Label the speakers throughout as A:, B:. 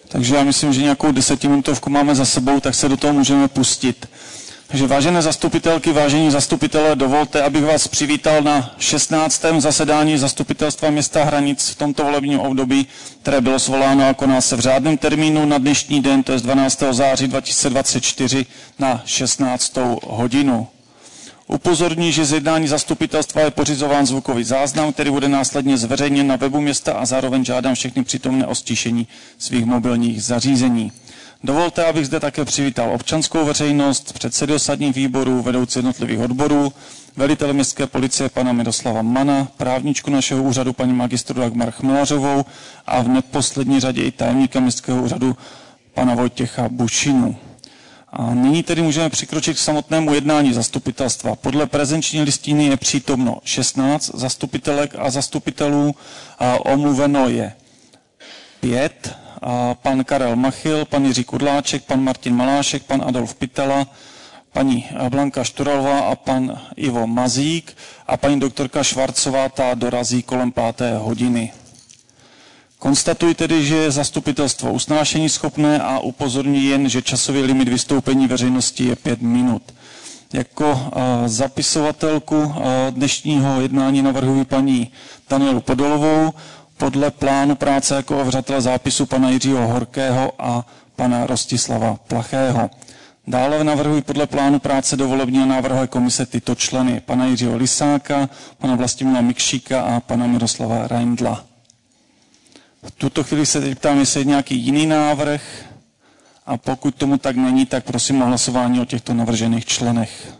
A: Takže já myslím, že nějakou 10minutovku máme za sebou, tak se do toho můžeme pustit. Takže vážené zastupitelky, vážení zastupitelé, dovolte, abych vás přivítal na 16. zasedání Zastupitelstva města Hranic v tomto volebním období, které bylo svoláno a koná se v řádném termínu na dnešní den, to je 12. září 2024 na 16. hodinu. Upozorní, že z jednání zastupitelstva je pořizován zvukový záznam, který bude následně zveřejněn na webu města a zároveň žádám všechny přítomné o stišení svých mobilních zařízení. Dovolte, abych zde také přivítal občanskou veřejnost, předsedy osadních výborů, vedoucí jednotlivých odborů, velitele městské policie pana Miroslava Mana, právničku našeho úřadu paní magistru Dagmar Chmelařovou a v neposlední řadě i tajemníka městského úřadu pana Vojtěcha Bušinu. A nyní tedy můžeme přikročit k samotnému jednání zastupitelstva. Podle prezenční listiny je přítomno 16 zastupitelek a zastupitelů, a omluveno je 5. Pan Karel Machyl, pan Jiří Kudláček, pan Martin Malášek, pan Adolf Pitela, paní Blanka Štoralová a pan Ivo Mazík a paní doktorka Švarcová, ta dorazí kolem 5. hodiny. Konstatuji tedy, že je zastupitelstvo usnášení schopné a upozorňuji jen, že časový limit vystoupení veřejnosti je 5 minut. Jako zapisovatelku dnešního jednání navrhuji paní Danielu Podolovou, podle plánu práce jako ověřatele zápisu pana Jiřího Horkého a pana Rostislava Plachého. Dále navrhuji podle plánu práce do volebního návrhové komise tyto členy: pana Jiřího Lisáka, pana Vlastimila Mikšíka a pana Miroslava Reindla. V tuto chvíli se teď ptám, jestli je nějaký jiný návrh, a pokud tomu tak není, tak prosím o hlasování o těchto navržených členech.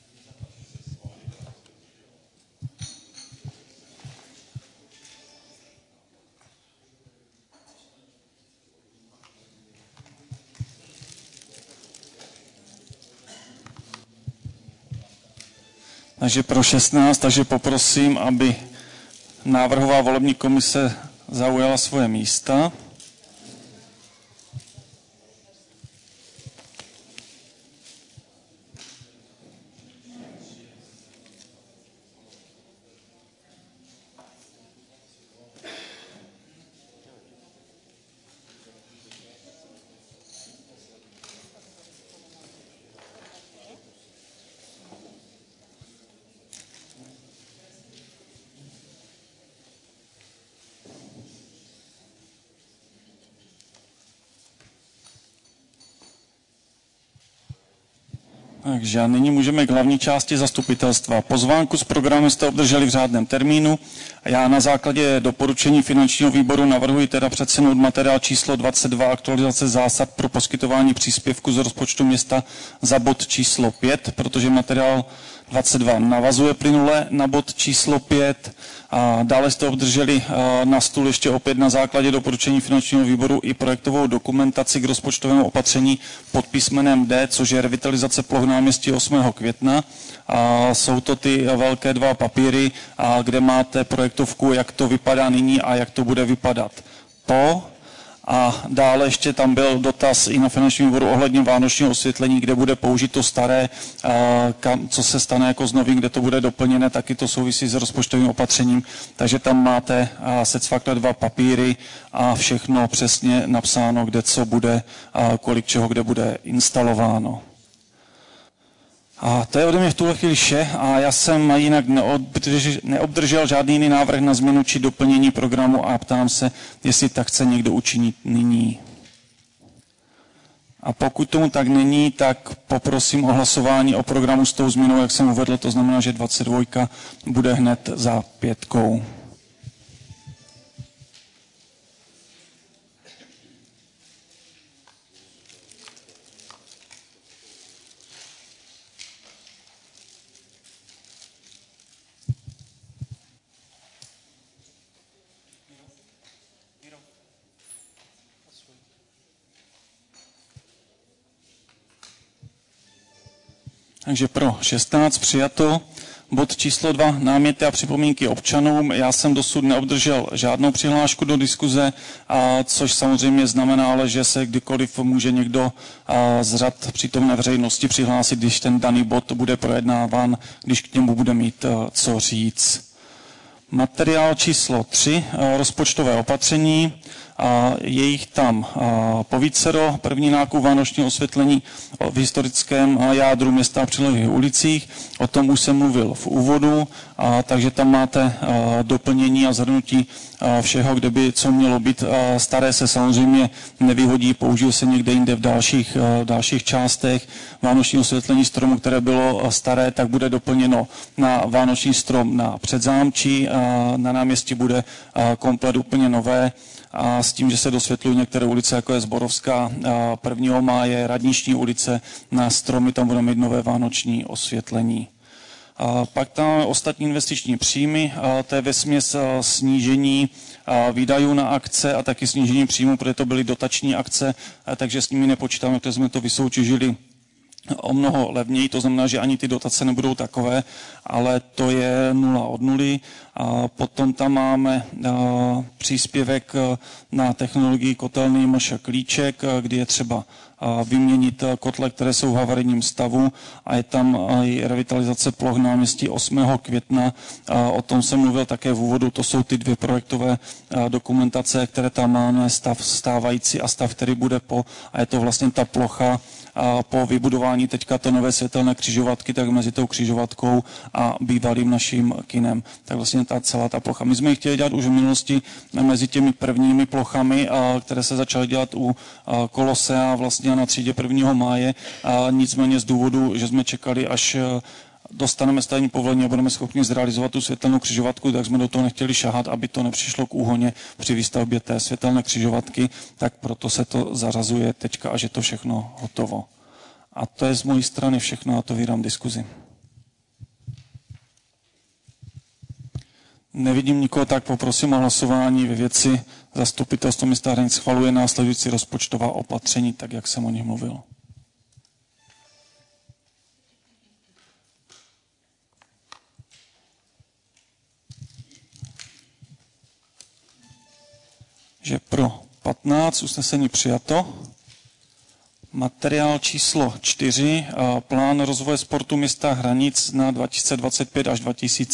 A: Takže pro 16, takže poprosím, aby návrhová volební komise zaujala svoje místa. Takže a nyní můžeme k hlavní části zastupitelstva. Pozvánku s programem jste obdrželi v řádném termínu a já na základě doporučení finančního výboru navrhuji teda předsunout materiál číslo 22 aktualizace zásad pro poskytování příspěvku z rozpočtu města za bod číslo 5, protože materiál 22 navazuje plynule na bod číslo 5. A dále jste obdrželi na stůl ještě opět na základě doporučení finančního výboru i projektovou dokumentaci k rozpočtovému opatření pod písmenem D, což je revitalizace ploch náměstí 8. května. A jsou to ty velké dva papíry, kde máte projektovku, jak to vypadá nyní a jak to bude vypadat po. A dále ještě tam byl dotaz i na finančním výboru ohledně vánočního osvětlení, kde bude použito staré, co se stane jako z novým, kde to bude doplněné, taky to souvisí s rozpočtovým opatřením. Takže tam máte secvakle 2 papíry a všechno přesně napsáno, kde co bude, kolik čeho kde bude instalováno. A to je ode mě v tuhle chvíli vše a já jsem jinak neobdržel žádný jiný návrh na změnu či doplnění programu a ptám se, jestli tak chce někdo učinit nyní. A pokud tomu tak není, tak poprosím o hlasování o programu s tou změnou, jak jsem uvedl, to znamená, že 22 bude hned za 5. Takže pro 16 přijato. Bod číslo 2, náměty a připomínky občanům. Já jsem dosud neobdržel žádnou přihlášku do diskuze, což samozřejmě znamená, ale že se kdykoliv může někdo z řad přítomné veřejnosti přihlásit, když ten daný bod bude projednáván, když k němu bude mít co říct. Materiál číslo 3, rozpočtové opatření. Je jich tam povícero. První nákup vánočního osvětlení v historickém jádru města a přilehlých ulicích. O tom už jsem mluvil v úvodu, takže tam máte doplnění a zhrnutí všeho, kde by co mělo být. Staré se samozřejmě nevyhodí, použije se někde jinde v dalších částech. Vánoční osvětlení stromu, které bylo staré, tak bude doplněno na vánoční strom na Předzámčí. Na náměstí bude komplet úplně nové. A s tím, že se dosvětlují některé ulice, jako je Zborovská 1. máje, Radniční ulice, na stromy tam budeme mít nové vánoční osvětlení. Pak tam máme ostatní investiční příjmy, to je vesměs snížení výdajů na akce a taky snížení příjmů, protože to byly dotační akce, takže s nimi nepočítáme, protože jsme to vysoutěžili o mnoho levněji, to znamená, že ani ty dotace nebudou takové, ale to je 0 od 0. A potom tam máme příspěvek na technologii kotelny Mlša Klíček, kdy je třeba vyměnit kotle, které jsou v havarijním stavu a je tam i revitalizace ploch náměstí 8. května. O tom jsem mluvil také v úvodu, to jsou ty 2 projektové dokumentace, které tam máme, stav stávající a stav, který bude po, a je to vlastně ta plocha po vybudování teďka to nové světelné křižovatky, tak mezi tou křižovatkou a bývalým naším kinem. Tak vlastně celá ta plocha. My jsme ji chtěli dělat už v minulosti mezi těmi prvními plochami, které se začaly dělat u Kolosea vlastně na třídě 1. máje. Nicméně z důvodu, že jsme čekali, až dostaneme stavební povolení a budeme schopni zrealizovat tu světelnou křižovatku, tak jsme do toho nechtěli šahat, aby to nepřišlo k úhoně při výstavbě té světelné křižovatky, tak proto se to zařazuje teďka, až je to všechno hotovo. A to je z mojí strany všechno a to vydám diskuzi. Nevidím nikoho, tak poprosím o hlasování ve věci Zastupitelstvo města Hranic schvaluje následující rozpočtová opatření, tak jak jsem o nich mluvil. Že pro 15 usnesení přijato. Materiál číslo 4, plán rozvoje sportu města Hranic na 2025 až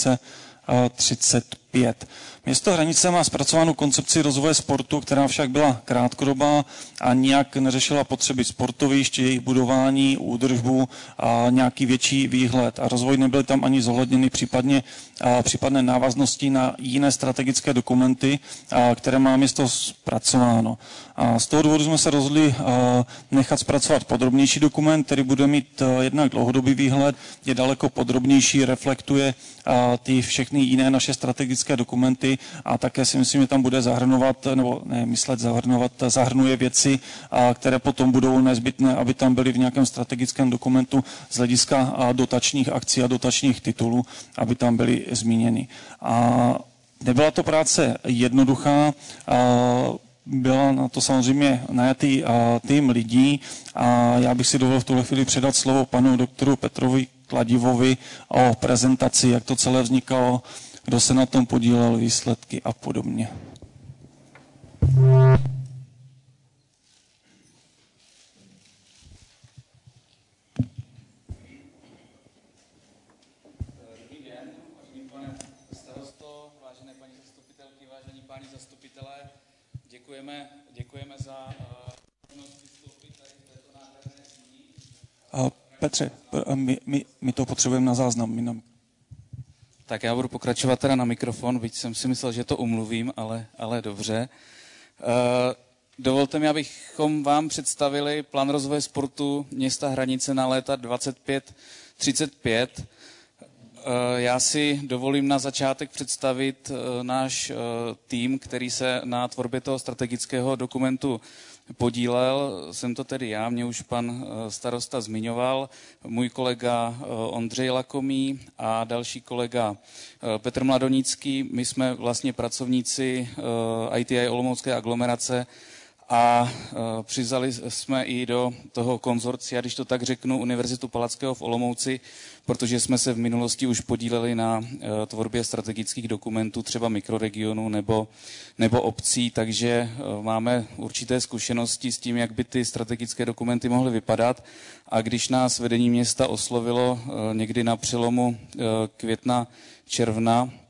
A: 2035. Město Hranice má zpracovanou koncepci rozvoje sportu, která však byla krátkodobá a nijak neřešila potřeby sportovišť, jejich budování, údržbu a nějaký větší výhled. A rozvoj nebyly tam ani zohledněny případné návaznosti na jiné strategické dokumenty, které má město zpracováno. A z toho důvodu jsme se rozhodli nechat zpracovat podrobnější dokument, který bude mít jednak dlouhodobý výhled, je daleko podrobnější, reflektuje ty všechny jiné naše strategické dokumenty a také si myslím, že tam bude zahrnovat, nebo ne, zahrnuje věci, které potom budou nezbytné, aby tam byly v nějakém strategickém dokumentu z hlediska dotačních akcí a dotačních titulů, aby tam byly zmíněny. A nebyla to práce jednoduchá, byla na to samozřejmě najatý tým lidí a já bych si dovolil v tuhle chvíli předat slovo panu doktoru Petrovi Kladivovi o prezentaci, jak to celé vznikalo, kdo se na tom podílel, výsledky a podobně.
B: Dobrý den, vážený pane starosto, vážené paní zastupitelky, vážení páni zastupitelé. Děkujeme za možnost vystoupit tady v této nádherné síni.
A: Petře, my to potřebujeme na záznam.
B: Tak já budu pokračovat teda na mikrofon, byť jsem si myslel, že to umluvím, ale dobře. Dovolte mi, abychom vám představili plán rozvoje sportu města Hranice na léta 25-35. Já si dovolím na začátek představit náš tým, který se na tvorbě toho strategického dokumentu podílel. Jsem to tedy já, mě už pan starosta zmiňoval, můj kolega Ondřej Lakomý a další kolega Petr Mladonický. My jsme vlastně pracovníci ITI Olomoucké aglomerace a přizali jsme i do toho konzorcia, když to tak řeknu, Univerzitu Palackého v Olomouci, protože jsme se v minulosti už podíleli na tvorbě strategických dokumentů, třeba mikroregionů nebo obcí, takže máme určité zkušenosti s tím, jak by ty strategické dokumenty mohly vypadat. A když nás vedení města oslovilo někdy na přelomu května, června,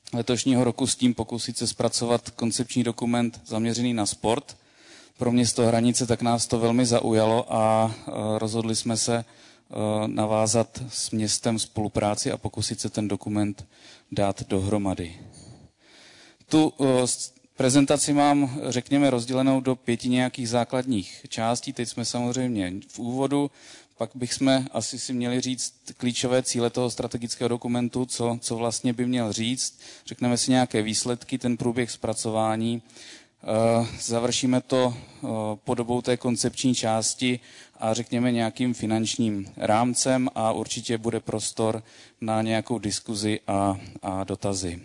B: letošního roku s tím pokusit se zpracovat koncepční dokument zaměřený na sport. Pro město Hranice tak nás to velmi zaujalo a rozhodli jsme se navázat s městem spolupráci a pokusit se ten dokument dát dohromady. Tu prezentaci mám, řekněme, rozdělenou do 5 nějakých základních částí. Teď jsme samozřejmě v úvodu, pak bychom asi si měli říct klíčové cíle toho strategického dokumentu, co vlastně by měl říct. Řekneme si nějaké výsledky, ten průběh zpracování. Završíme to podobou té koncepční části a řekněme nějakým finančním rámcem a určitě bude prostor na nějakou diskuzi a dotazy.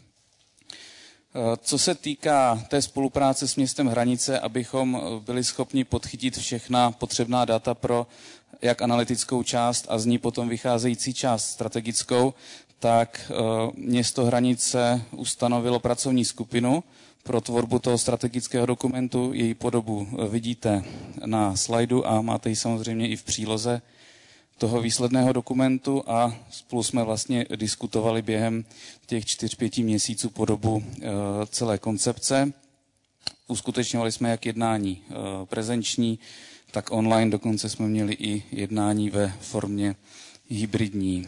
B: Co se týká té spolupráce s městem Hranice, abychom byli schopni podchytit všechna potřebná data pro jak analytickou část a z ní potom vycházející část strategickou, tak město Hranice ustanovilo pracovní skupinu pro tvorbu toho strategického dokumentu. Její podobu vidíte na slajdu a máte ji samozřejmě i v příloze toho výsledného dokumentu a spolu jsme vlastně diskutovali během těch 4-5 měsíců podobu celé koncepce. Uskutečňovali jsme jak jednání prezenční, tak online, dokonce jsme měli i jednání ve formě hybridní.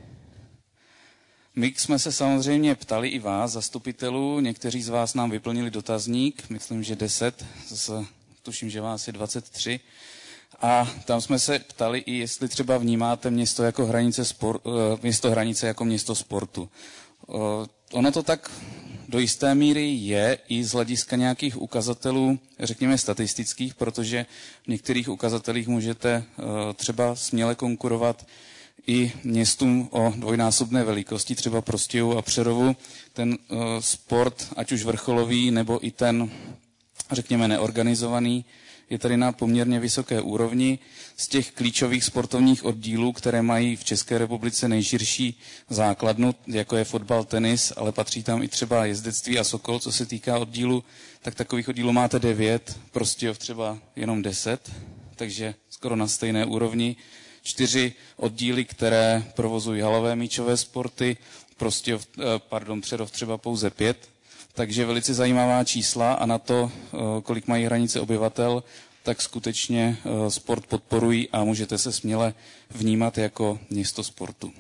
B: My jsme se samozřejmě ptali i vás, zastupitelů, někteří z vás nám vyplnili dotazník, myslím, že 10, tuším, že vás je 23, a tam jsme se ptali i, jestli třeba vnímáte město Hranice jako město sportu. Ono to tak do jisté míry je i z hlediska nějakých ukazatelů, řekněme statistických, protože v některých ukazatelích můžete třeba směle konkurovat i městům o dvojnásobné velikosti, třeba Prostějovu a Přerovu. Ten sport, ať už vrcholový, nebo i ten, řekněme, neorganizovaný, je tady na poměrně vysoké úrovni. Z těch klíčových sportovních oddílů, které mají v České republice nejširší základnu, jako je fotbal, tenis, ale patří tam i třeba jezdectví a Sokol, co se týká oddílu, tak takových oddílů máte 9, Prostějov třeba jenom 10, takže skoro na stejné úrovni. 4 oddíly, které provozují halové míčové sporty, Přerov třeba pouze 5, takže velice zajímavá čísla a na to, kolik mají Hranice obyvatel, tak skutečně sport podporují a můžete se směle vnímat jako město sportu.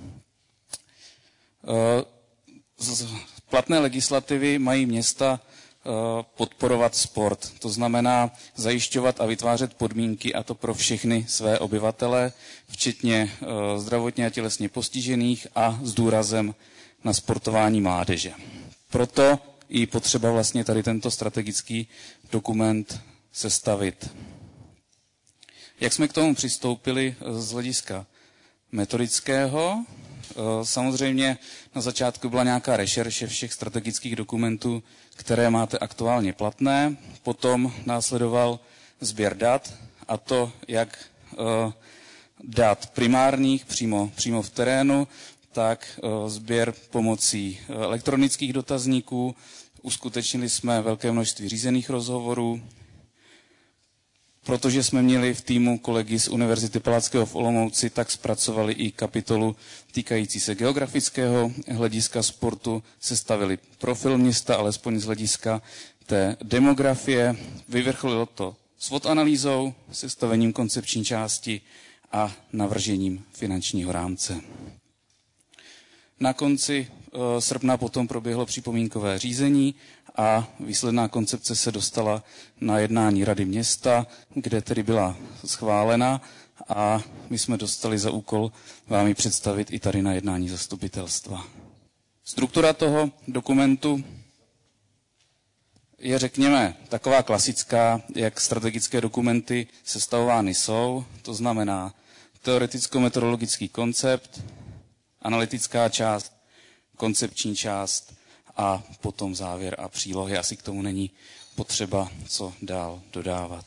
B: Z platné legislativy mají města podporovat sport. To znamená zajišťovat a vytvářet podmínky, a to pro všechny své obyvatele, včetně zdravotně a tělesně postižených a s důrazem na sportování mládeže. Proto i potřeba vlastně tady tento strategický dokument sestavit. Jak jsme k tomu přistoupili z hlediska metodického? Samozřejmě na začátku byla nějaká rešerše všech strategických dokumentů, které máte aktuálně platné. Potom následoval sběr dat, a to jak dat primárních přímo v terénu, tak sběr pomocí elektronických dotazníků. Uskutečnili jsme velké množství řízených rozhovorů, protože jsme měli v týmu kolegy z Univerzity Palackého v Olomouci, tak zpracovali i kapitolu týkající se geografického hlediska sportu, sestavili profil města, alespoň z hlediska té demografie, vyvrcholilo to SWOT analýzou, sestavením koncepční části a navržením finančního rámce. Na konci srpna potom proběhlo připomínkové řízení a výsledná koncepce se dostala na jednání Rady města, kde tedy byla schválena a my jsme dostali za úkol vám ji představit i tady na jednání zastupitelstva. Struktura toho dokumentu je, řekněme, taková klasická, jak strategické dokumenty sestavovány jsou, to znamená teoreticko-metodologický koncept, analytická část, koncepční část a potom závěr a přílohy. Asi k tomu není potřeba co dál dodávat.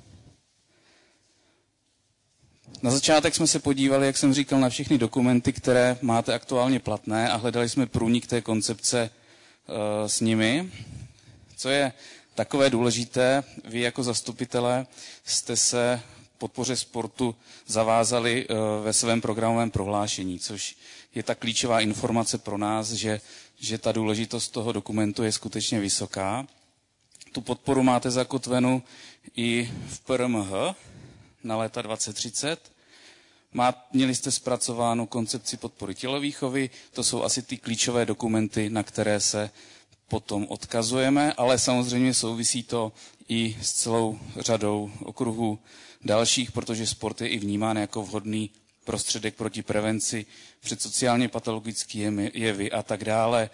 B: Na začátek jsme se podívali, jak jsem říkal, na všechny dokumenty, které máte aktuálně platné a hledali jsme průnik té koncepce s nimi. Co je takové důležité, vy jako zastupitelé jste se podpoře sportu zavázali ve svém programovém prohlášení, což je ta klíčová informace pro nás, že ta důležitost toho dokumentu je skutečně vysoká. Tu podporu máte zakotvenu i v PRMH na léta 2030. Měli jste zpracovánu koncepci podpory tělovýchovy, to jsou asi ty klíčové dokumenty, na které se potom odkazujeme, ale samozřejmě souvisí to i s celou řadou okruhů dalších, protože sport je i vnímán jako vhodný prostředek proti prevenci před sociálně patologickými jevy a tak dále.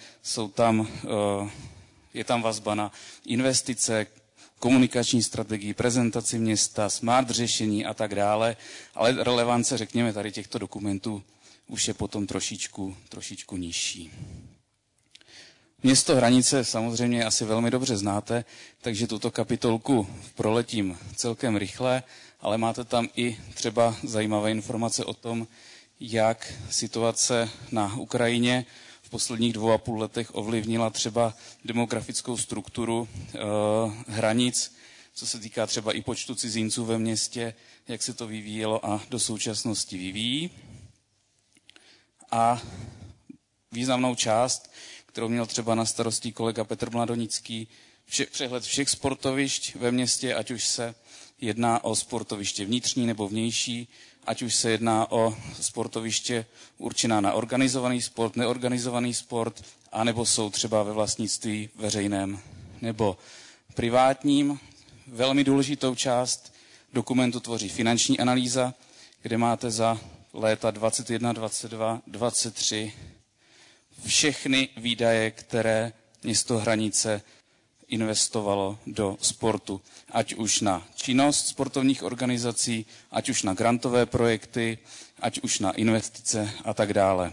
B: Je tam vazba na investice, komunikační strategii, prezentaci města, smart řešení a tak dále, ale relevance, řekněme, tady těchto dokumentů už je potom trošičku nižší. Město Hranice samozřejmě asi velmi dobře znáte, takže tuto kapitolku proletím celkem rychle, ale máte tam i třeba zajímavé informace o tom, jak situace na Ukrajině v posledních 2,5 letech ovlivnila třeba demografickou strukturu hranic, co se týká třeba i počtu cizinců ve městě, jak se to vyvíjelo a do současnosti vyvíjí. A významnou část, kterou měl třeba na starosti kolega Petr Mladonický, přehled všech sportovišť ve městě, ať už se jedná o sportoviště vnitřní nebo vnější, ať už se jedná o sportoviště určená na organizovaný sport, neorganizovaný sport, anebo jsou třeba ve vlastnictví veřejném nebo privátním. Velmi důležitou část dokumentu tvoří finanční analýza, kde máte za léta 21, 22, 23 všechny výdaje, které město Hranice investovalo do sportu. Ať už na činnost sportovních organizací, ať už na grantové projekty, ať už na investice a tak dále.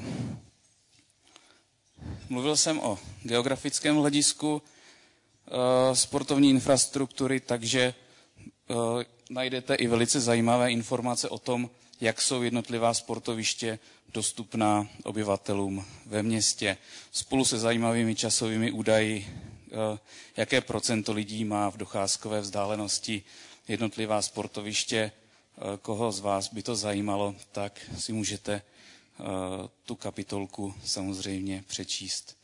B: Mluvil jsem o geografickém hledisku sportovní infrastruktury, takže najdete i velice zajímavé informace o tom, jak jsou jednotlivá sportoviště dostupná obyvatelům ve městě. Spolu se zajímavými časovými údaji, jaké procento lidí má v docházkové vzdálenosti jednotlivá sportoviště. Koho z vás by to zajímalo, tak si můžete tu kapitolku samozřejmě přečíst.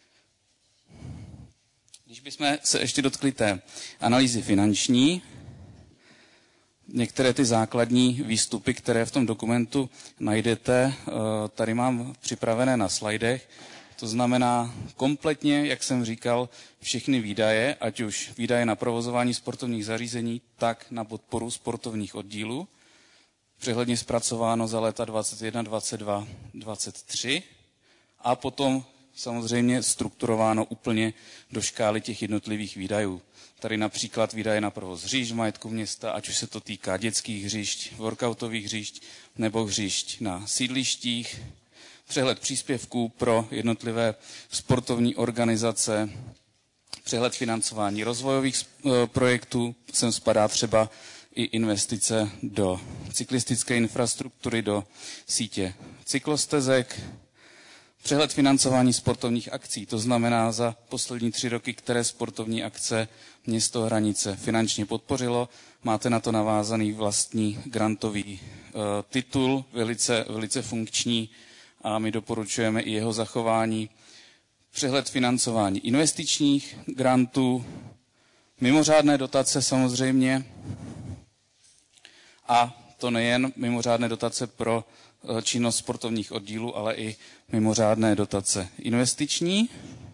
B: Když bychom se ještě dotkli té analýzy finanční, některé ty základní výstupy, které v tom dokumentu najdete, tady mám připravené na slajdech. To znamená kompletně, jak jsem říkal, všechny výdaje, ať už výdaje na provozování sportovních zařízení, tak na podporu sportovních oddílů. Přehledně zpracováno za léta 21, 22, 23 a potom samozřejmě strukturováno úplně do škály těch jednotlivých výdajů. Tady například výdaje na provoz hřišť v majetku města, ať už se to týká dětských hřišť, workoutových hřišť nebo hřišť na sídlištích, přehled příspěvků pro jednotlivé sportovní organizace, přehled financování rozvojových projektů, sem spadá třeba i investice do cyklistické infrastruktury, do sítě cyklostezek, přehled financování sportovních akcí, to znamená za poslední 3 roky, které sportovní akce město Hranice finančně podpořilo. Máte na to navázaný vlastní grantový titul, velice funkční, a my doporučujeme i jeho zachování. Přehled financování investičních grantů, mimořádné dotace samozřejmě, a to nejen mimořádné dotace pro činnost sportovních oddílů, ale i mimořádné dotace investiční.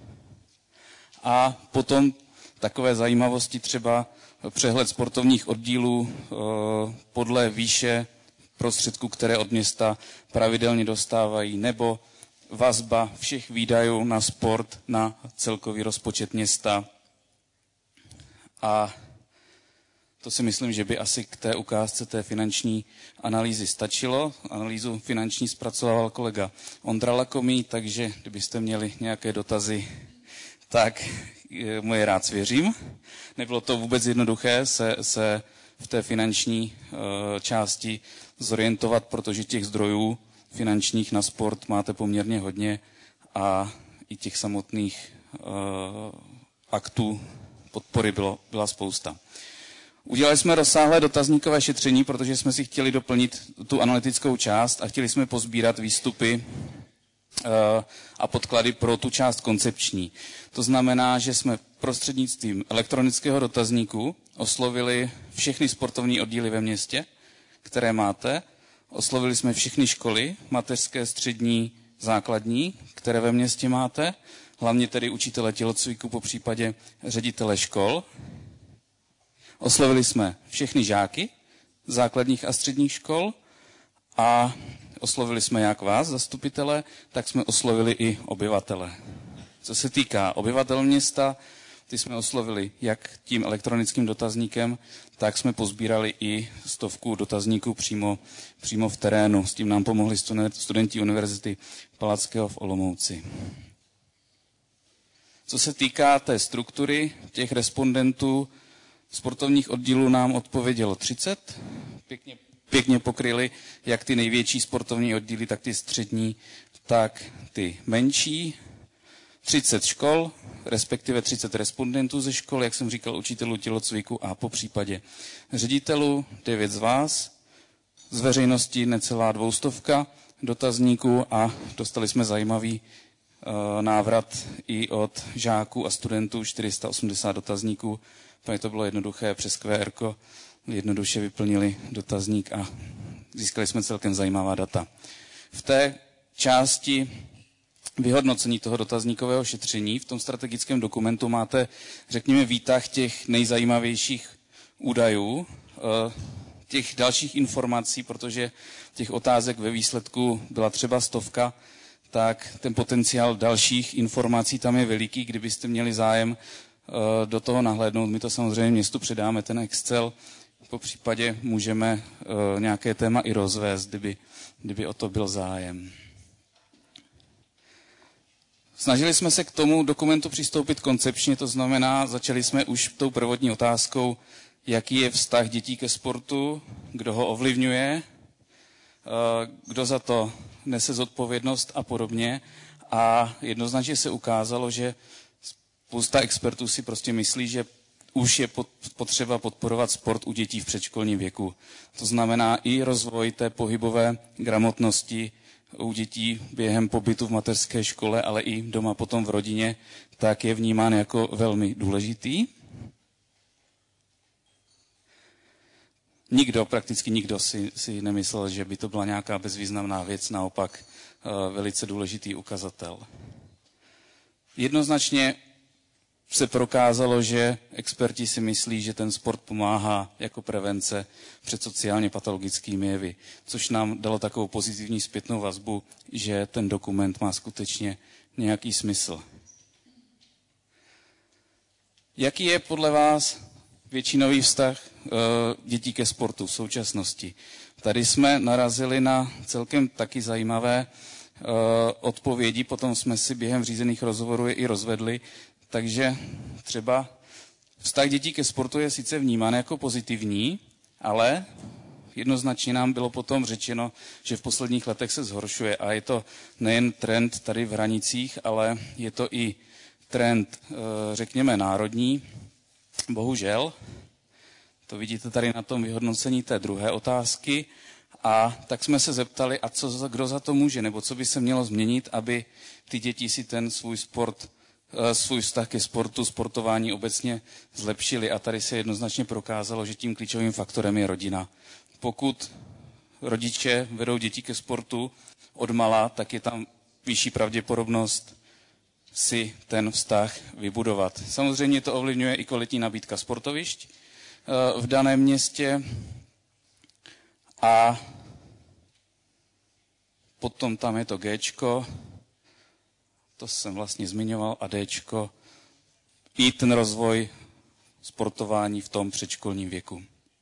B: A potom takové zajímavosti, třeba přehled sportovních oddílů podle výše prostředků, které od města pravidelně dostávají, nebo vazba všech výdajů na sport na celkový rozpočet města. A to si myslím, že by asi k té ukázce té finanční analýzy stačilo. Analýzu finanční zpracoval kolega Ondra Lakomý, takže kdybyste měli nějaké dotazy, tak mu je rád svěřím. Nebylo to vůbec jednoduché se v té finanční části zorientovat, protože těch zdrojů finančních na sport máte poměrně hodně a i těch samotných aktů podpory byla spousta. Udělali jsme rozsáhlé dotazníkové šetření, protože jsme si chtěli doplnit tu analytickou část a chtěli jsme pozbírat výstupy a podklady pro tu část koncepční. To znamená, že jsme prostřednictvím elektronického dotazníku oslovili všechny sportovní oddíly ve městě, které máte. Oslovili jsme všechny školy, mateřské, střední, základní, které ve městě máte, hlavně tedy učitele tělocviku, po případě ředitele škol. Oslovili jsme všechny žáky základních a středních škol a oslovili jsme jak vás, zastupitele, tak jsme oslovili i obyvatele. Co se týká obyvatel města, ty jsme oslovili jak tím elektronickým dotazníkem, tak jsme pozbírali i 100 dotazníků přímo v terénu. S tím nám pomohli studenti Univerzity Palackého v Olomouci. Co se týká té struktury těch respondentů, sportovních oddílů nám odpovědělo 30, pěkně pokryli jak ty největší sportovní oddíly, tak ty střední, tak ty menší. 30 škol, respektive 30 respondentů ze škol, jak jsem říkal, učitelů tělocviku a po případě ředitelů, 9 z vás, z veřejnosti necelá 200 dotazníků a dostali jsme zajímavý návrat i od žáků a studentů, 480 dotazníků. Protože to bylo jednoduché, přes QR jednoduše vyplnili dotazník a získali jsme celkem zajímavá data. V té části vyhodnocení toho dotazníkového šetření v tom strategickém dokumentu máte, řekněme, výtah těch nejzajímavějších údajů, těch dalších informací, protože těch otázek ve výsledku byla třeba 100, tak ten potenciál dalších informací tam je veliký. Kdybyste měli zájem do toho nahlédnout, my to samozřejmě městu předáme, ten Excel, po případě můžeme nějaké téma i rozvést, kdyby o to byl zájem. Snažili jsme se k tomu dokumentu přistoupit koncepčně, to znamená, začali jsme už tou prvotní otázkou, jaký je vztah dětí ke sportu, kdo ho ovlivňuje, kdo za to nese zodpovědnost a podobně. A jednoznačně se ukázalo, že spousta expertů si prostě myslí, že už je potřeba podporovat sport u dětí v předškolním věku. To znamená i rozvoj té pohybové gramotnosti u dětí během pobytu v mateřské škole, ale i doma potom v rodině, tak je vnímán jako velmi důležitý. Prakticky nikdo si nemyslel, že by to byla nějaká bezvýznamná věc, naopak velice důležitý ukazatel. Jednoznačně se prokázalo, že experti si myslí, že ten sport pomáhá jako prevence před sociálně patologickými jevy, což nám dalo takovou pozitivní zpětnou vazbu, že ten dokument má skutečně nějaký smysl. Jaký je podle vás většinový vztah dětí ke sportu v současnosti? Tady jsme narazili na celkem taky zajímavé odpovědi, potom jsme si během řízených rozhovorů je i rozvedli. Takže třeba vztah dětí ke sportu je sice vnímán jako pozitivní, ale jednoznačně nám bylo potom řečeno, že v posledních letech se zhoršuje a je to nejen trend tady v Hranicích, ale je to i trend, řekněme, národní. Bohužel, to vidíte tady na tom vyhodnocení té druhé otázky. A tak jsme se zeptali, a kdo za to může, nebo co by se mělo změnit, aby ty děti si ten svůj vztah ke sportu, sportování obecně zlepšili. A tady se jednoznačně prokázalo, že tím klíčovým faktorem je rodina. Pokud rodiče vedou děti ke sportu odmala, tak je tam vyšší pravděpodobnost si ten vztah vybudovat. Samozřejmě to ovlivňuje i kvalitní nabídka sportovišť v daném městě a potom tam je to Gčko, to jsem vlastně zmiňoval, a Dčko, i ten rozvoj sportování v tom předškolním věku.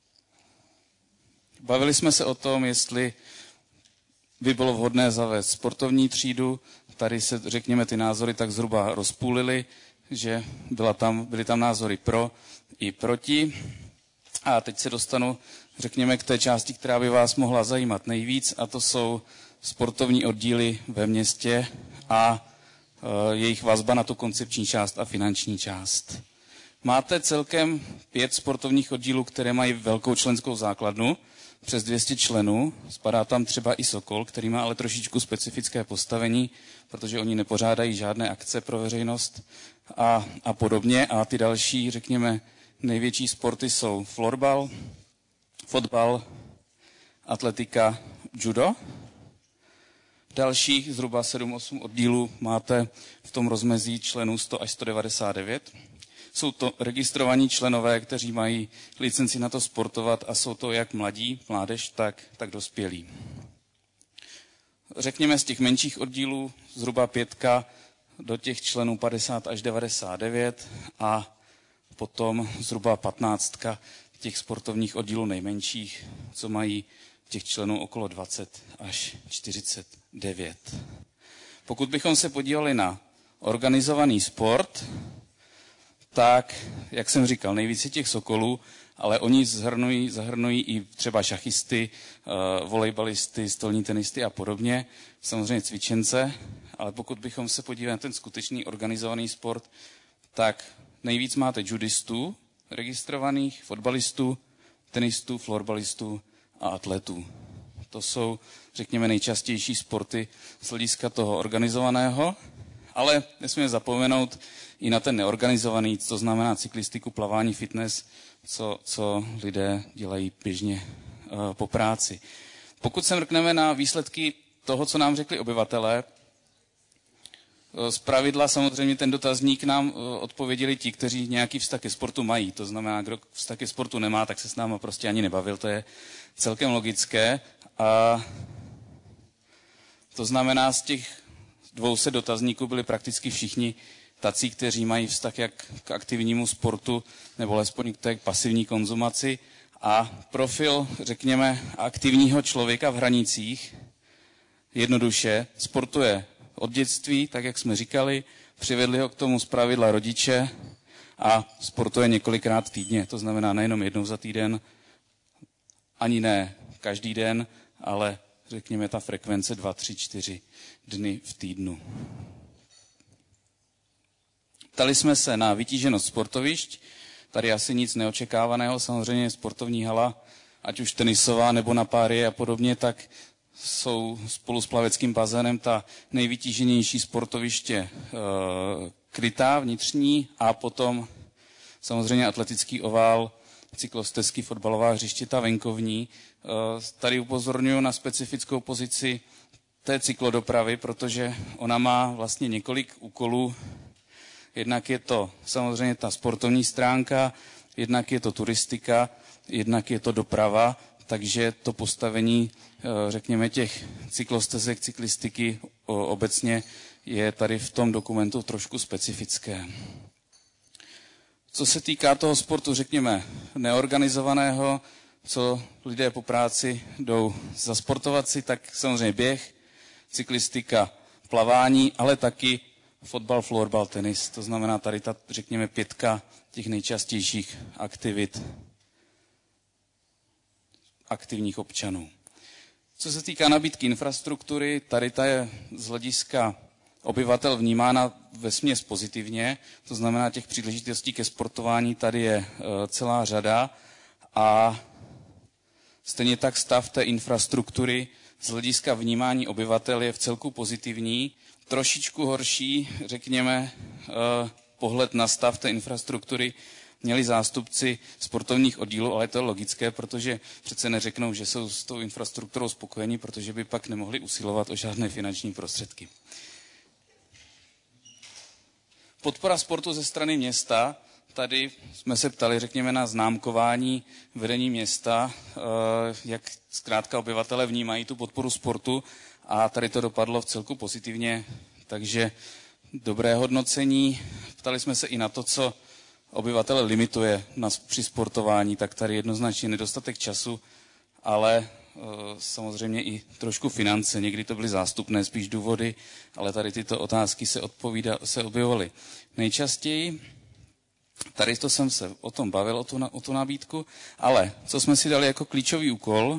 B: Bavili jsme se o tom, jestli by bylo vhodné zavést sportovní třídu. Tady se, řekněme, ty názory tak zhruba rozpůlily, že byly tam názory pro i proti. A teď se dostanu, řekněme, k té části, která by vás mohla zajímat nejvíc, a to jsou sportovní oddíly ve městě a jejich vazba na tu koncepční část a finanční část. Máte celkem 5 sportovních oddílů, které mají velkou členskou základnu, přes 200 členů. Spadá tam třeba i Sokol, který má ale trošičku specifické postavení, protože oni nepořádají žádné akce pro veřejnost a podobně. A ty další, řekněme, největší sporty jsou florbal, fotbal, atletika, judo. Dalších zhruba 7-8 oddílů máte v tom rozmezí členů 100 až 199. Jsou to registrovaní členové, kteří mají licenci na to sportovat a jsou to jak mladí, mládež, tak dospělí. Řekněme z těch menších oddílů zhruba 5 do těch členů 50 až 99 a potom zhruba 15 těch sportovních oddílů nejmenších, co mají těch členů okolo 20 až 49. Pokud bychom se podívali na organizovaný sport, tak, jak jsem říkal, nejvíce těch Sokolů, ale oni zahrnují i třeba šachisty, volejbalisty, stolní tenisty a podobně, samozřejmě cvičence, ale pokud bychom se podívali na ten skutečný organizovaný sport, tak nejvíc máte judistů registrovaných, fotbalistů, tenistů, florbalistů a atletů. To jsou, řekněme, nejčastější sporty z hlediska toho organizovaného, ale nesmíme zapomenout i na ten neorganizovaný, to znamená cyklistiku, plavání, fitness, co lidé dělají běžně po práci. Pokud se mrkneme na výsledky toho, co nám řekli obyvatelé, zpravidla samozřejmě ten dotazník nám odpověděli ti, kteří nějaký vztah ke sportu mají. To znamená, kdo vztah ke sportu nemá, tak se s náma prostě ani nebavil. To je celkem logické. A to znamená, z těch 200 dotazníků byli prakticky všichni tací, kteří mají vztah jak k aktivnímu sportu, nebo alespoň k pasivní konzumaci. A profil, řekněme, aktivního člověka v hranicích jednoduše sportuje od dětství, tak jak jsme říkali, přivedli ho k tomu zpravidla rodiče a sportuje několikrát týdně. To znamená nejenom jednou za týden, ani ne každý den, ale řekněme ta frekvence 2, 3, 4 dny v týdnu. Ptali jsme se na vytíženost sportovišť. Tady asi nic neočekávaného, samozřejmě sportovní hala, ať už tenisová nebo na páry a podobně, tak jsou spolu s plaveckým bazénem ta nejvytíženější sportoviště krytá, vnitřní, a potom samozřejmě atletický ovál, cyklostezky, fotbalová hřiště, ta venkovní. Tady upozorňuji na specifickou pozici té cyklodopravy, protože ona má vlastně několik úkolů. Jednak je to samozřejmě ta sportovní stránka, jednak je to turistika, jednak je to doprava, takže to postavení, řekněme, těch cyklostezek, cyklistiky obecně je tady v tom dokumentu trošku specifické. Co se týká toho sportu, řekněme, neorganizovaného, co lidé po práci jdou zasportovat si, tak samozřejmě běh, cyklistika, plavání, ale taky fotbal, florbal, tenis. To znamená tady ta, řekněme, 5 těch nejčastějších aktivit aktivních občanů. Co se týká nabídky infrastruktury, tady ta je z hlediska obyvatel vnímána vesměs pozitivně, to znamená těch příležitostí ke sportování tady je celá řada a stejně tak stav té infrastruktury z hlediska vnímání obyvatel je v celku pozitivní. Trošičku horší, řekněme, pohled na stav té infrastruktury měli zástupci sportovních oddílů, ale to je logické, protože přece neřeknou, že jsou s tou infrastrukturou spokojení, protože by pak nemohli usilovat o žádné finanční prostředky. Podpora sportu ze strany města. Tady jsme se ptali, řekněme, na známkování vedení města, jak zkrátka obyvatele vnímají tu podporu sportu, a tady to dopadlo v celku pozitivně, takže dobré hodnocení. Ptali jsme se i na to, co obyvatele limituje při sportování, tak tady jednoznačně nedostatek času, ale samozřejmě i trošku finance. Někdy to byly zástupné spíš důvody, ale tady tyto otázky se objevovaly nejčastěji. Tady to jsem se o tom bavil, o tu nabídku, ale co jsme si dali jako klíčový úkol,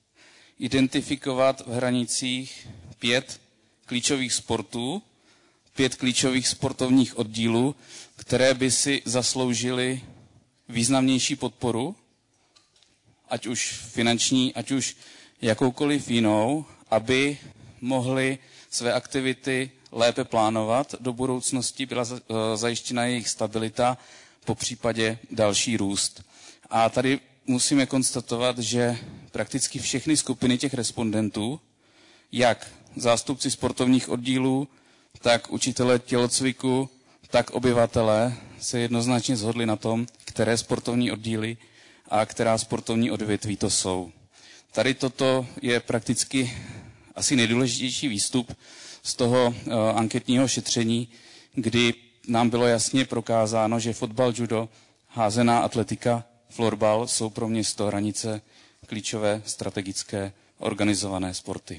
B: identifikovat v hranicích 5 klíčových sportů, 5 klíčových sportovních oddílů, které by si zasloužily významnější podporu, ať už finanční, ať už jakoukoliv jinou, aby mohli své aktivity lépe plánovat. Do budoucnosti byla zajištěna jejich stabilita, po případě další růst. A tady musíme konstatovat, že prakticky všechny skupiny těch respondentů, jak zástupci sportovních oddílů, tak učitelé tělocviku, tak obyvatelé se jednoznačně shodli na tom, které sportovní oddíly a která sportovní odvětví to jsou. Tady toto je prakticky asi nejdůležitější výstup z toho anketního šetření, kdy nám bylo jasně prokázáno, že fotbal, judo, házená atletika, florbal jsou pro město Hranice klíčové strategické organizované sporty.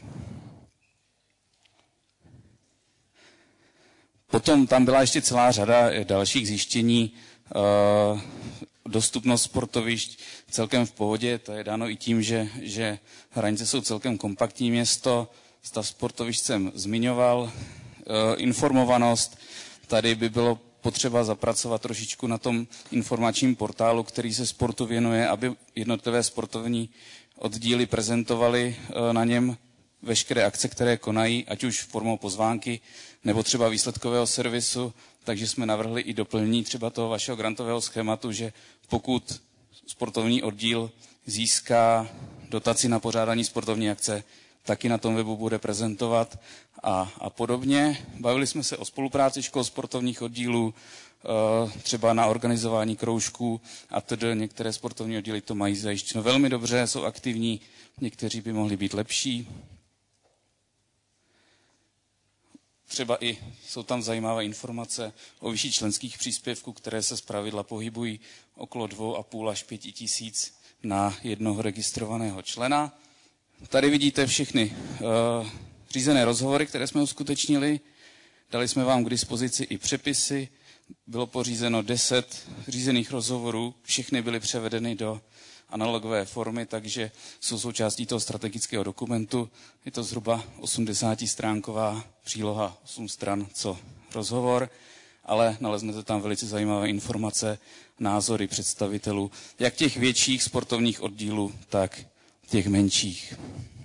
B: Potom tam byla ještě celá řada dalších zjištění. Dostupnost sportovišť celkem v pohodě, to je dáno i tím, že Hranice jsou celkem kompaktní město. Stav sportovišť jsem zmiňoval. Informovanost, tady by bylo potřeba zapracovat trošičku na tom informačním portálu, který se sportu věnuje, aby jednotlivé sportovní oddíly prezentovaly na něm veškeré akce, které konají, ať už formou pozvánky, nebo třeba výsledkového servisu, takže jsme navrhli i doplnění třeba toho vašeho grantového schématu, že pokud sportovní oddíl získá dotaci na pořádání sportovní akce, taky na tom webu bude prezentovat a podobně. Bavili jsme se o spolupráci škol sportovních oddílů, třeba na organizování kroužků a tedy některé sportovní oddíly to mají zajištěno velmi dobře, jsou aktivní, někteří by mohli být lepší. Třeba i jsou tam zajímavé informace o výši členských příspěvků, které se zpravidla pohybují okolo 2,5 až 5 tisíc na jednoho registrovaného člena. Tady vidíte všechny řízené rozhovory, které jsme uskutečnili. Dali jsme vám k dispozici i přepisy. Bylo pořízeno 10 řízených rozhovorů, všechny byly převedeny do analogové formy, takže jsou součástí toho strategického dokumentu. Je to zhruba 80stránková příloha, 8 stran, co rozhovor, ale naleznete tam velice zajímavé informace, názory představitelů, jak těch větších sportovních oddílů, tak těch menších.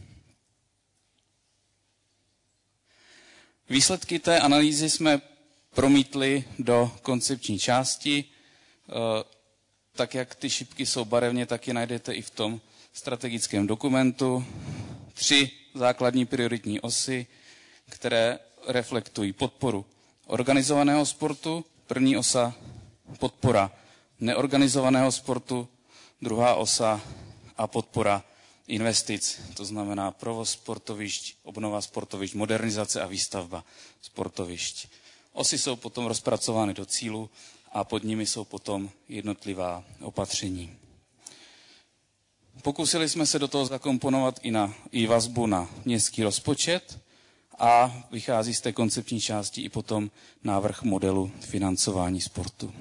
B: Výsledky té analýzy jsme promítli do koncepční části. Tak jak ty šipky jsou barevně, tak je najdete i v tom strategickém dokumentu. 3 základní prioritní osy, které reflektují podporu organizovaného sportu. První osa podpora neorganizovaného sportu, druhá osa a podpora investic, to znamená provoz sportovišť, obnova sportovišť, modernizace a výstavba sportovišť. Osy jsou potom rozpracovány do cílu a pod nimi jsou potom jednotlivá opatření. Pokusili jsme se do toho zakomponovat i vazbu na městský rozpočet a vychází z té koncepční části i potom návrh modelu financování sportu.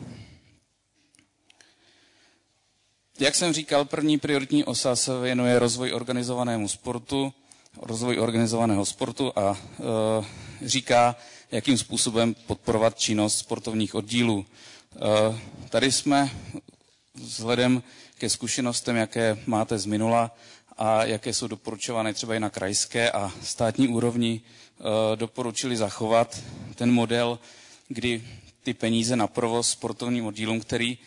B: Jak jsem říkal, první prioritní osa se věnuje rozvoji organizovaného sportu a říká, jakým způsobem podporovat činnost sportovních oddílů. Tady jsme vzhledem ke zkušenostem, jaké máte z minula a jaké jsou doporučované třeba i na krajské a státní úrovni, doporučili zachovat ten model, kdy ty peníze na provoz sportovním oddílům, který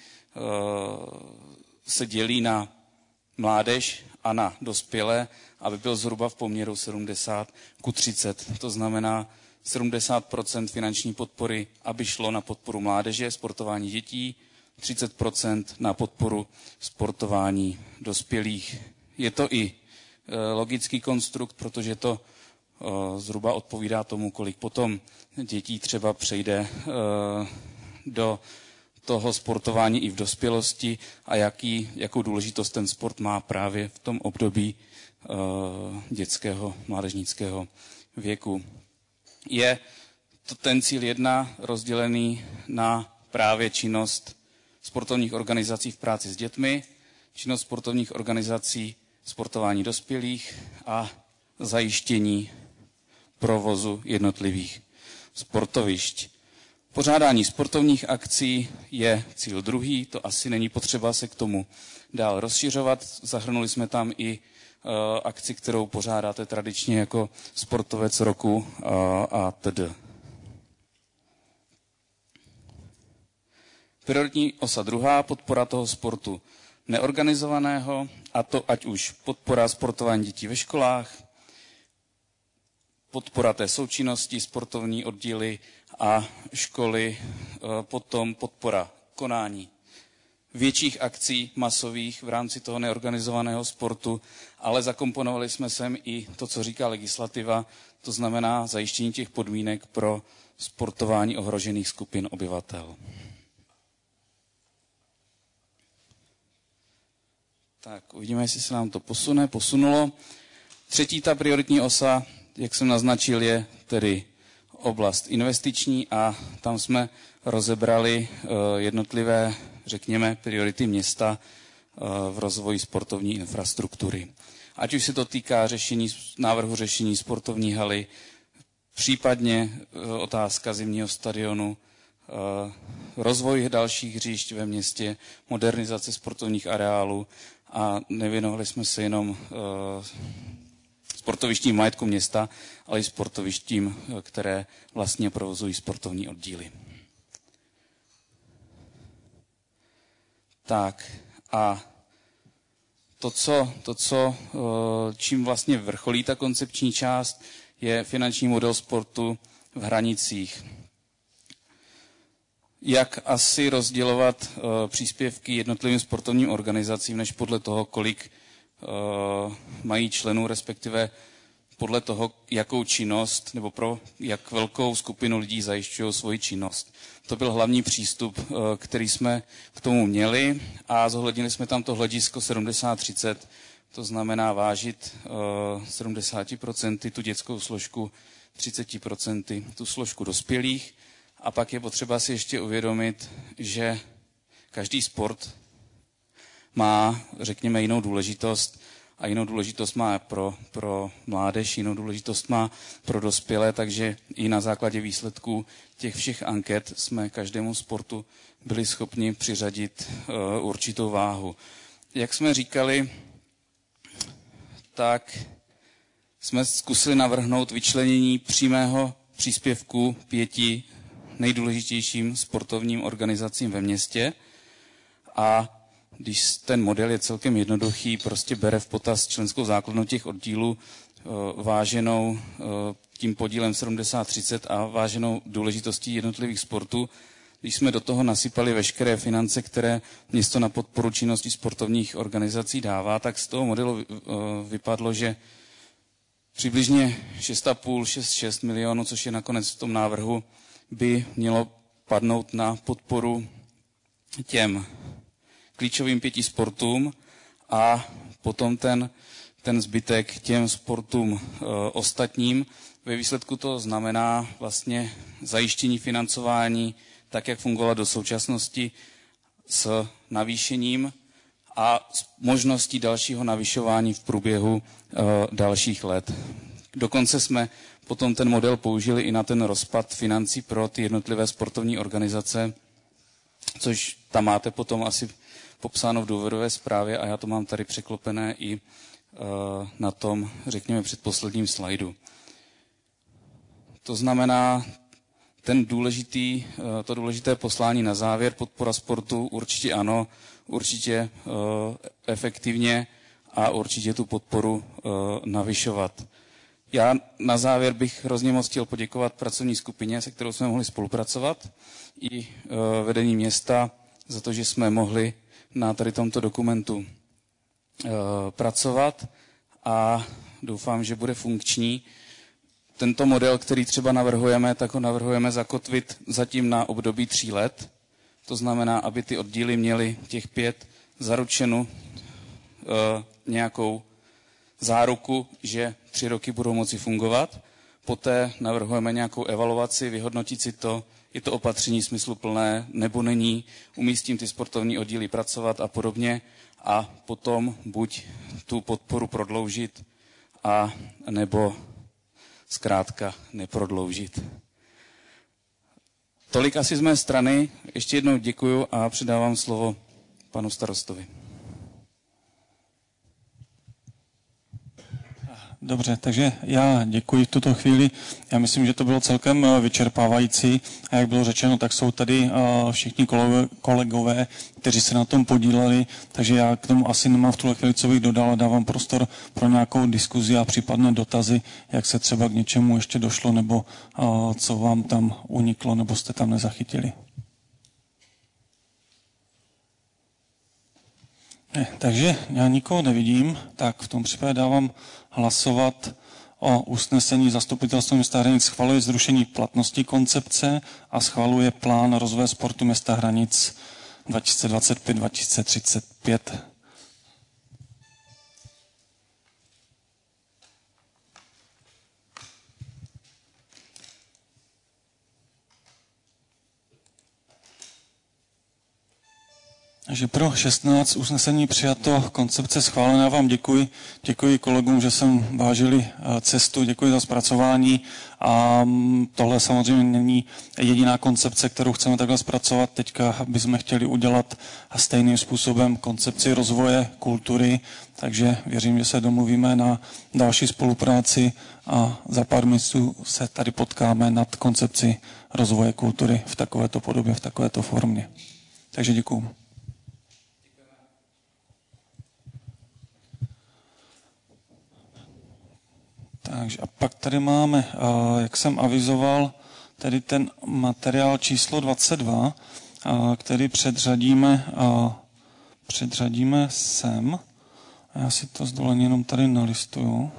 B: se dělí na mládež a na dospělé, aby byl zhruba v poměru 70:30. To znamená 70% finanční podpory, aby šlo na podporu mládeže, sportování dětí, 30% na podporu sportování dospělých. Je to i logický konstrukt, protože to zhruba odpovídá tomu, kolik potom dětí třeba přejde do toho sportování i v dospělosti a jakou důležitost ten sport má právě v tom období dětského, mládežnického věku. Je to ten cíl 1 rozdělený na právě činnost sportovních organizací v práci s dětmi, činnost sportovních organizací sportování dospělých a zajištění provozu jednotlivých sportovišť. Pořádání sportovních akcí je cíl druhý, to asi není potřeba se k tomu dál rozšiřovat. Zahrnuli jsme tam i akci, kterou pořádáte tradičně jako sportovec roku a td. Prioritní osa druhá, podpora toho sportu neorganizovaného, a to ať už podpora sportování dětí ve školách, podpora té součinnosti, sportovní oddíly a školy, potom podpora konání větších akcí masových v rámci toho neorganizovaného sportu, ale zakomponovali jsme sem i to, co říká legislativa, to znamená zajištění těch podmínek pro sportování ohrožených skupin obyvatel. Tak, uvidíme, jestli se nám to posunulo. Třetí ta prioritní osa, jak jsem naznačil, je tedy oblast investiční a tam jsme rozebrali jednotlivé, řekněme, priority města v rozvoji sportovní infrastruktury. Ať už se to týká návrhu řešení sportovní haly, případně otázka zimního stadionu, rozvoj dalších hřišť ve městě, modernizace sportovních areálů a nevěnovali jsme se jenom sportovištím majetku města, ale i sportovištím, které vlastně provozují sportovní oddíly. Tak a čím vlastně vrcholí ta koncepční část, je finanční model sportu v hranicích. Jak asi rozdělovat příspěvky jednotlivým sportovním organizacím, než podle toho, kolik mají členů, respektive podle toho, jakou činnost nebo pro jak velkou skupinu lidí zajišťují svoji činnost. To byl hlavní přístup, který jsme k tomu měli a zohlednili jsme tam to hledisko 70-30, to znamená vážit 70% tu dětskou složku, 30% tu složku dospělých. A pak je potřeba si ještě uvědomit, že každý sport má, řekněme, jinou důležitost a jinou důležitost má pro mládež, jinou důležitost má pro dospělé, takže i na základě výsledků těch všech anket jsme každému sportu byli schopni přiřadit určitou váhu. Jak jsme říkali, tak jsme zkusili navrhnout vyčlenění přímého příspěvku 5 nejdůležitějším sportovním organizacím ve městě a když ten model je celkem jednoduchý, prostě bere v potaz členskou základnu těch oddílů váženou tím podílem 70-30 a váženou důležitostí jednotlivých sportů. Když jsme do toho nasypali veškeré finance, které město na podporu činnosti sportovních organizací dává, tak z toho modelu vypadlo, že přibližně 6,5-6 milionů, což je nakonec v tom návrhu, by mělo padnout na podporu těm klíčovým 5 sportům a potom ten zbytek těm sportům ostatním. Ve výsledku to znamená vlastně zajištění financování tak, jak fungovalo do současnosti s navýšením a s možností dalšího navyšování v průběhu dalších let. Dokonce jsme potom ten model použili i na ten rozpad financí pro ty jednotlivé sportovní organizace, což tam máte potom asi popsáno v důvodové zprávě a já to mám tady překlopené i na tom, řekněme, předposledním slajdu. To znamená, to důležité poslání na závěr, podpora sportu, určitě ano, určitě efektivně a určitě tu podporu navyšovat. Já na závěr bych hrozně moc chtěl poděkovat pracovní skupině, se kterou jsme mohli spolupracovat, i vedení města za to, že jsme mohli na tady tomto dokumentu pracovat a doufám, že bude funkční. Tento model, který třeba navrhujeme, tak ho navrhujeme zakotvit zatím na období 3 let. To znamená, aby ty oddíly měly těch 5 zaručenou nějakou záruku, že 3 roky budou moci fungovat. Poté navrhujeme nějakou evaluaci, vyhodnotit si to, je to opatření smysluplné nebo není, umístím ty sportovní oddíly pracovat a podobně a potom buď tu podporu prodloužit a nebo zkrátka neprodloužit. Tolik asi z mé strany. Ještě jednou děkuju a předávám slovo panu starostovi.
A: Dobře, takže já děkuji v tuto chvíli. Já myslím, že to bylo celkem vyčerpávající. A jak bylo řečeno, tak jsou tady všichni kolegové, kteří se na tom podíleli, takže já k tomu asi nemám v tuhle chvíli, co bych dodal, a dávám prostor pro nějakou diskuzi a případné dotazy, jak se třeba k něčemu ještě došlo, nebo co vám tam uniklo, nebo jste tam nezachytili. Takže já nikoho nevidím, tak v tom případě dávám hlasovat o usnesení Zastupitelstva města Hranic. Schvaluje zrušení platnosti koncepce a schvaluje plán rozvoje sportu města Hranic 2025-2035. Takže pro 16 usnesení přijato, koncepce schválená. Vám děkuji. Děkuji kolegům, že jsem vážili cestu, děkuji za zpracování. A tohle samozřejmě není jediná koncepce, kterou chceme takhle zpracovat. Teďka bychom chtěli udělat stejným způsobem koncepci rozvoje kultury, takže věřím, že se domluvíme na další spolupráci a za pár měsíců se tady potkáme nad koncepci rozvoje kultury v takovéto podobě, v takovéto formě. Takže děkuji. Takže a pak tady máme, jak jsem avizoval, tedy ten materiál číslo 22, který předřadíme sem. Já si to s dovolením jenom tady nalistuju,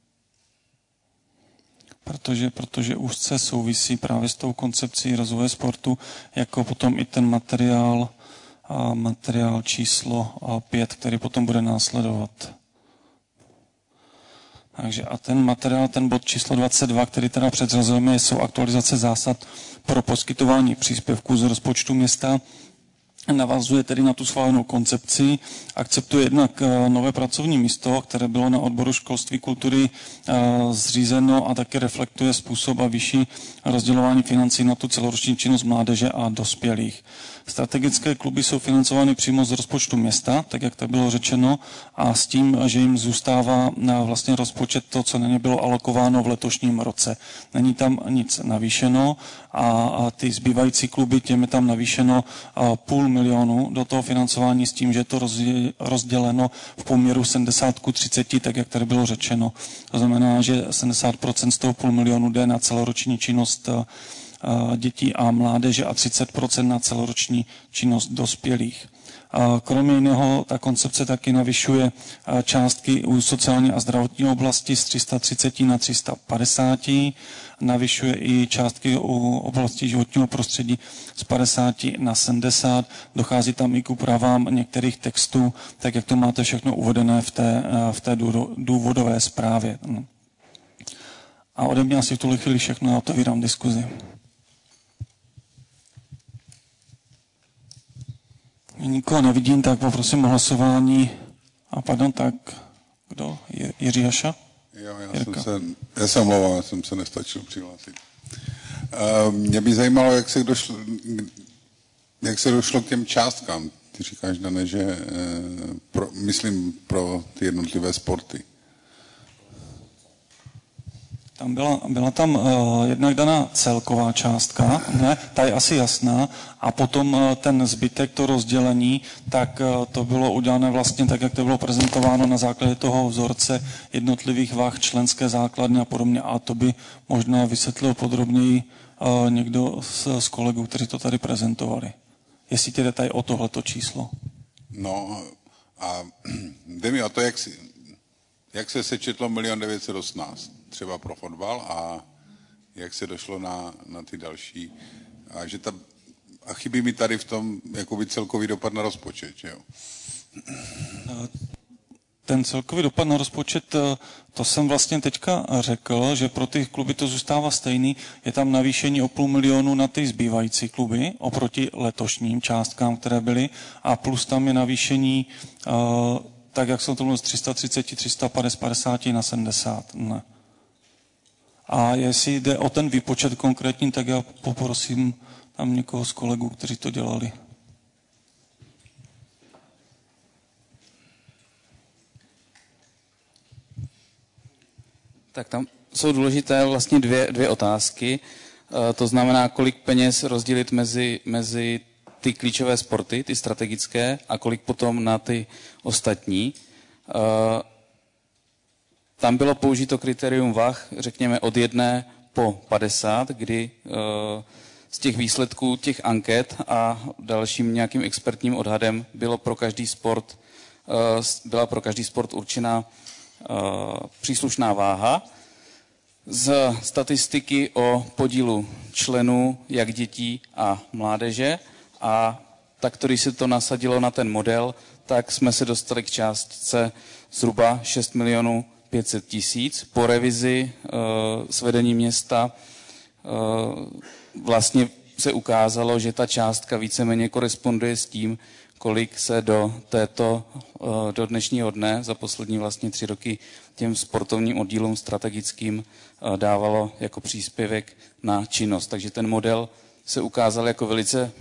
A: protože úzce souvisí právě s tou koncepcí rozvoje sportu, jako potom i ten materiál číslo 5, který potom bude následovat. Takže a ten materiál, ten bod číslo 22, který teda předřazujeme, jsou aktualizace zásad pro poskytování příspěvků z rozpočtu města. Navazuje tedy na tu schválenou koncepci, akceptuje jednak nové pracovní místo, které bylo na odboru školství kultury zřízeno a také reflektuje způsob a vyšší rozdělování financí na tu celoroční činnost mládeže a dospělých. Strategické kluby jsou financovány přímo z rozpočtu města, tak jak to bylo řečeno, a s tím, že jim zůstává vlastně rozpočet to, co na ně bylo alokováno v letošním roce. Není tam nic navýšeno a ty zbývající kluby, těm je tam navýšeno 500 000 do toho financování s tím, že je to rozděleno v poměru 70:30, tak jak tady bylo řečeno. To znamená, že 70% z toho 500 000 jde na celoroční činnost dětí a mládeže a 30% na celoroční činnost dospělých. Kromě jiného ta koncepce taky navyšuje částky u sociální a zdravotní oblasti z 330 na 350, navyšuje i částky u oblasti životního prostředí z 50 na 70, dochází tam i k úpravám některých textů, tak jak to máte všechno uvedené v té důvodové zprávě. A ode mě asi v tuhle chvíli všechno, já otevírám diskuzi. Nikoho nevidím, tak poprosím o hlasování. A pardon, tak kdo? Jiří Haša?
C: Jo, já se omlouvám, já jsem se nestačil přihlásit. Mě by zajímalo, jak se došlo k těm částkám. Ty říkáš, Dane, že myslím pro ty jednotlivé sporty.
A: Tam byla tam jednak daná celková částka, ne, ta je asi jasná, a potom ten zbytek, to rozdělení, tak to bylo udělané vlastně tak, jak to bylo prezentováno na základě toho vzorce jednotlivých vah, členské základny a podobně. A to by možná vysvětlil podrobněji někdo z kolegů, kteří to tady prezentovali. Jestli jde tady o tohleto číslo.
C: No a jde mi o to, jak se sečetlo 1 918 000 třeba pro fotbal a jak se došlo na ty další. A chybí mi tady v tom jakoby celkový dopad na rozpočet, jo?
A: Ten celkový dopad na rozpočet, to jsem vlastně teďka řekl, že pro ty kluby to zůstává stejný. Je tam navýšení o 500 000 na ty zbývající kluby oproti letošním částkám, které byly, a plus tam je navýšení, tak jak jsem to mluvil, z 330, 350 na 70. Ne. A jestli jde o ten výpočet konkrétní, tak já poprosím tam někoho z kolegů, kteří to dělali.
B: Tak tam jsou důležité vlastně dvě otázky. To znamená, kolik peněz rozdělit mezi ty klíčové sporty, ty strategické, a kolik potom na ty ostatní. Tam bylo použito kritérium vah, řekněme od 1 po 50, kdy z těch výsledků těch anket a dalším nějakým expertním odhadem byla pro každý sport určena příslušná váha. Z statistiky o podílu členů jak dětí a mládeže, a takto, když se to nasadilo na ten model, tak jsme se dostali k částce zhruba 6 500 000. Po revizi s vedením města vlastně se ukázalo, že ta částka víceméně koresponduje s tím, kolik se do dnešního dne za poslední vlastně 3 roky těm sportovním oddílům strategickým dávalo jako příspěvek na činnost. Takže ten model se ukázal jako velice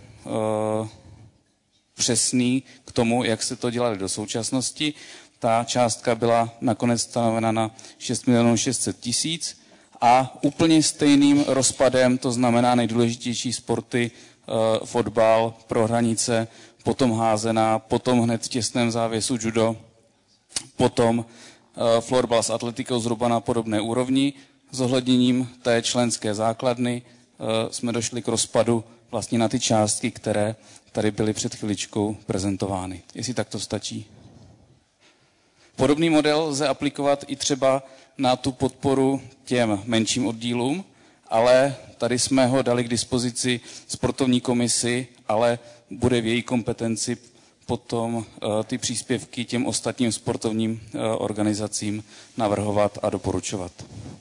B: přesný k tomu, jak se to dělali do současnosti. Ta částka byla nakonec stanovena na 6 600 000 a úplně stejným rozpadem, to znamená nejdůležitější sporty, fotbal, pro hranice, potom házená, potom hned v těsném závěsu judo, potom florbal s atletikou zhruba na podobné úrovni. Zohledněním té členské základny jsme došli k rozpadu vlastně na ty částky, které tady byly před chviličkou prezentovány. Jestli tak to stačí. Podobný model lze aplikovat i třeba na tu podporu těm menším oddílům, ale tady jsme ho dali k dispozici sportovní komisi, ale bude v její kompetenci potom ty příspěvky těm ostatním sportovním organizacím navrhovat a doporučovat.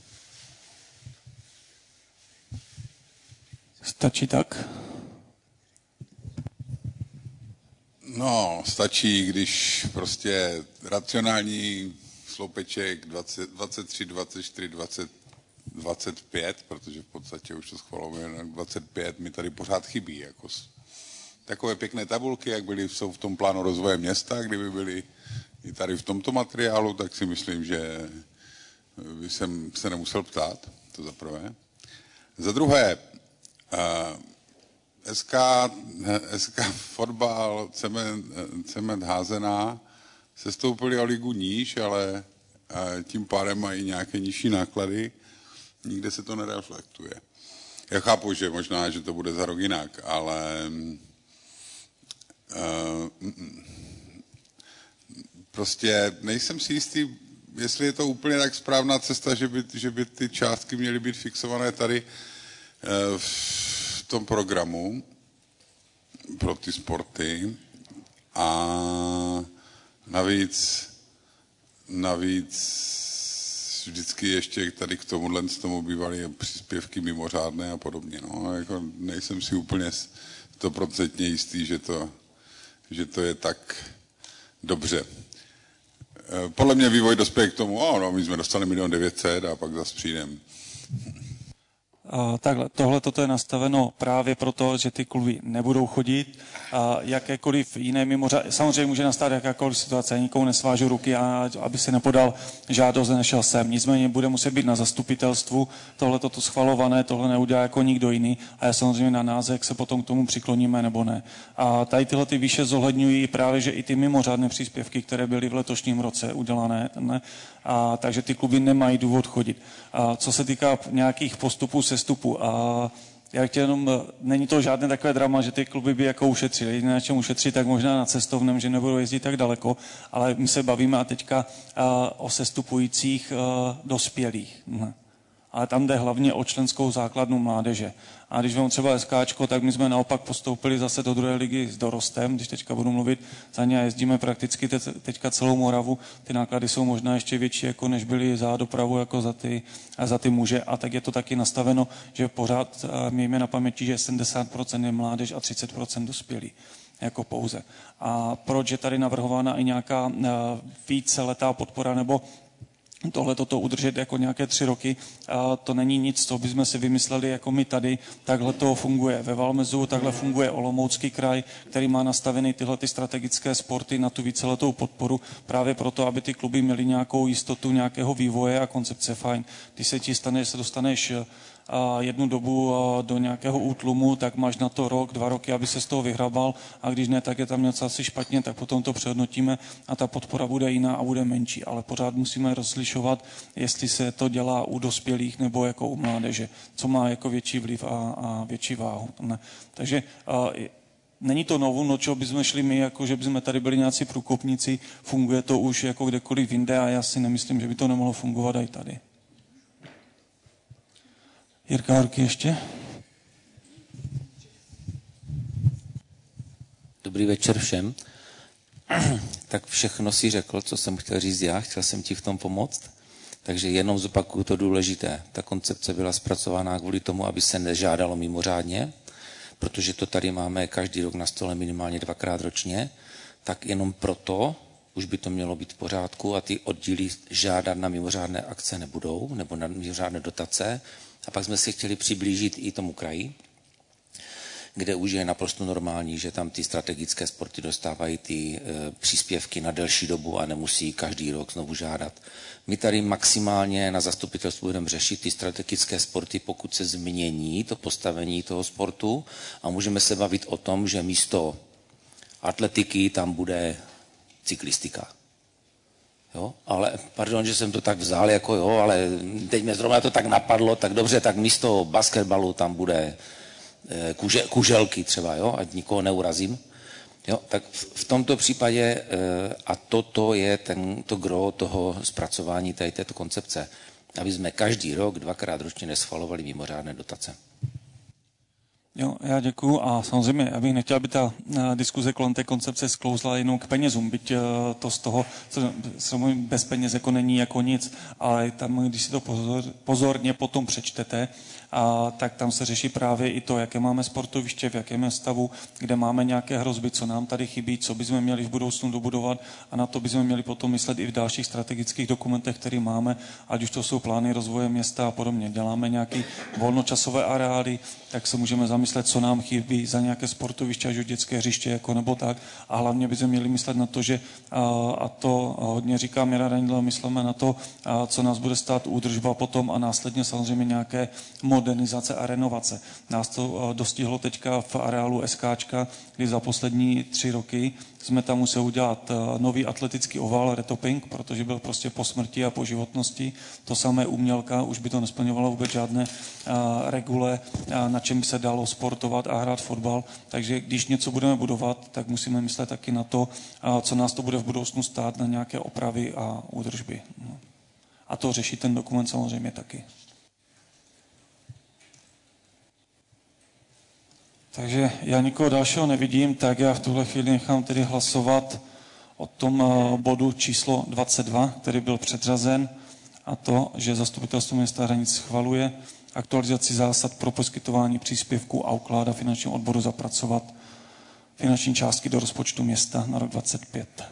A: Stačí tak?
C: No, stačí, když prostě racionální sloupeček 23, 24, 25, protože v podstatě už to schvalujeme na 25, mi tady pořád chybí. Jako takové pěkné tabulky, jak jsou v tom plánu rozvoje města, kdyby byly i tady v tomto materiálu, tak si myslím, že by jsem se nemusel ptát, to za prvé. Za druhé, SK fotbal, cement házená se stoupili o ligu níž, ale tím pádem mají nějaké nižší náklady. Nikde se to nereflektuje. Já chápu, že možná, že to bude za rok jinak, ale prostě nejsem si jistý, jestli je to úplně tak správná cesta, že by ty částky měly být fixované tady v tom programu pro ty sporty. A navíc vždycky ještě tady k tomu bývaly příspěvky mimořádné a podobně. No, jako nejsem si úplně 100% jistý, že to je tak dobře. Podle mě vývoj dospěje k tomu, my jsme dostali 1 900 000 a pak zase přijdeme.
A: Takhle, tohle toto je nastaveno právě proto, že ty kluby nebudou chodit. Jakékoliv jiné mimořádné, samozřejmě může nastat jakákoliv situace, nikomu nesvážu ruky, aby se nepodal žádost, nešel sem. Nicméně bude muset být na zastupitelstvu, tohle toto schvalované, tohle neudělá jako nikdo jiný a je samozřejmě na nás, jak se potom k tomu přikloníme nebo ne. A tady tyhle ty výše zohledňují právě, že i ty mimořádné příspěvky, které byly v letošním roce udělané, takže ty kluby nemají důvod chodit. Co se týká nějakých postupů, sestupů, já chtěl jenom, není to žádné takové drama, že ty kluby by jako ušetřili. Jediné, na čem ušetří, tak možná na cestovném, že nebudou jezdit tak daleko, ale my se bavíme a teďka o sestupujících dospělých. Ale tam jde hlavně o členskou základnu mládeže. A když vám třeba SKčko, tak my jsme naopak postoupili zase do 2. ligy s dorostem, když teďka budu mluvit za ně a jezdíme prakticky teďka celou Moravu. Ty náklady jsou možná ještě větší, jako než byly za dopravu, jako za ty muže. A tak je to taky nastaveno, že pořád mějme na paměti, že 70% je mládež a 30% dospělí. Jako pouze. A proč je tady navrhována i nějaká víceletá podpora nebo tohle toto udržet jako nějaké 3 roky, to není nic, co bychom si vymysleli jako my tady, takhle to funguje ve Valmezu, takhle funguje Olomoucký kraj, který má nastavený tyhle ty strategické sporty na tu víceletou podporu, právě proto, aby ty kluby měly nějakou jistotu nějakého vývoje a koncepce fajn. Když se ti stane, že se dostaneš jednu dobu do nějakého útlumu, tak máš na to rok, 2 roky, aby se z toho vyhrabal, a když ne, tak je tam něco asi špatně, tak potom to přehodnotíme a ta podpora bude jiná a bude menší. Ale pořád musíme rozlišovat, jestli se to dělá u dospělých nebo jako u mládeže, co má jako větší vliv a větší váhu. Ne. Takže není to novou, no čeho bychom šli my, jako že bychom tady byli nějací průkopníci, funguje to už jako kdekoliv jinde a já si nemyslím, že by to nemohlo fungovat i tady. Jirka Horky ještě.
D: Dobrý večer všem. Tak všechno si řekl, co jsem chtěl říct já, chtěl jsem ti v tom pomoct. Takže jenom zopakuju to důležité. Ta koncepce byla zpracovaná kvůli tomu, aby se nežádalo mimořádně, protože to tady máme každý rok na stole minimálně 2krát ročně, tak jenom proto už by to mělo být v pořádku a ty oddíly žádat na mimořádné akce nebudou, nebo na mimořádné dotace. A pak jsme si chtěli přiblížit i tomu kraji, kde už je naprosto normální, že tam ty strategické sporty dostávají ty příspěvky na delší dobu a nemusí každý rok znovu žádat. My tady maximálně na zastupitelstvu budeme řešit ty strategické sporty, pokud se změní to postavení toho sportu, a můžeme se bavit o tom, že místo atletiky tam bude cyklistika. Jo, ale pardon, že jsem to tak vzal, jako jo, ale teď mě zrovna to tak napadlo, tak dobře, tak místo basketbalu tam bude kuželky třeba, jo, ať nikoho neurazím. Jo, tak v tomto případě, a toto je to gro toho zpracování této koncepce, aby jsme každý rok 2krát ročně neschvalovali mimořádné dotace.
A: Jo, já děkuju a samozřejmě, já bych nechtěl, aby ta diskuze kolem té koncepce sklouzla jenom k penězům, byť to z toho, bez peněz jako není jako nic, ale tam, když si to pozorně potom přečtete, tak tam se řeší právě i to, jaké máme sportoviště, v jakém stavu, kde máme nějaké hrozby, co nám tady chybí, co bychom měli v budoucnu dobudovat, a na to bychom měli potom myslet i v dalších strategických dokumentech, které máme, ať už to jsou plány rozvoje města a podobně. Děláme nějaké volnočasové areály, tak se můžeme zamyslet, co nám chybí za nějaké sportoviště, až dětské hřiště, jako nebo tak. A hlavně bychom měli myslet na to, že, a to hodně říká Míra Reindl, myslíme na to, co nás bude stát údržba potom a následně samozřejmě nějaké modernizace a renovace. Nás to dostihlo teďka v areálu SKčka, kdy za poslední 3 roky jsme tam museli udělat nový atletický oval, retopping, protože byl prostě po smrti a po životnosti. To samé Umělka, už by to nesplňovalo vůbec žádné regule, na čem by se dalo sportovat a hrát fotbal. Takže když něco budeme budovat, tak musíme myslet taky na to, co nás to bude v budoucnu stát, na nějaké opravy a údržby. A to řeší ten dokument samozřejmě taky. Takže já nikoho dalšího nevidím, tak já v tuhle chvíli nechám tedy hlasovat o tom bodu číslo 22, který byl předřazen, a to, že Zastupitelstvo města Hranic schvaluje aktualizaci zásad pro poskytování příspěvků a ukládá finančnímu odboru zapracovat finanční částky do rozpočtu města na rok 2025.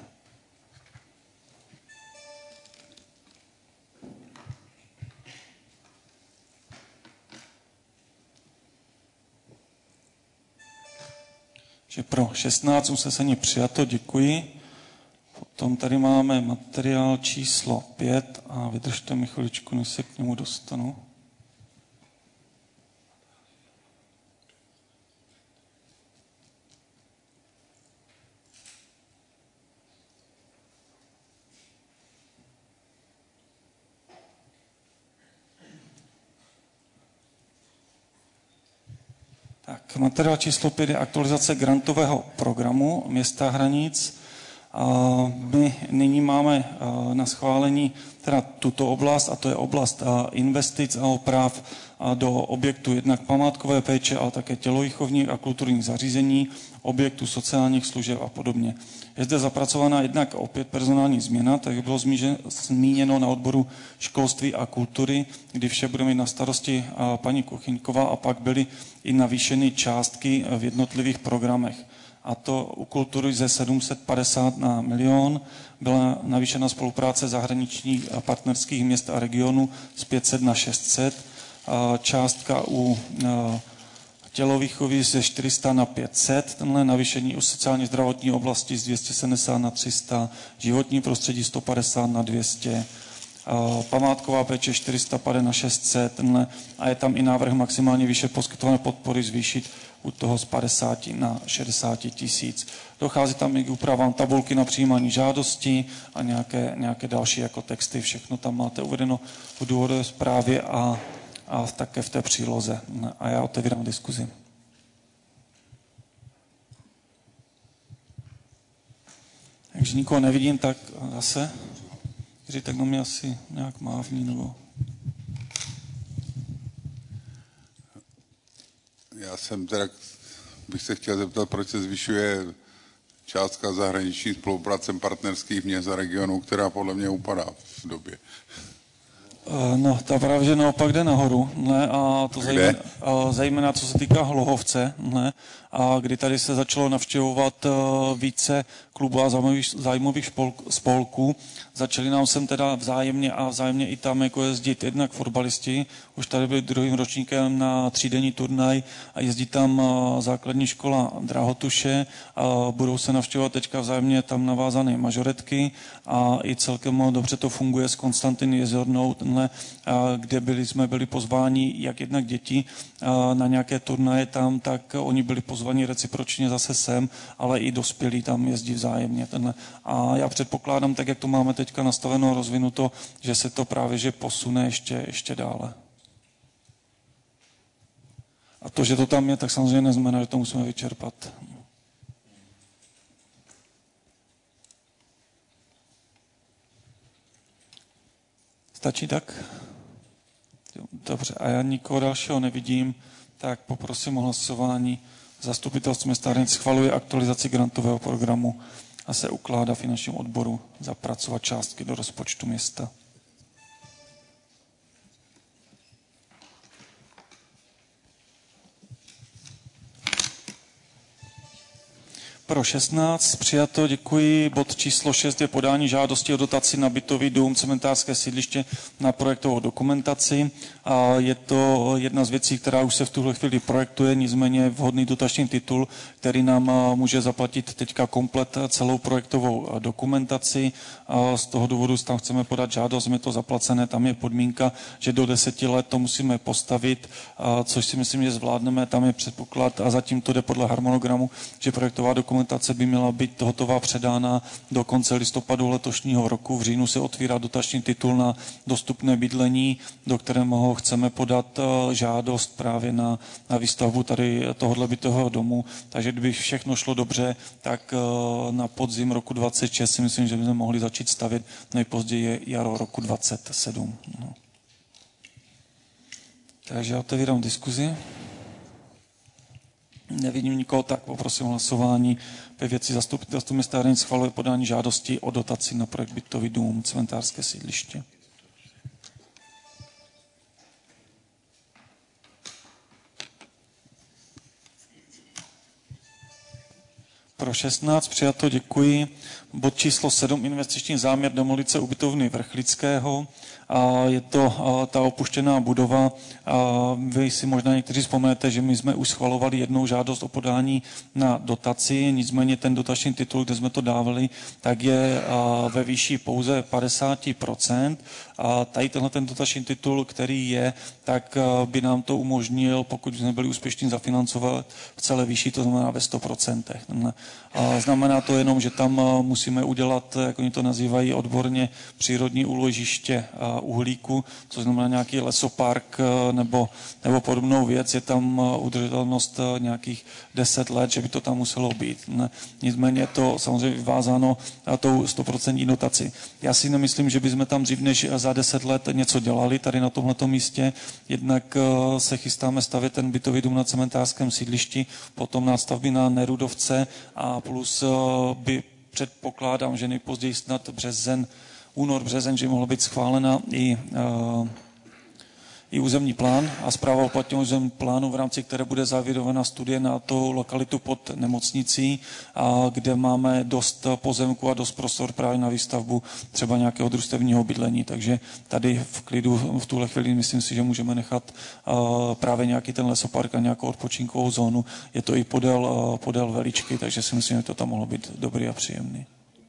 A: Že pro 16 usnesení přijato, děkuji. Potom tady máme materiál číslo 5 a vydržte mi chviličku, než se k němu dostanu. Tak, materiál číslo 5 je aktualizace grantového programu města Hranic. My nyní máme na schválení teda tuto oblast, a to je oblast investic a oprav do objektu jednak památkové péče, ale také tělovýchovních a kulturních zařízení, objektu sociálních služeb a podobně. Je zde zapracovaná jednak opět personální změna, tak bylo zmíněno na odboru školství a kultury, kdy vše bude mít na starosti paní Kuchyňková, a pak byly i navýšeny částky v jednotlivých programech. a to u kultury ze 750 na 1 000 000. Byla navýšena spolupráce zahraničních a partnerských měst a regionů z 500 na 600. Částka u tělovýchovy ze 400 na 500, tenhle navýšení u sociálně zdravotní oblasti z 270 na 300, životní prostředí 150 na 200, památková péče 450 na 600, tenhle, a je tam i návrh maximálně výše poskytované podpory zvýšit u toho z 50 na 60 tisíc. Dochází tam i k úpravám tabulky na přijímání žádostí a nějaké další jako texty. Všechno tam máte uvedeno v důvodové zprávě a také v té příloze. A já otevírám diskuzi. Takže nikoho nevidím, tak zase, tak na mě asi nějak mávní, nebo...
C: Já jsem teda, bych se chtěl zeptat, proč se zvyšuje částka zahraniční spolupráce partnerských měst a regionů, která podle mě upadá v době.
A: No, ta právě, že naopak jde nahoru, ne, a to zejména co se týká Hlohovce, ne, a kdy tady se začalo navštěvovat více klubů a zájmových spolků. Začali nám sem teda vzájemně i tam jako jezdit jednak fotbalisti, už tady byli druhým ročníkem na 3denní turnaj a jezdí tam základní škola Drahotuše a budou se navštěvovat teďka vzájemně tam navázané mažoretky a i celkem dobře to funguje s Konstantiny Jezornou, kde jsme byli pozváni jak jednak děti na nějaké turnaje tam, tak oni byli pozváni recipročně zase sem, ale i dospělí tam jezdí vzájemně. A já předpokládám, tak jak to máme teďka nastaveno, rozvinuto, že se to právě že posune ještě dále. A to, že to tam je, tak samozřejmě neznamená, že to musíme vyčerpat. Stačí tak? Dobře, a já nikoho dalšího nevidím, tak poprosím o hlasování. Zastupitelstvo města Hranic schvaluje aktualizaci grantového programu a se ukládá finančnímu odboru zapracovat částky do rozpočtu města. Pro 16 přijato, děkuji. Bod číslo 6 je podání žádosti o dotaci na bytový dům, cementářské sídliště na projektovou dokumentaci. A je to jedna z věcí, která už se v tuhle chvíli projektuje, nicméně vhodný dotační titul, který nám může zaplatit teďka komplet celou projektovou dokumentaci. A z toho důvodu tam chceme podat žádost, je to zaplacené, tam je podmínka, že do 10 let to musíme postavit, což si myslím, že zvládneme, tam je předpoklad a zatím to jde podle harmonogramu, že projektová dokumentace by měla být hotová, předána do konce listopadu letošního roku. V říjnu se otvírá dotační titul na dostupné bydlení, do kterého chceme podat žádost právě na výstavbu tady tohohle bytového domu. Takže kdyby všechno šlo dobře, tak na podzim roku 26 si myslím, že bychom mohli začít stavět, nejpozději jaro roku 27. No. Takže já otevírám diskuzi. Nevidím nikoho, tak poprosím hlasování. Ve věci zastupitelstva města Hranic schvaluje podání žádosti o dotaci na projekt bytový dům, cementářské sídliště. Pro 16 přijato, děkuji. Bod číslo 7, investiční záměr demolice ubytovny Vrchlického. Je to ta opuštěná budova. Vy si možná někteří vzpomenete, že my jsme už schvalovali jednou žádost o podání na dotaci, nicméně ten dotační titul, kde jsme to dávali, tak je ve výši pouze 50%. A tady tenhle ten dotační titul, který je, tak by nám to umožnil, pokud jsme byli úspěšní, zafinancovat v celé výši, to znamená ve 100%. A znamená to jenom, že tam musíme udělat, jak oni to nazývají odborně, přírodní úložiště uhlíku, což znamená nějaký lesopark nebo podobnou věc. Je tam udržitelnost nějakých 10 let, že by to tam muselo být. Nicméně je to samozřejmě vyvázáno tou 100% dotaci. Já si nemyslím, že bychom tam dřív než za 10 let něco dělali tady na tomhleto místě. Jednak se chystáme stavět ten bytový dům na cementářském sídlišti, potom nástavby na Nerudovce a plus by předpokládám, že nejpozději snad únor, březen, že mohla být schválena i územní plán a zpráva o uplatňování územního plánu, v rámci které bude závěrovaná studie na tu lokalitu pod nemocnicí, kde máme dost pozemku a dost prostor právě na výstavbu třeba nějakého družstevního bydlení. Takže tady v klidu v tuhle chvíli myslím si, že můžeme nechat právě nějaký ten lesopark a nějakou odpočinkovou zónu. Je to i podél Veličky, takže si myslím, že to tam mohlo být dobrý a příjemný.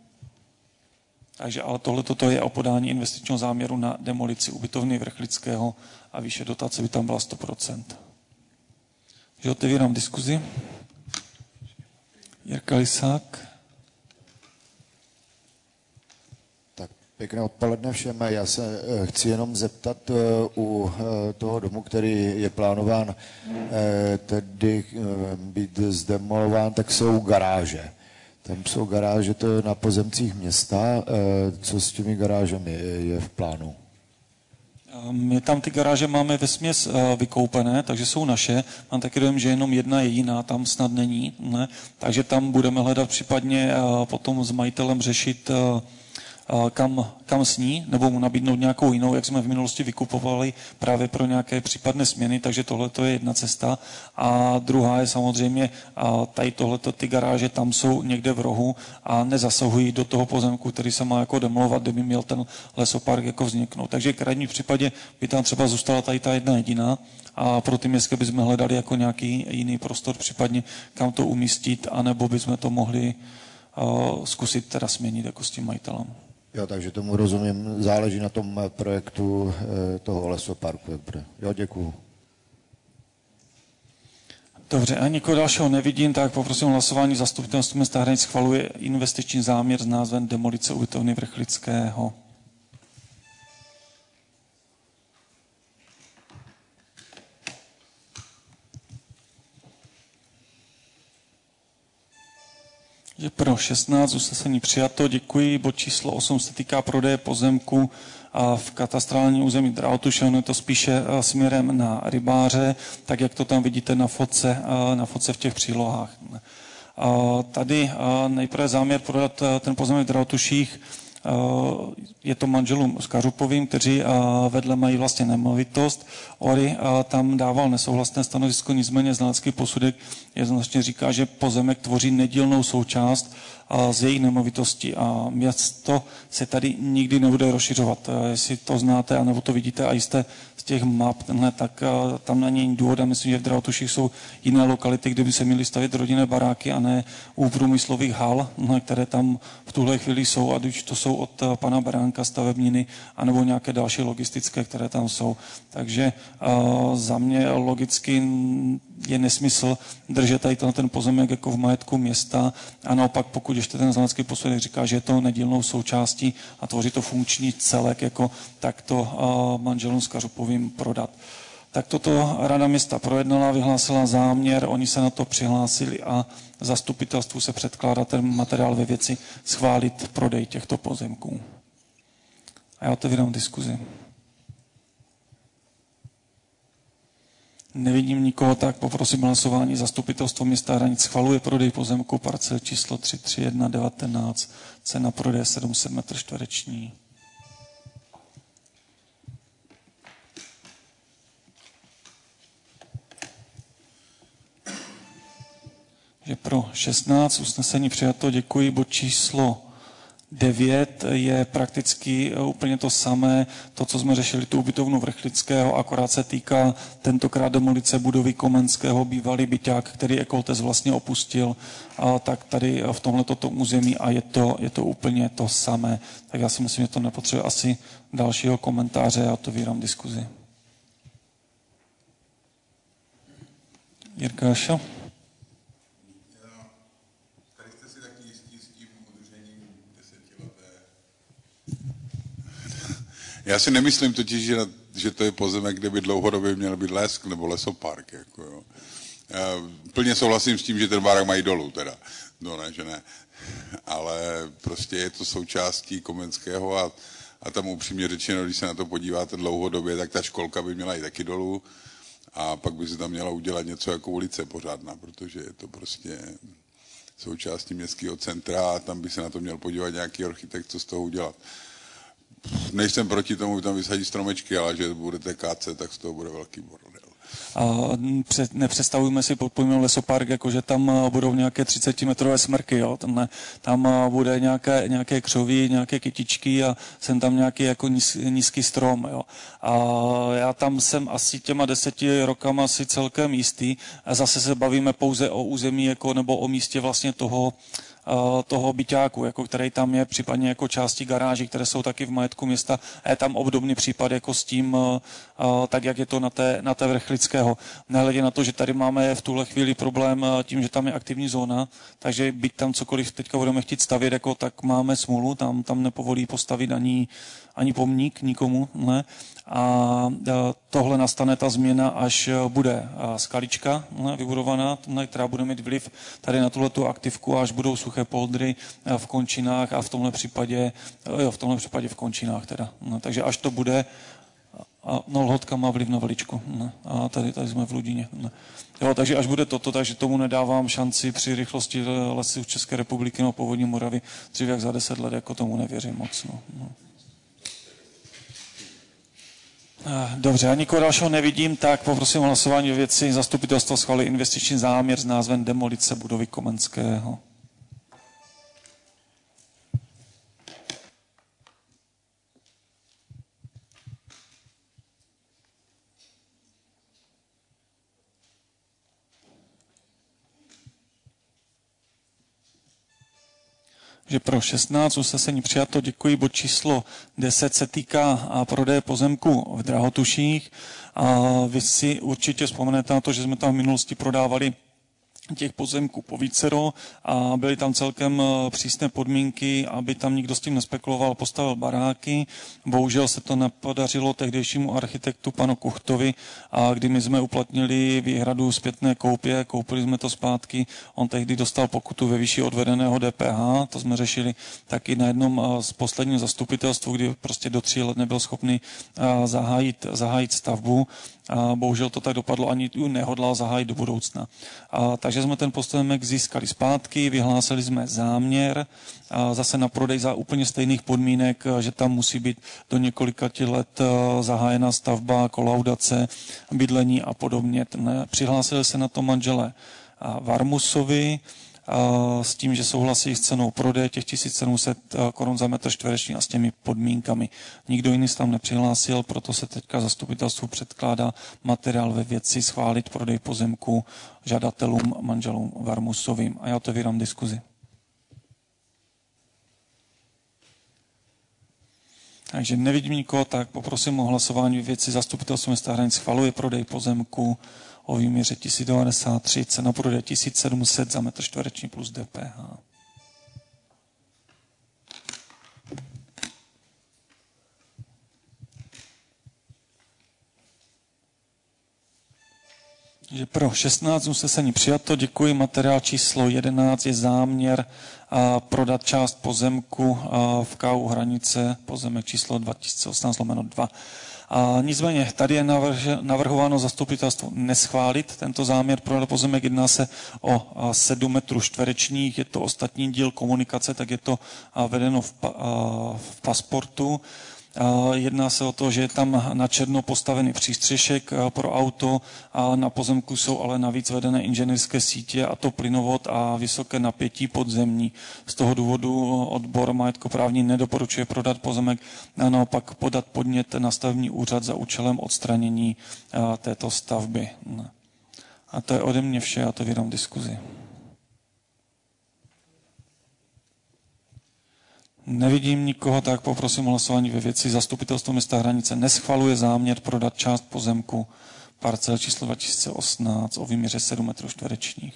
A: Takže ale tohle je o podání investičního záměru na demolici ubytovny Vrchlického a výše dotace by tam byla 100%. Takže otevírám diskuzi. Jirka Lisák.
E: Tak pěkné odpoledne všem. Já se chci jenom zeptat u toho domu, který je plánován tedy být zdemolován, tak jsou garáže. Tam jsou garáže, to je na pozemcích města. Co s těmi garážemi je v plánu?
A: My tam ty garáže máme vesměs vykoupené, takže jsou naše. Mám taky dojem, že jenom jedna je jiná, tam snad není. Ne? Takže tam budeme hledat případně potom s majitelem řešit, kam sní, nebo mu nabídnout nějakou jinou, jak jsme v minulosti vykupovali právě pro nějaké případné směny, takže tohle je jedna cesta. A druhá je samozřejmě, tady tohleto, ty garáže tam jsou někde v rohu a nezasahují do toho pozemku, který se má jako demolovat, kde by měl ten lesopark jako vzniknout. Takže v krajním případě by tam třeba zůstala tady ta jedna jediná a pro ty městské bychom hledali jako nějaký jiný prostor, případně kam to umístit, anebo bychom to mohli zkusit teda směnit jako s tím majitelem.
E: Jo, takže tomu rozumím, záleží na tom projektu toho lesoparku. Jo, děkuju.
A: Dobře, a nikoho dalšího nevidím, tak poprosím hlasování. Zastupitelstvo města Hranic schvaluje investiční záměr s názvem demolice ubytovny Vrchlického. Je pro 16, usnesení přijato, děkuji. Bod číslo 8 se týká prodeje pozemku v katastrálním území Drautuš, ono je to spíše směrem na rybáře, tak jak to tam vidíte na fotce v těch přílohách. Tady nejprve záměr prodat ten pozemek v Drautuších, je to manželům Skařupovým, kteří vedle mají vlastně nemovitost. Ory tam dával nesouhlasné stanovisko, nicméně znalecký posudek jednoznačně říká, že pozemek tvoří nedílnou součást z jejich nemovitosti a město se tady nikdy nebude rozšiřovat. Jestli to znáte, anebo to vidíte a jste z těch map, tak tam na něj důvod. A myslím, že v Drautuších jsou jiné lokality, kde by se měly stavět rodinné baráky a ne u průmyslových hal, které tam v tuhle chvíli jsou, ať už to jsou od pana Beránka stavebniny, anebo nějaké další logistické, které tam jsou. Takže za mě logicky je nesmysl držet tady ten pozemek jako v majetku města a naopak, pokud ještě ten znalecký posudek říká, že je to nedílnou součástí a tvoří to funkční celek, tak to manželům Skařupovým prodat. Tak toto Rada města projednala, vyhlásila záměr, oni se na to přihlásili a zastupitelstvu se předkládá ten materiál ve věci schválit prodej těchto pozemků. A já otevírám diskuzi. Nevidím nikoho, tak poprosím hlasování. Zastupitelstvo města Hranic schvaluje prodej pozemku parcel číslo 33119, cena prodeje 700 m². Je pro 16, usnesení přijato, děkuji. Bod číslo 9 je prakticky úplně to samé, to, co jsme řešili, tu ubytovnu Vrchlického, akorát se týká tentokrát demolice budovy Komenského, bývalý byťák, který Ekoltes vlastně opustil, tak tady v tomhleto území a je to úplně to samé. Tak já si myslím, že to nepotřebuje asi dalšího komentáře a otevírám diskuzi. Jirka Jaša.
C: Já si nemyslím totiž, že to je pozemek, kde by dlouhodobě měl být lesk nebo lesopark. Jako jo. Plně souhlasím s tím, že ten barák mají dolů teda. No ne, že ne. Ale prostě je to součástí Komenského a tam upřímně řečeno, když se na to podíváte dlouhodobě, tak ta školka by měla i taky dolů a pak by se tam měla udělat něco jako ulice pořádná, protože je to prostě součástí městského centra a tam by se na to měl podívat nějaký architekt, co z toho udělat. nejsem proti tomu, tam vysadí stromečky, ale že budete kácet, tak z toho bude velký bordel.
A: Nepředstavujeme si pod pojmem lesopark, jako že tam budou nějaké 30-metrové smrky, jo? Tam bude nějaké křoví, nějaké kytičky a jsem tam nějaký jako nízký strom. Jo? A já tam jsem asi těma 10 rokama si celkem jistý. A zase se bavíme pouze o území jako, nebo o místě vlastně toho byťáku, jako který tam je, případně jako části garáží, které jsou taky v majetku města. A je tam obdobný případ jako s tím, tak jak je to na té Vrchlického. Nehledě na to, že tady máme v tuhle chvíli problém tím, že tam je aktivní zóna, takže byť tam cokoliv teďka budeme chtít stavět, jako, tak máme smůlu, tam nepovolí postavit ani pomník nikomu. Ne? A tohle nastane ta změna, až bude skalička vybudovaná, která bude mít vliv tady na tuhletu aktivku, až budou suché poldry v končinách a v tomhle případě v končinách teda. Takže až to bude, Lhotka má vliv na Veličku. A tady jsme v Ludině. Jo, takže až bude toto, takže tomu nedávám šanci při rychlosti lesů České republiky nebo povodní Moravy dřív jak za 10 let, jako tomu nevěřím moc. No. Dobře, já nikoho dalšího nevidím, tak poprosím o hlasování ve věci zastupitelstva schválí investiční záměr s názvem demolice budovy Komenského. Že pro 16 usnesení přijato, děkuji. Bod číslo 10 se týká prodeje pozemku v Drahotuších. A vy si určitě vzpomenete na to, že jsme tam v minulosti prodávali těch pozemků povícero a byly tam celkem přísné podmínky, aby tam nikdo s tím nespekuloval, postavil baráky. Bohužel se to nepodařilo tehdejšímu architektu panu Kuchtovi, a kdy my jsme uplatnili výhradu zpětné koupě, koupili jsme to zpátky, on tehdy dostal pokutu ve výši odvedeného DPH, to jsme řešili taky na jednom z posledních zastupitelstvu, kdy prostě do 3 let nebyl schopný zahájit stavbu. A bohužel to tak dopadlo, ani nehodlal zahájit do budoucna. Takže jsme ten pozemek získali zpátky, vyhlásili jsme záměr, zase na prodej za úplně stejných podmínek, že tam musí být do několika let zahájena stavba, kolaudace, bydlení a podobně. Přihlásili se na to manželé Varmusovi, s tím, že souhlasí s cenou prodeje těch 1700 korun za metr čtvereční a s těmi podmínkami. Nikdo jiný se tam nepřihlásil, proto se teďka zastupitelstvu předkládá materiál ve věci schválit prodej pozemku žadatelům manželům Varmusovým. A já otevírám diskuzi. Takže nevidím nikoho, tak poprosím o hlasování ve věci zastupitelstvu města Hranic schvaluje prodej pozemku o výměře 1093, cena prodeje 1700 za metr čtvereční plus DPH. Že pro 16 usnesení přijato, děkuji. Materiál číslo 11 je záměr prodat část pozemku v KU Hranice, pozemek číslo 2018/2. Nicméně tady je navrhováno zastupitelstvo neschválit tento záměr prodat pozemek. Jedná se o 7 metrů čtverečních, je to ostatní díl komunikace, tak je to vedeno v pasportu. Jedná se o to, že je tam na černo postavený přístřešek pro auto a na pozemku jsou ale navíc vedené inženýrské sítě, a to plynovod a vysoké napětí podzemní. Z toho důvodu odbor majetkoprávní nedoporučuje prodat pozemek a naopak podat podnět na stavební úřad za účelem odstranění této stavby. A to je ode mě vše, já otevírám diskuzi. Nevidím nikoho, tak poprosím o hlasování ve věci zastupitelstvo města Hranice neschvaluje záměr prodat část pozemku parcel číslo 2018 o výměře 7 metrů čtverečních.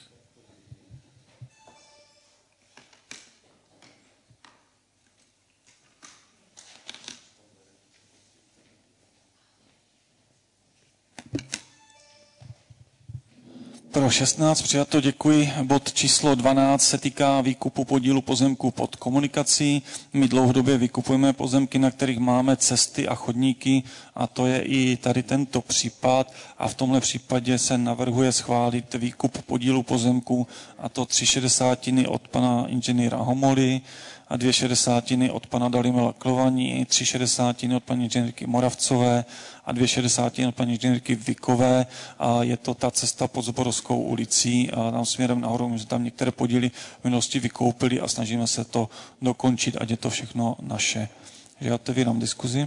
A: Pro 16 přijato, děkuji. Bod číslo 12 se týká výkupu podílu pozemku pod komunikací. My dlouhodobě vykupujeme pozemky, na kterých máme cesty a chodníky, a to je i tady tento případ. A v tomhle případě se navrhuje schválit výkup podílu pozemku, a to 3/60 od pana inženýra Homoly, a 2/60 od pana Dalimila Klovaní, 3/60 od paní inženýrky Moravcové a 2/60 od paní inženýrky Vikové. A je to ta cesta pod Zborovskou ulicí a tam směrem nahoru, my jsme tam některé podíly v minulosti vykoupili a snažíme se to dokončit, ať je to všechno naše. Takže já otevírám diskuzi.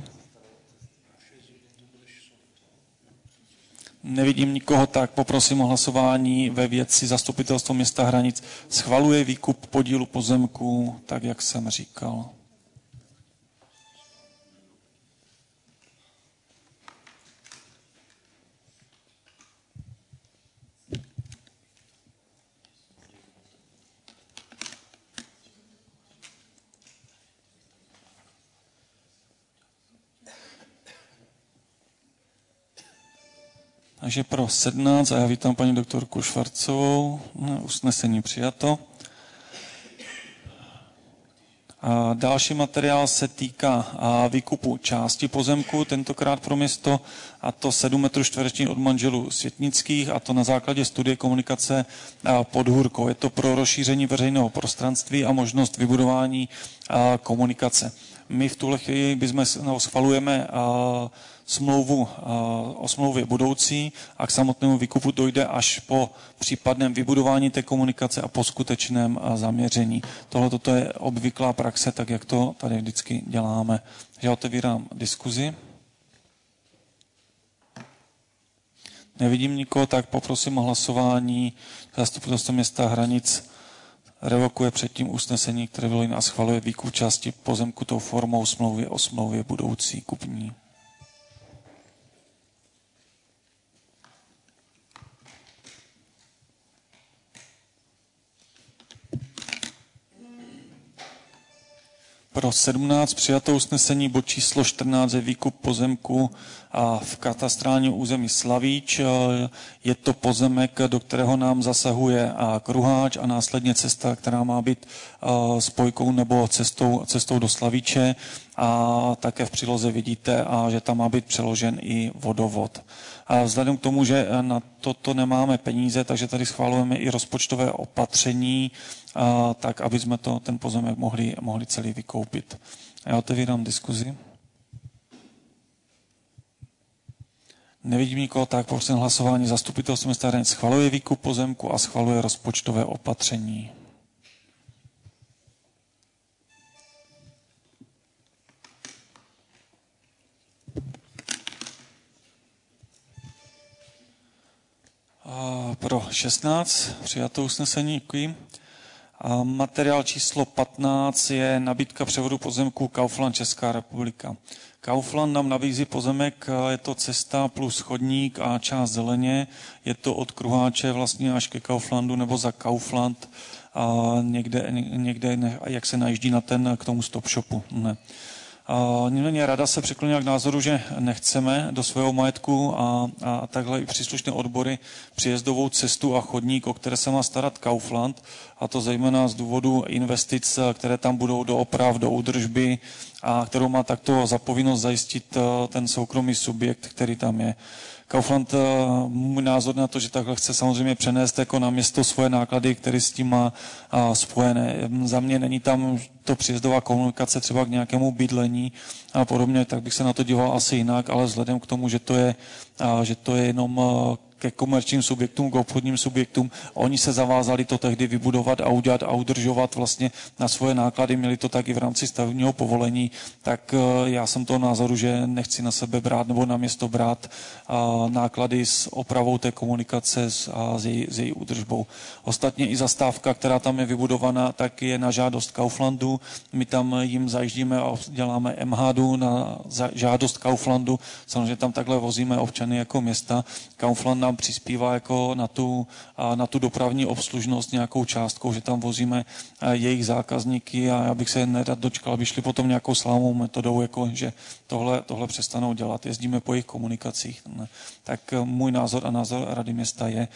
A: Nevidím nikoho, tak poprosím o hlasování ve věci Zastupitelstvo města Hranic. Schvaluje výkup podílu pozemků, tak jak jsem říkal. Takže pro 17, a já vítám paní doktorku Švarcovou, usnesení přijato. A další materiál se týká výkupu části pozemku, tentokrát pro město, a to 7 metrů čtverečních od manželů Světnických, a to na základě studie komunikace pod Hůrkou. Je to pro rozšíření veřejného prostranství a možnost vybudování komunikace. My v tuhle chvíli schvalujeme smlouvu o smlouvě budoucí a k samotnému výkupu dojde až po případném vybudování té komunikace a po skutečném zaměření. Tohle toto je obvyklá praxe, tak jak to tady vždycky děláme. Já otevírám diskuzi. Nevidím nikoho, tak poprosím o hlasování. Zastupitelstvo města Hranic revokuje předtím usnesení, které bylo jiné, a schvaluje výkup části pozemku tou formou smlouvy o smlouvě budoucí kupní. Pro 17 přijato usnesení, bod číslo 14 je výkup pozemku v katastrálním území Slavíč. Je to pozemek, do kterého nám zasahuje kruháč a následně cesta, která má být spojkou nebo cestou do Slavíče. A také v příloze vidíte, že tam má být přeložen i vodovod. A vzhledem k tomu, že na toto nemáme peníze, takže tady schválujeme i rozpočtové opatření, tak aby jsme ten pozemek mohli celý vykoupit. Já otevírám diskuzi. Nevidím nikoho, tak prosím hlasování. Zastupitelstvo města Hranic schvaluje výkup pozemku a schvaluje rozpočtové opatření. Pro 16 přijato usnesení, děkuji. Materiál číslo 15 je nabídka převodu pozemku Kaufland Česká republika. Kaufland nám nabízí pozemek, je to cesta plus chodník a část zeleně. Je to od Kruháče vlastně až ke Kauflandu nebo za Kaufland a někde jak se najíždí k tomu stop shopu. Ne. Nicméně rada se přiklonila k názoru, že nechceme do svého majetku a takhle i příslušné odbory příjezdovou cestu a chodník, o které se má starat Kaufland, a to zejména z důvodu investic, které tam budou do oprav, do údržby a kterou má takto za povinnost zajistit ten soukromý subjekt, který tam je. Kaufland, můj názor na to, že takhle chce samozřejmě přenést jako na město svoje náklady, které s tím má spojené. Za mě není tam to příjezdová komunikace třeba k nějakému bydlení a podobně, tak bych se na to díval asi jinak, ale vzhledem k tomu, že to je jenom ke komerčním subjektům, k obchodním subjektům. Oni se zavázali to tehdy vybudovat a udělat a udržovat vlastně na svoje náklady, měli to tak i v rámci stavebního povolení, tak já jsem toho názoru, že nechci na sebe brát nebo na město brát náklady s opravou té komunikace a s její údržbou. Ostatně i zastávka, která tam je vybudovaná, tak je na žádost Kauflandu. My tam jim zajíždíme a děláme MHD na žádost Kauflandu. Samozřejmě tam takhle vozíme občany jako města. Kaufland nám přispívá jako na tu dopravní obslužnost nějakou částkou, že tam vozíme jejich zákazníky a já bych se nerad dočkal, aby šli potom nějakou slámovou metodou, jako že tohle přestanou dělat. Jezdíme po jejich komunikacích. Ne. Tak můj názor a názor Rady města je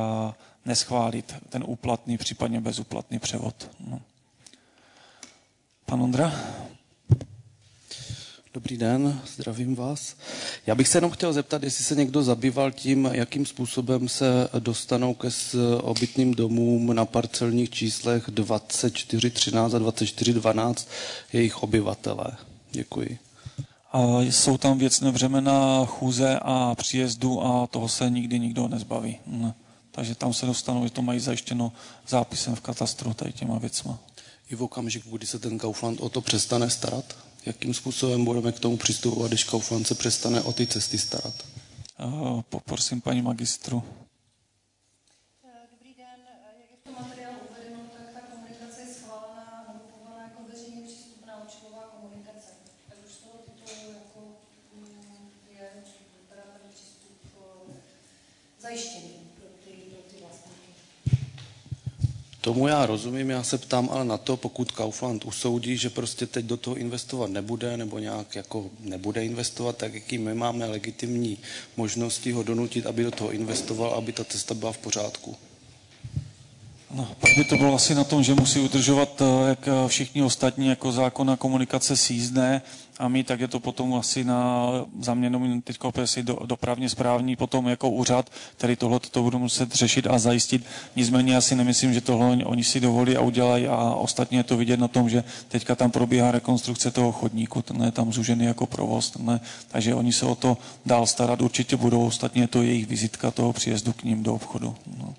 A: neschválit ten úplatný, případně bezúplatný převod. No. Pan Ondra?
F: Dobrý den, zdravím vás. Já bych se jenom chtěl zeptat, jestli se někdo zabýval tím, jakým způsobem se dostanou ke obytným domům na parcelních číslech 2413 a 2412 jejich obyvatelé. Děkuji.
A: A jsou tam věcné břemena chůze a příjezdu a toho se nikdy nikdo nezbaví. Takže tam se dostanou, že to mají zajištěno zápisem v katastru tady těma věcma.
F: I v okamžiku, kdy se ten Kaufland o to přestane starat? Jakým způsobem budeme k tomu přistupovat, když Kaufland se přestane o ty cesty starat?
A: Poprosím paní magistru.
G: Dobrý den, jak je v tom materiálu uvedeno, tak ta komunikace je schválená nebo povolená jako veřejně přístupná účelová komunikace. Tak už z toho titulu jako je teda ten přístup zajištěný pro ty vlastníky.
F: Tomu já rozumím, já se ptám ale na to, pokud Kaufland usoudí, že prostě teď do toho investovat nebude, nebo nějak jako nebude investovat, tak jaký my máme legitimní možnosti ho donutit, aby do toho investoval, aby ta cesta byla v pořádku.
A: No, pak by to bylo asi na tom, že musí udržovat, jak všichni ostatní, jako zákon a komunikace s jízdné a my, tak je to potom asi za mě teď asi dopravně správní potom jako úřad, který tohle to budou muset řešit a zajistit. Nicméně já si nemyslím, že tohle oni si dovolí a udělají a ostatně je to vidět na tom, že teďka tam probíhá rekonstrukce toho chodníku, ten je tam zúžený jako provoz, takže oni se o to dál starat určitě budou, ostatně je to jejich vizitka toho příjezdu k ním do obchodu. No.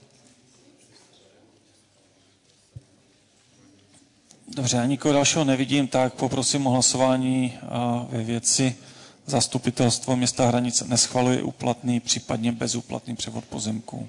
A: Dobře, já nikoho dalšího nevidím, tak poprosím o hlasování ve věci zastupitelstvo města Hranice neschvaluje úplatný, případně bezúplatný převod pozemků.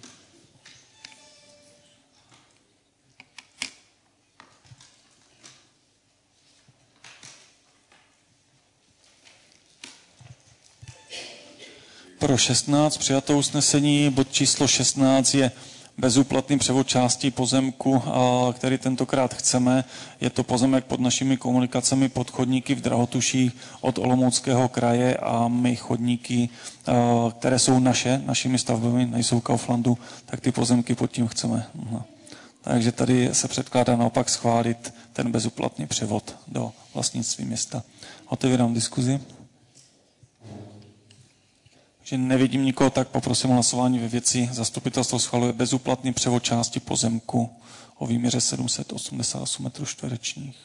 A: Pro 16 přijato usnesení, bod číslo 16 je bezúplatný převod části pozemku, který tentokrát chceme. Je to pozemek pod našimi komunikacemi pod chodníky v Drahotuších od Olomouckého kraje a my chodníky, které jsou našimi stavbami, nejsou Kauflandu, tak ty pozemky pod tím chceme. Takže tady se předkládá naopak schválit ten bezúplatný převod do vlastnictví města. Otevírám diskuzi. Že nevidím nikoho, tak poprosím o hlasování ve věci. Zastupitelstvo schvaluje bezúplatný převod části pozemku o výměře 788 metrů čtverečních.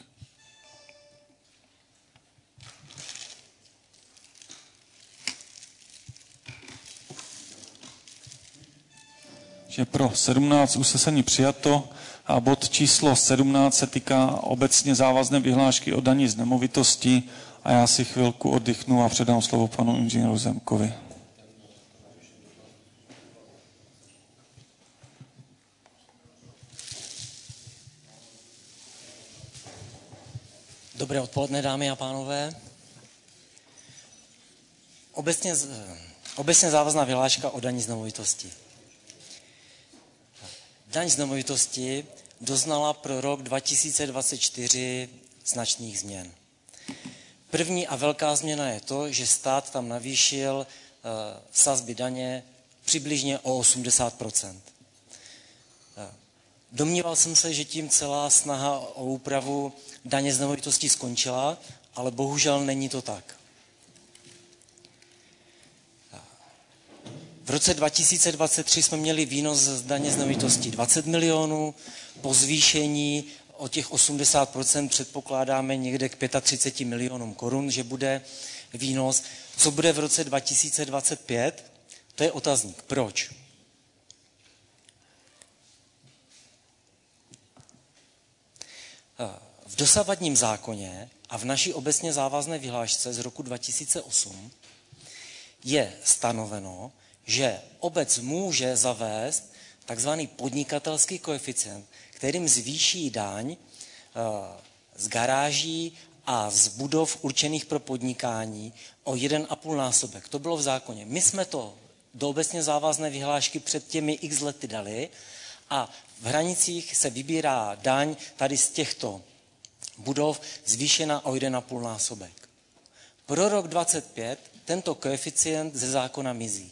A: Že pro 17 usnesení přijato a bod číslo 17 se týká obecně závazné vyhlášky o dani z nemovitosti a já si chvilku oddychnu a předám slovo panu inženýru Zemkovi.
H: Dobré odpoledne, dámy a pánové. Obecně závazná vyhláška o dani z nemovitosti. Daň z nemovitosti doznala pro rok 2024 značných změn. První a velká změna je to, že stát tam navýšil sazby daně přibližně o 80%. Domníval jsem se, že tím celá snaha o úpravu daně z nemovitosti skončila, ale bohužel není to tak. V roce 2023 jsme měli výnos z daně z nemovitosti 20 milionů, po zvýšení o těch 80% předpokládáme někde k 35 milionům korun, že bude výnos. Co bude v roce 2025? To je otazník. Proč? V dosavadním zákoně a v naší obecně závazné vyhlášce z roku 2008 je stanoveno, že obec může zavést takzvaný podnikatelský koeficient, kterým zvýší daň z garáží a z budov určených pro podnikání o 1,5 násobek. To bylo v zákoně. My jsme to do obecně závazné vyhlášky před těmi x lety dali a v Hranicích se vybírá daň tady z těchto budov zvýšena o 1,5 násobek. Pro rok 2025 tento koeficient ze zákona mizí.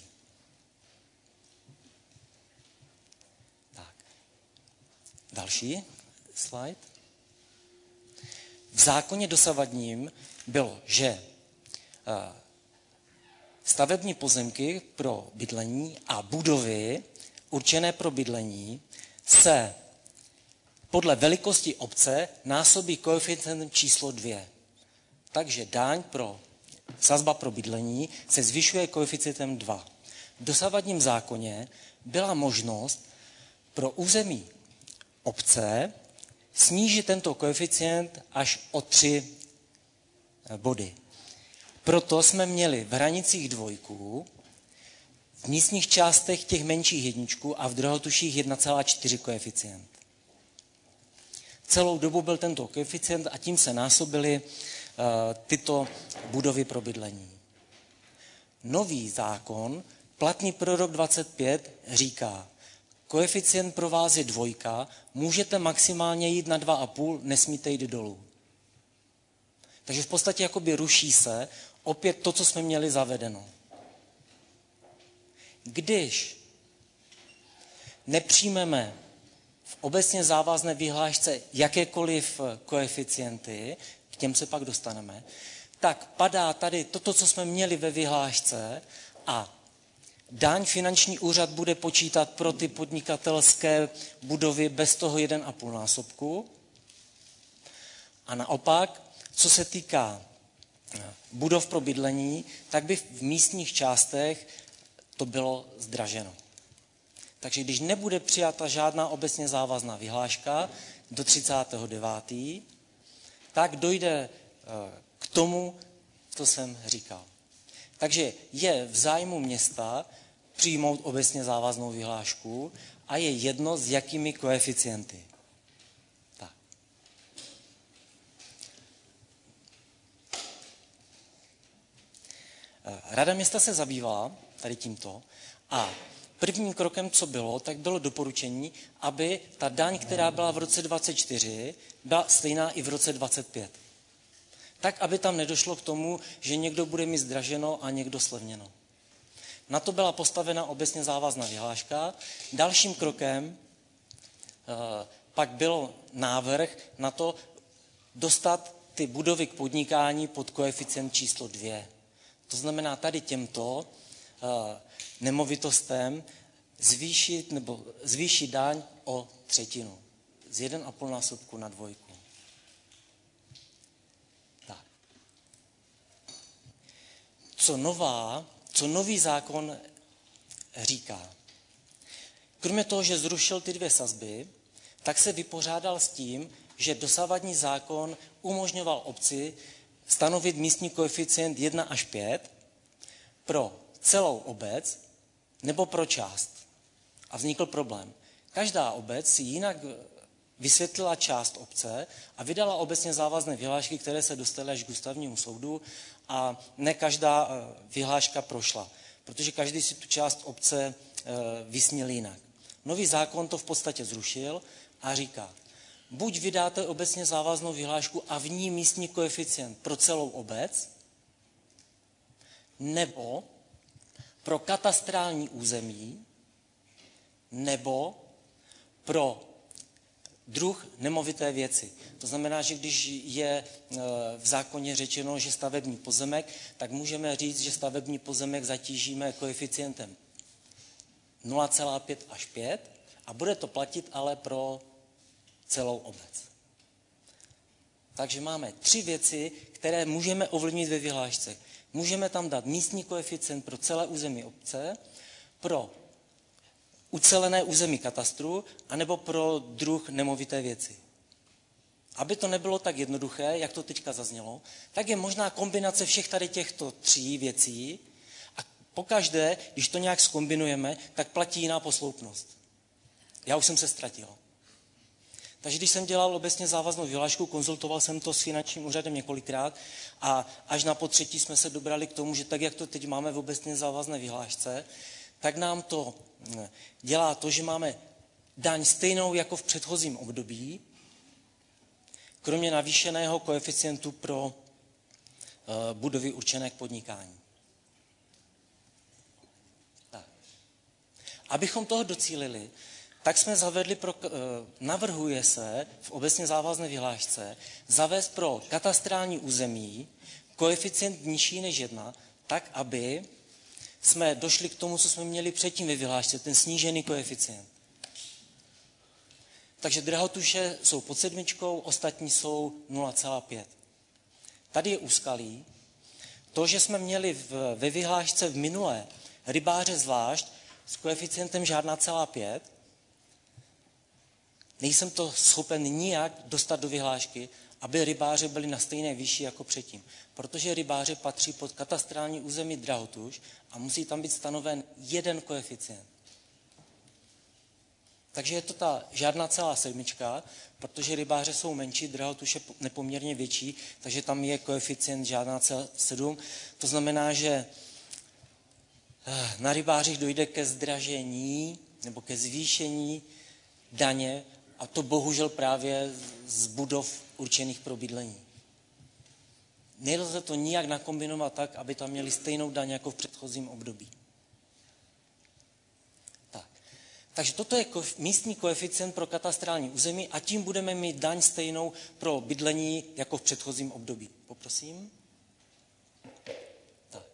H: Tak. Další slide. V zákoně dosavadním bylo, že stavební pozemky pro bydlení a budovy určené pro bydlení se podle velikosti obce násobí koeficientem číslo 2. Takže sazba pro bydlení se zvyšuje koeficientem 2. V dosavadním zákoně byla možnost pro území obce snížit tento koeficient až o 3 body. Proto jsme měli v hranicích 2, v místních částech těch menších 1 a v druhotuších 1,4 koeficient. Celou dobu byl tento koeficient a tím se násobily tyto budovy pro bydlení. Nový zákon, platný pro rok 2025, říká, koeficient pro vás je 2, můžete maximálně jít na 2,5, nesmíte jít dolů. Takže v podstatě jakoby ruší se opět to, co jsme měli zavedeno. Když nepřijmeme v obecně závazné vyhlášce jakékoliv koeficienty, k těm se pak dostaneme, tak padá tady toto, co jsme měli ve vyhlášce a daň finanční úřad bude počítat pro ty podnikatelské budovy bez toho 1,5 násobku. A naopak, co se týká budov pro bydlení, tak by v místních částech to bylo zdraženo. Takže když nebude přijata žádná obecně závazná vyhláška do 39., tak dojde k tomu, co jsem říkal. Takže je v zájmu města přijmout obecně závaznou vyhlášku a je jedno, s jakými koeficienty. Tak. Rada města se zabývala tady tímto a prvním krokem, co bylo, tak bylo doporučení, aby ta daň, která byla v roce 2024, byla stejná i v roce 2025. Tak, aby tam nedošlo k tomu, že někdo bude mít zdraženo a někdo slevněno. Na to byla postavena obecně závazná vyhláška. Dalším krokem pak byl návrh na to dostat ty budovy k podnikání pod koeficient číslo 2. To znamená tady těmto nemovitostem zvýšit daň o 1/3. Z 1,5 násobku na 2. Tak. Co nový zákon říká? Kromě toho, že zrušil ty 2 sazby, tak se vypořádal s tím, že dosavadní zákon umožňoval obci stanovit místní koeficient 1 až 5 pro celou obec nebo pro část. A vznikl problém. Každá obec si jinak vysvětlila část obce a vydala obecně závazné vyhlášky, které se dostaly až k ústavnímu soudu a ne každá vyhláška prošla, protože každý si tu část obce vysnil jinak. Nový zákon to v podstatě zrušil a říká, buď vydáte obecně závaznou vyhlášku a v ní místní koeficient pro celou obec, nebo pro katastrální území, nebo pro druh nemovité věci. To znamená, že když je v zákoně řečeno, že stavební pozemek, tak můžeme říct, že stavební pozemek zatížíme koeficientem 0,5 až 5 a bude to platit ale pro celou obec. Takže máme 3 věci, které můžeme ovlivnit ve vyhlášce. Můžeme tam dát místní koeficient pro celé území obce, pro ucelené území katastru, anebo pro druh nemovité věci. Aby to nebylo tak jednoduché, jak to teďka zaznělo, tak je možná kombinace všech tady těchto 3 věcí a pokaždé, když to nějak zkombinujeme, tak platí jiná posloupnost. Já už jsem se ztratil. Takže když jsem dělal obecně závaznou vyhlášku, konzultoval jsem to s finančním úřadem několikrát a až na potřetí jsme se dobrali k tomu, že tak, jak to teď máme v obecně závazné vyhlášce, tak nám to dělá to, že máme daň stejnou jako v předchozím období, kromě navýšeného koeficientu pro budovy určené k podnikání. Tak. Abychom toho docílili, tak jsme zavedli, navrhuje se v obecně závazné vyhlášce zavést pro katastrální území koeficient nižší než 1, tak, aby jsme došli k tomu, co jsme měli předtím ve vyhlášce, ten snížený koeficient. Takže drahotuše jsou pod 7, ostatní jsou 0,5. Tady je úskalí. To, že jsme měli ve vyhlášce v minulé rybáře zvlášť s koeficientem žádná celá 5, nejsem to schopen nijak dostat do vyhlášky, aby rybáře byli na stejné výši jako předtím. Protože rybáře patří pod katastrální území drahotuš a musí tam být stanoven jeden koeficient. Takže je to ta žádná celá 7, protože rybáře jsou menší, drahotuš je nepoměrně větší, takže tam je koeficient žádná celá 7. To znamená, že na rybářích dojde ke zdražení nebo ke zvýšení daně, a to bohužel právě z budov určených pro bydlení. Nelze to nijak nakombinovat tak, aby tam měli stejnou daň jako v předchozím období. Takže toto je místní koeficient pro katastrální území a tím budeme mít daň stejnou pro bydlení jako v předchozím období. Poprosím. Tak.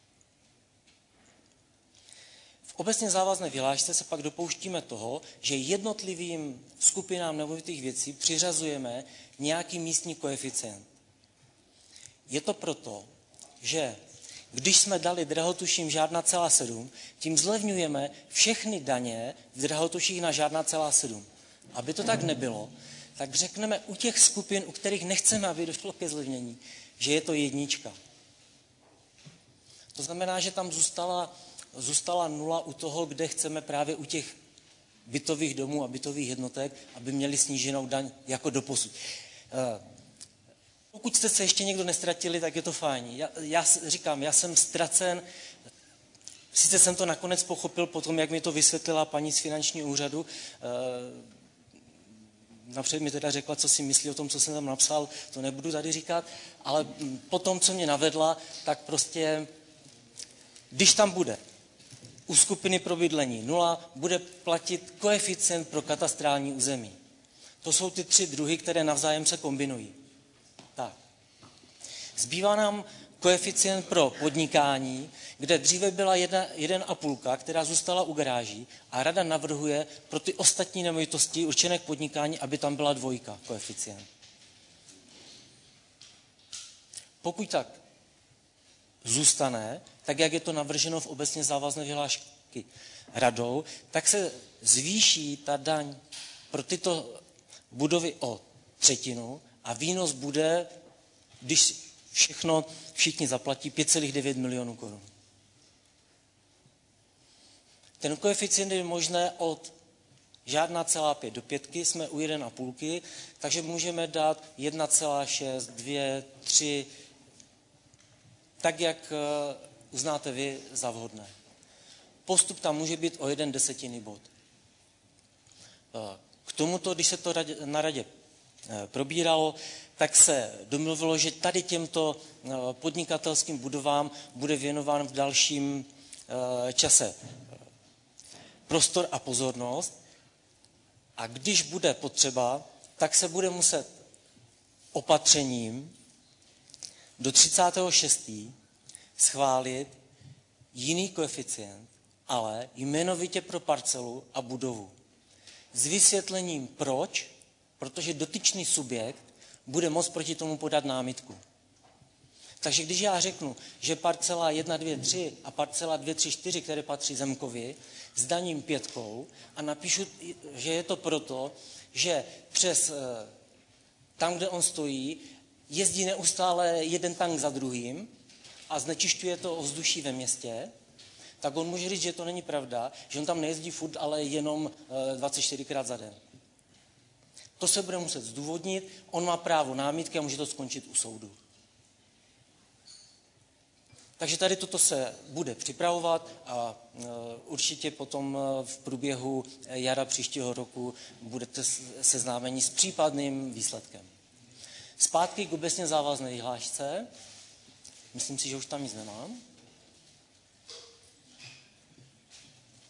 H: V obecně závazné vyhlášce se pak dopouštíme toho, že jednotlivým skupinám nemovitých věcí přiřazujeme nějaký místní koeficient. Je to proto, že když jsme dali drahotuším žádná celá 7, tím zlevňujeme všechny daně v drahotuších na žádná celá 7. Aby to tak nebylo, tak řekneme u těch skupin, u kterých nechceme, aby došlo ke zlevnění, že je to 1. To znamená, že tam zůstala 0 u toho, kde chceme právě u těch bytových domů a bytových jednotek, aby měli sníženou daň jako doposud. Pokud jste se ještě někdo nestratili, tak je to fajn. Já říkám, já jsem ztracen, sice jsem to nakonec pochopil potom, jak mi to vysvětlila paní z finančního úřadu, napřed mi teda řekla, co si myslí o tom, co jsem tam napsal, to nebudu tady říkat, ale potom, co mě navedla, tak prostě, když tam bude u skupiny pro bydlení 0, bude platit koeficient pro katastrální území. To jsou ty 3 druhy, které navzájem se kombinují. Tak. Zbývá nám koeficient pro podnikání, kde dříve byla 1,5, která zůstala u garáží a rada navrhuje pro ty ostatní nemovitosti určené k podnikání, aby tam byla 2 koeficient. Pokud tak zůstane, tak jak je to navrženo v obecně závazné vyhlášky radou, tak se zvýší ta daň pro tyto budovy o 1/3 a výnos bude, když všichni zaplatí, 5,9 milionů korun. Ten koeficient je možné od žádná celá 5 do 5, jsme u 1,5, takže můžeme dát 1,6, 2, 3, tak, jak uznáte vy za vhodné. Postup tam může být o 1/10 bod. K tomuto, když se to na radě probíralo, tak se domluvilo, že tady těmto podnikatelským budovám bude věnován v dalším čase prostor a pozornost. A když bude potřeba, tak se bude muset opatřením do 36. schválit jiný koeficient, ale jmenovitě pro parcelu a budovu. S vysvětlením proč, protože dotyčný subjekt bude moct proti tomu podat námitku. Takže když já řeknu, že parcela 1, 2, 3 a parcela 2, 3, 4, které patří Zemkovi, zdaním 5 a napíšu, že je to proto, že přes tam, kde on stojí, jezdí neustále jeden tank za druhým a znečišťuje to ovzduší ve městě, tak on může říct, že to není pravda, že on tam nejezdí furt, ale jenom 24krát za den. To se bude muset zdůvodnit, on má právo námitky a může to skončit u soudu. Takže tady toto se bude připravovat a určitě potom v průběhu jara příštího roku budete seznámeni s případným výsledkem. Zpátky k obecně závazné vyhlášce. Myslím si, že už tam nic nemám.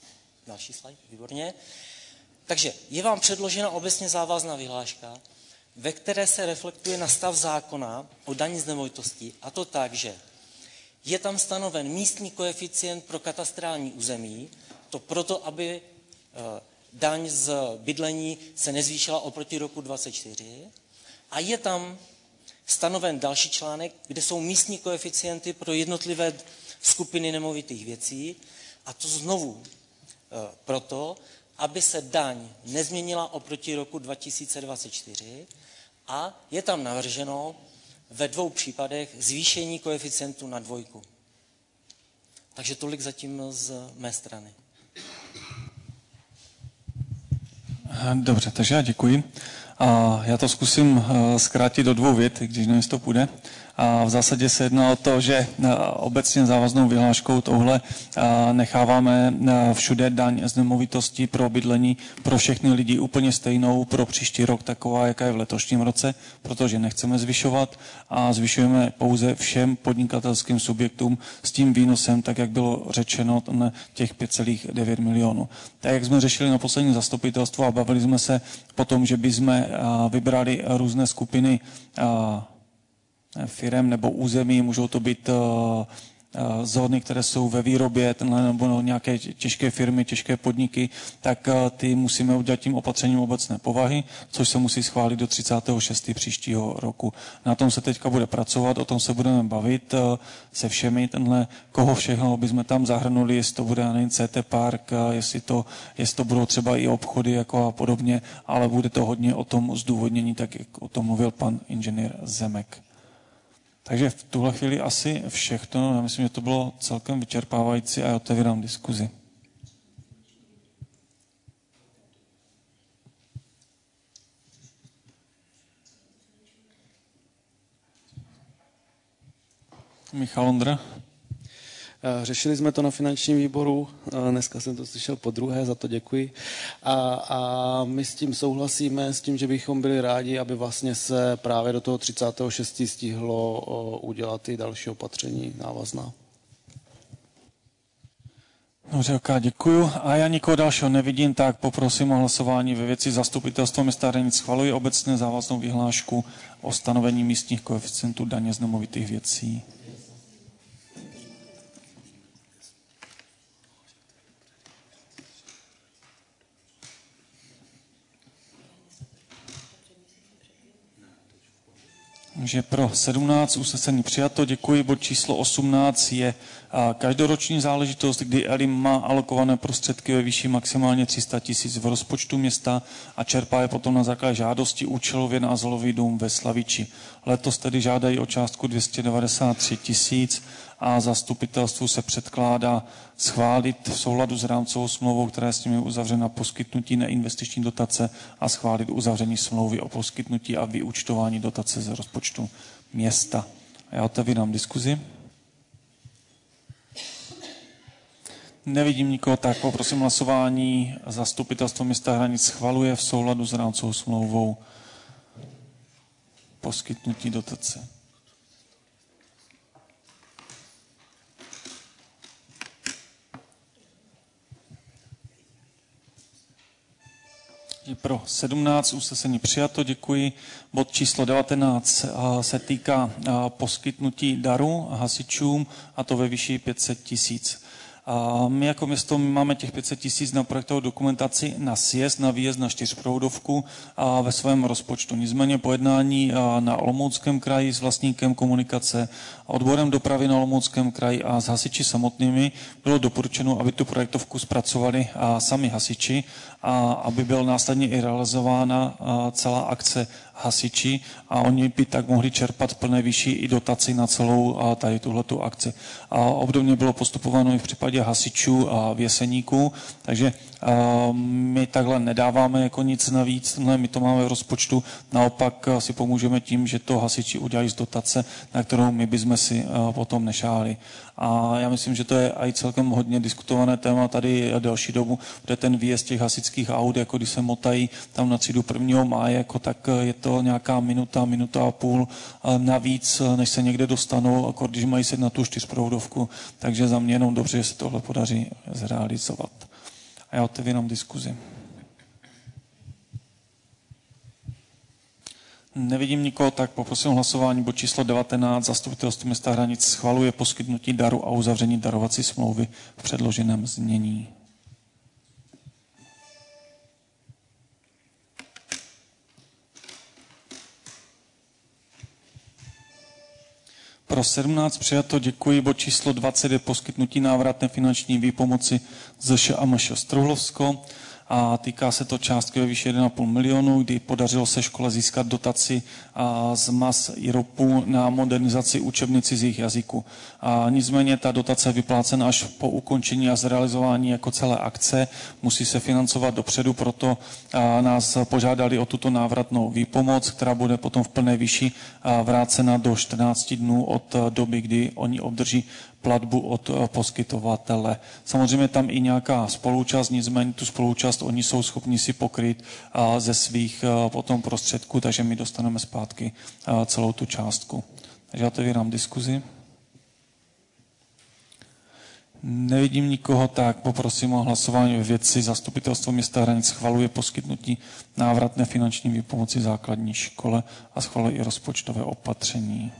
H: Další slide, výborně. Takže je vám předložena obecně závazná vyhláška, ve které se reflektuje na stav zákona o dani z nemovitostí, a to tak, že je tam stanoven místní koeficient pro katastrální území, to proto, aby daň z bydlení se nezvýšila oproti roku 2024, a je tam stanoven další článek, kde jsou místní koeficienty pro jednotlivé skupiny nemovitých věcí, a to znovu proto, aby se daň nezměnila oproti roku 2024, a je tam navrženo ve 2 případech zvýšení koeficientu na 2. Takže tolik zatím z mé strany.
A: Dobře, takže já děkuji. A já to zkusím zkrátit do 2 vět, když nevím, jestli to půjde. A v zásadě se jedná o to, že obecně závaznou vyhláškou touhle necháváme všude daň z nemovitosti pro bydlení pro všechny lidi úplně stejnou pro příští rok, taková, jaká je v letošním roce, protože nechceme zvyšovat a zvyšujeme pouze všem podnikatelským subjektům s tím výnosem, tak jak bylo řečeno, těch 5,9 milionů. Tak jak jsme řešili na posledním zastupitelstvu a bavili jsme se potom, že bychom vybrali různé skupiny firem nebo území, můžou to být zóny, které jsou ve výrobě, nebo nějaké těžké firmy, těžké podniky, tak ty musíme udělat tím opatřením obecné povahy, což se musí schválit do 36. příštího roku. Na tom se teďka bude pracovat, o tom se budeme bavit se všemi, koho všeho bychom tam zahrnuli, jestli to bude CT Park, jestli to budou třeba i obchody jako a podobně, ale bude to hodně o tom zdůvodnění, tak jak o tom mluvil pan inženýr Zemek. Takže v tuhle chvíli asi všechno. Já myslím, že to bylo celkem vyčerpávající a já otevírám diskuzi. Michal Ondra.
F: Řešili jsme to na finančním výboru, dneska jsem to slyšel podruhé, za to děkuji. A my s tím souhlasíme, s tím, že bychom byli rádi, aby vlastně se právě do toho 36. stihlo udělat i další opatření návazná.
A: Dobře, ok, děkuju. A já nikoho dalšího nevidím, tak poprosím o hlasování ve věci zastupitelstva města Hranic schvaluje obecně závaznou vyhlášku o stanovení místních koeficientů daně z nemovitých věcí. Takže pro 17 usnesení přijato, děkuji. Bod číslo 18 je každoroční záležitost, kdy ELIM má alokované prostředky ve výši maximálně 300 000 v rozpočtu města a čerpá je potom na základě žádosti účelově na azylový dům ve Slaviči. Letos tedy žádají o částku 293 000 a zastupitelstvu se předkládá schválit v souladu s rámcovou smlouvou, která je s nimi uzavřena, poskytnutí neinvestiční dotace a schválit uzavření smlouvy o poskytnutí a vyúčtování dotace z rozpočtu města. A já otevírám diskuzi. Nevidím nikoho, tak poprosím hlasování. Zastupitelstvo města Hranic schvaluje v souladu s rámcovou smlouvou poskytnutí dotace. Pro 17 usnesení přijato, děkuji. Bod číslo 19 se týká poskytnutí daru hasičům, a to ve výši 500 000. My jako město máme těch 500 000 na projektovou dokumentaci na sjezd, na výjezd na 4proudovku ve svém rozpočtu. Nicméně pojednání na Olomouckém kraji s vlastníkem komunikace, odborem dopravy na Olomouckém kraji a s hasiči samotnými bylo doporučeno, aby tu projektovku zpracovali sami hasiči a aby byla následně i realizována celá akce hasiči a oni by tak mohli čerpat v plné výši i dotaci na celou tady tuhletu akci. A obdobně bylo postupováno i v případě hasičů a věseníků, takže my takhle nedáváme jako nic navíc, my to máme v rozpočtu, naopak si pomůžeme tím, že to hasiči udělají z dotace, na kterou my bychom si potom nešáhli. A já myslím, že to je i celkem hodně diskutované téma tady delší dobu, protože ten výjezd těch hasičských aut, jako když se motají tam na třídu 1. máje, jako tak je to nějaká minuta a půl navíc, než se někde dostanou, jako když mají se na tu 4proudovku. Takže za mě jenom dobře, že se tohle podaří zrealizovat. A já otevírám diskuzi. Nevidím nikoho, tak poprosím hlasování. Bod číslo 19. Zastupitelstvo města Hranic schvaluje poskytnutí daru a uzavření darovací smlouvy v předloženém znění. Pro 17 přijato, děkuji. Bod číslo 20 je poskytnutí návratné finanční výpomoci ZŠ a MŠ Struhlovsko. A týká se to částky ve výši 1,5 milionu, kdy podařilo se škole získat dotaci z MAS IROPu na modernizaci učebnic cizích jazyků. Nicméně ta dotace je vyplácena až po ukončení a zrealizování jako celé akce, musí se financovat dopředu, proto nás požádali o tuto návratnou výpomoc, která bude potom v plné výši vrácena do 14 dnů od doby, kdy oni obdrží platbu od poskytovatele. Samozřejmě tam i nějaká spoluúčast, nicméně tu spoluúčast oni jsou schopni si pokryt ze svých potom prostředků, takže my dostaneme zpátky celou tu částku. Takže já otevírám diskuzi. Nevidím nikoho, tak poprosím o hlasování ve věci. Zastupitelstvo města Hranic schvaluje poskytnutí návratné finanční výpomoci základní škole a schvaluje i rozpočtové opatření.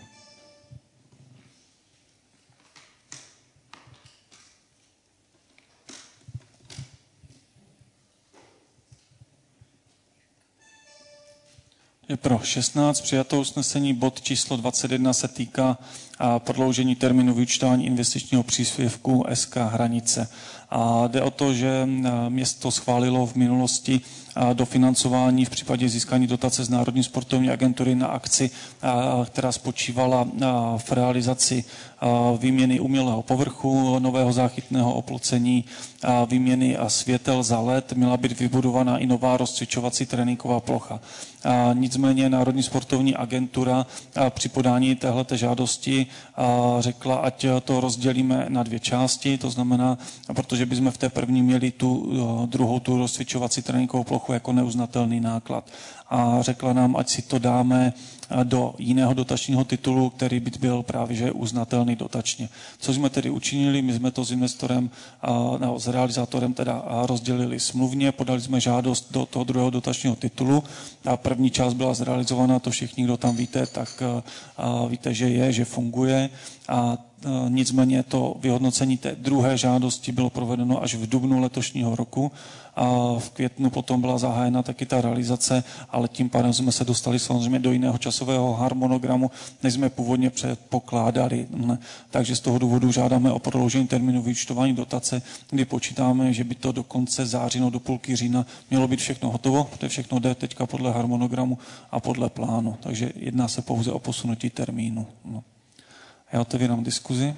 A: Je pro 16 přijato usnesení. Bod číslo 21 se týká prodloužení termínu vyúčtování investičního příspěvku SK Hranice. A jde o to, že město schválilo v minulosti dofinancování v případě získání dotace z Národní sportovní agentury na akci, která spočívala v realizaci výměny umělého povrchu, nového záchytného oplocení, výměny světel za LED. Měla být vybudovaná i nová rozcvičovací tréninková plocha. Nicméně Národní sportovní agentura při podání téhleté žádosti řekla, ať to rozdělíme na dvě části, to znamená, protože bychom v té první měli tu druhou tu rozcvičovací tréninkovou plochu jako neuznatelný náklad. A řekla nám, ať si to dáme do jiného dotačního titulu, který by byl právě že uznatelný dotačně. Co jsme tedy učinili? My jsme to s investorem, s realizátorem teda rozdělili smluvně, podali jsme žádost do toho druhého dotačního titulu. A první část byla zrealizovaná, to všichni, kdo tam víte, tak víte, že funguje. A nicméně to vyhodnocení té druhé žádosti bylo provedeno až v dubnu letošního roku. A v květnu potom byla zahájena taky ta realizace, ale tím pádem jsme se dostali samozřejmě do jiného časového harmonogramu, než jsme původně předpokládali. Takže z toho důvodu žádáme o prodloužení termínu vyúčtování dotace, kdy počítáme, že by to do konce září, do půlky října mělo být všechno hotovo, protože všechno jde teďka podle harmonogramu a podle plánu. Takže jedná se pouze o posunutí termínu. Já otevírám diskuzi.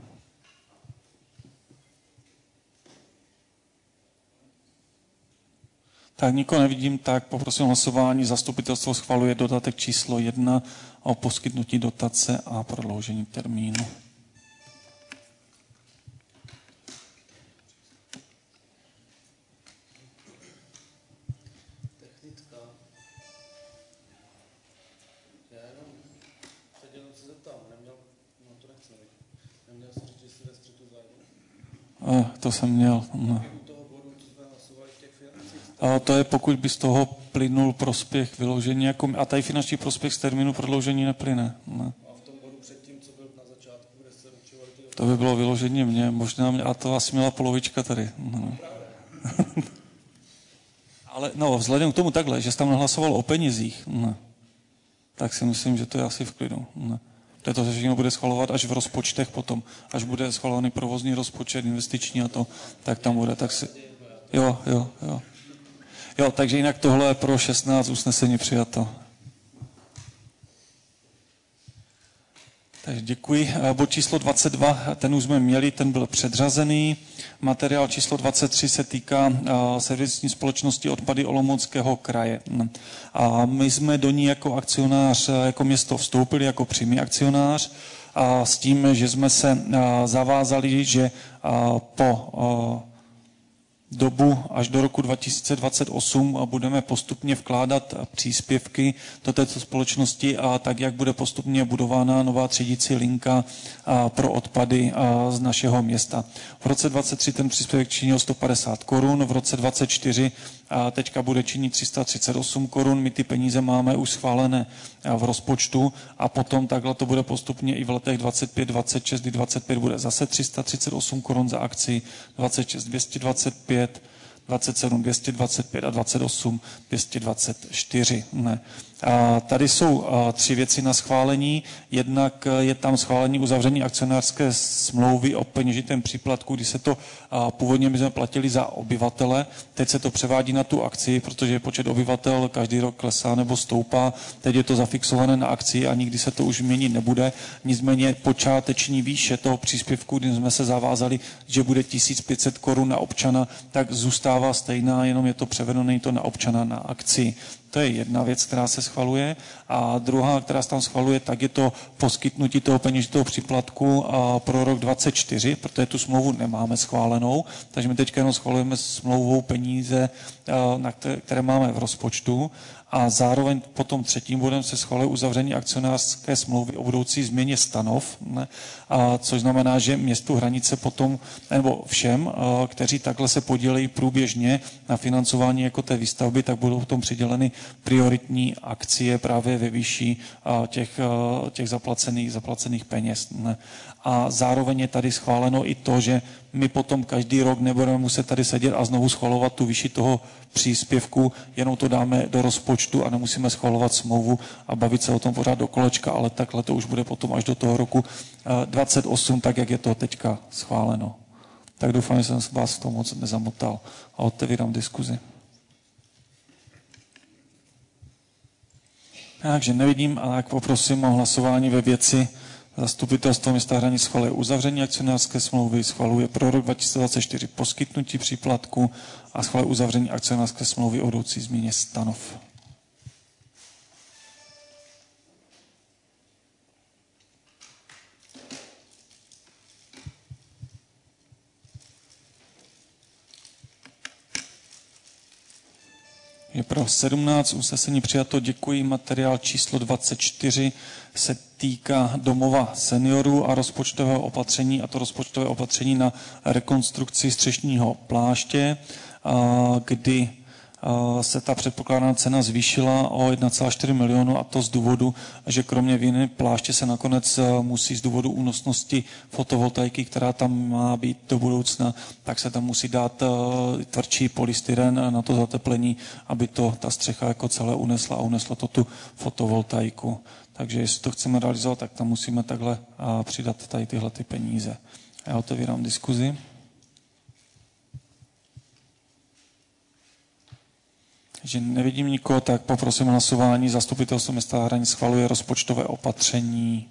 A: Tak nikoho nevidím, tak poprosím hlasování. Zastupitelstvo schvaluje dodatek číslo 1 o poskytnutí dotace a prodloužení termínu. To jsem měl. No. A to je, pokud by z toho plynul prospěch vyložení, jako, a tady finanční prospěch z termínu prodloužení neplyne. Ne.
F: A v tom bodu předtím, co byl na začátku, kde se určovali ty...
A: To by bylo vyložení mě, možná mě, a to asi měla polovička tady. No. Ale no, vzhledem k tomu takhle, že jsi tam nahlasoval o penězích, ne, tak si myslím, že to je asi v klidu. Ne. To se všechno bude schvalovat až v rozpočtech potom. Až bude schvalovaný provozní rozpočet, investiční a to, tak tam bude. Tak si... Jo, takže jinak tohle je pro 16 usnesení přijato. Takže děkuji. Bod číslo 22, ten už jsme měli, ten byl předřazený. Materiál číslo 23 se týká servisní společnosti Odpady Olomouckého kraje. A my jsme do ní jako akcionář, jako město vstoupili, jako přímý akcionář, a s tím, že jsme se zavázali, že po dobu až do roku 2028 a budeme postupně vkládat příspěvky do této společnosti a tak, jak bude postupně budována nová třídicí linka pro odpady z našeho města. V roce 2023 ten příspěvek činil 150 korun, v roce 2024 teďka bude činit 338 korun, my ty peníze máme už schválené v rozpočtu a potom takhle to bude postupně i v letech 25, 26, kdy 25 bude zase 338 korun za akci, 26 225, 27 225 a 28 224. Ne. A tady jsou 3 věci na schválení. Jednak je tam schválení uzavření akcionářské smlouvy o peněžitém příplatku, kdy se to původně my jsme platili za obyvatele, teď se to převádí na tu akci, protože počet obyvatel každý rok klesá nebo stoupá, teď je to zafixované na akci a nikdy se to už měnit nebude. Nicméně počáteční výše toho příspěvku, kdy jsme se zavázali, že bude 1500 korun na občana, tak zůstává stejná, jenom je to převedeno to na občana na akci. To je jedna věc, která se schvaluje. A druhá, která se tam schvaluje, tak je to poskytnutí toho peněžitého příplatku pro rok 2024, protože tu smlouvu nemáme schválenou, takže my teďka jenom schvalujeme smlouvou peníze, které máme v rozpočtu. A zároveň potom třetím bodem se schvaluje uzavření akcionářské smlouvy o budoucí změně stanov, což znamená, že městu Hranice potom, nebo všem, kteří takhle se podílejí průběžně na financování jako té výstavby, tak budou potom přiděleny prioritní akcie právě ve výši těch zaplacených peněz. A zároveň je tady schváleno i to, že my potom každý rok nebudeme muset tady sedět a znovu schvalovat tu výši toho příspěvku, jenom to dáme do rozpočtu a nemusíme schvalovat smlouvu a bavit se o tom pořád do kolečka, ale takhle to už bude potom až do toho roku 28, tak jak je to teďka schváleno. Tak doufám, že jsem vás v tom moc nezamotal a otevírám diskuzi. Takže nevidím, ale jak poprosím o hlasování ve věci. Zastupitelstvo města Hranic schvaluje uzavření akcionářské smlouvy, schvaluje pro rok 2024 poskytnutí příplatku a schvaluje uzavření akcionářské smlouvy o budoucí změně stanov. Je pro 17 usnesení přijato, děkuji. Materiál číslo 24 se týká domova seniorů a rozpočtového opatření, a to rozpočtové opatření na rekonstrukci střešního pláště, kdy se ta předpokládaná cena zvýšila o 1,4 milionu a to z důvodu, že kromě viny pláště se nakonec musí z důvodu únosnosti fotovoltaiky, která tam má být do budoucna, tak se tam musí dát tvrdší polystyren na to zateplení, aby to ta střecha jako celé unesla a uneslo to tu fotovoltaiku. Takže jestli to chceme realizovat, tak tam musíme takhle přidat tady tyhle ty peníze. Já otevírám diskuzi. Že nevidím nikoho, tak poprosím hlasování. Zastupitelstvo města Hranic schvaluje rozpočtové opatření.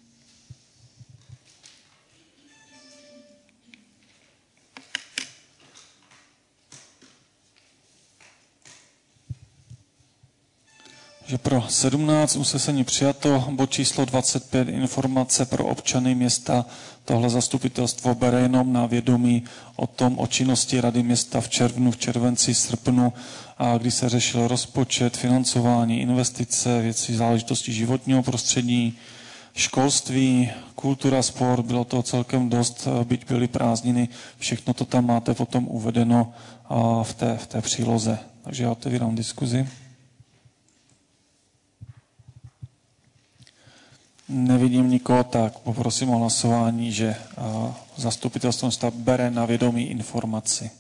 A: Že pro 17 usnesení přijato, bod číslo 25, informace pro občany města. Tohle zastupitelstvo bere jenom na vědomí o činnosti Rady města v červnu, v červenci, srpnu, a kdy se řešil rozpočet, financování, investice, věci, záležitosti životního prostředí, školství, kultura, sport, bylo toho celkem dost, byť byly prázdniny, všechno to tam máte potom uvedeno v té příloze. Takže já otevírám diskuzi. Nevidím nikoho, tak poprosím o hlasování, že zastupitelstvo města bere na vědomí informaci.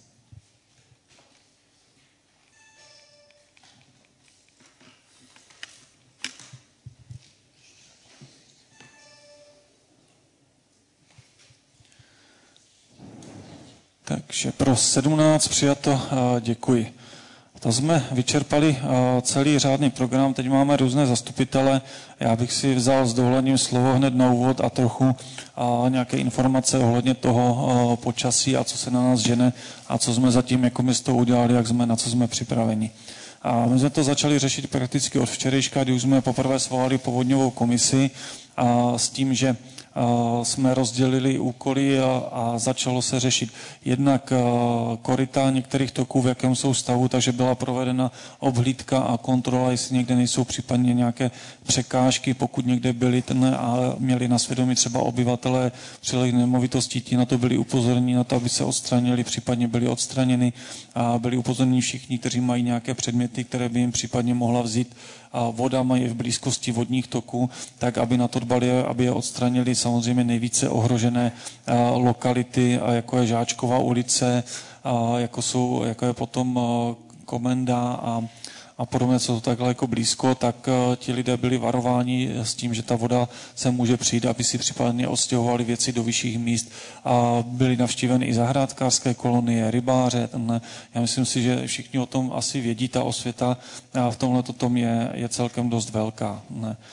A: Takže pro 17 přijato, děkuji. To jsme vyčerpali celý řádný program, teď máme různé zastupitele. Já bych si vzal s dovolením slovo hned na úvod a trochu nějaké informace ohledně toho počasí a co se na nás žene a co jsme zatím jako město udělali, na co jsme připraveni. A my jsme to začali řešit prakticky od včerejška, kdy už jsme poprvé svolali povodňovou komisi s tím, že jsme rozdělili úkoly a začalo se řešit jednak koryta některých toků, v jakém jsou stavu, takže byla provedena obhlídka a kontrola, jestli někde nejsou případně nějaké překážky, pokud někde byly a měli na svědomí třeba obyvatelé přilehlých nemovitostí, ti na to byli upozorněni, na to, aby se odstranili, případně byli odstraněni a byli upozorněni všichni, kteří mají nějaké předměty, které by jim případně mohla vzít a voda mají v blízkosti vodních toků, tak aby na to dbali, aby je odstranili samozřejmě nejvíce ohrožené lokality, jako je Žáčková ulice, jako je potom Komenda a podobně, co to takhle jako blízko, tak ti lidé byli varováni s tím, že ta voda se může přijít, aby si případně odstěhovali věci do vyšších míst. A byly navštíveny i zahrádkářské kolonie, rybáře. Já myslím si, že všichni o tom asi vědí, ta osvěta v tomhle tom je celkem dost velká.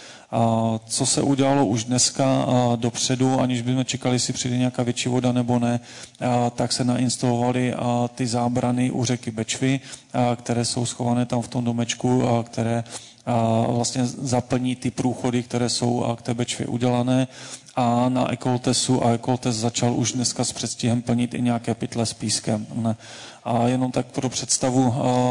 A: Co se udělalo už dneska dopředu, aniž bychom čekali, jestli přijde nějaká větší voda nebo ne, tak se nainstalovaly ty zábrany u řeky Bečvy, které jsou schované tam v tom domečku, které vlastně zaplní ty průchody, které jsou k té Bečvě udělané. A na Ekoltesu, a Ekoltes začal už dneska s předstihem plnit i nějaké pytle s pískem. A jenom tak pro představu,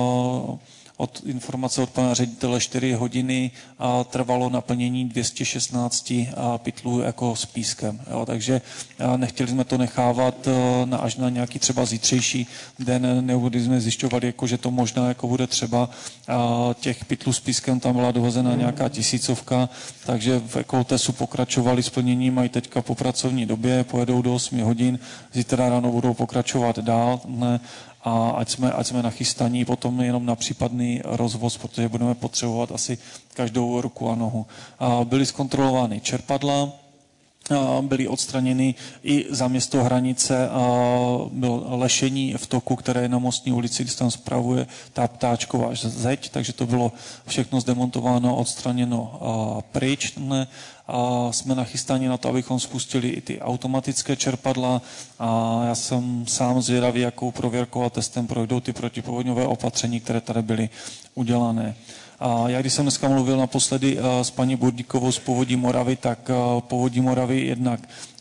A: od informace od pana ředitele 4 hodiny trvalo naplnění 216 pytlů jako s pískem. Jo, takže nechtěli jsme to nechávat až na nějaký třeba zítřejší den, nebo kdy jsme zjišťovali, jako, že to možná jako bude třeba. Těch pytlů s pískem tam byla dovezena nějaká 1000, takže v Ekoltesu pokračovali s plněním, mají teďka po pracovní době, pojedou do 8 hodin, zítra ráno budou pokračovat dál. A ať jsme nachystaní potom jenom na případný rozvoz, protože budeme potřebovat asi každou ruku a nohu. Byly zkontrolovány čerpadla, byly odstraněny i za město Hranice, bylo lešení v toku, které je na Mostní ulici, kde se tam spravuje ta ptáčková zeď, takže to bylo všechno zdemontováno, odstraněno pryč. Jsme nachystáni na to, abychom spustili i ty automatické čerpadla. A já jsem sám zvědavý, jakou prověrkou a testem projdou ty protipovodňové opatření, které tady byly udělané. Já když jsem dneska mluvil naposledy s paní Burdíkovou z Povodí Moravy, tak Povodí Moravy jednak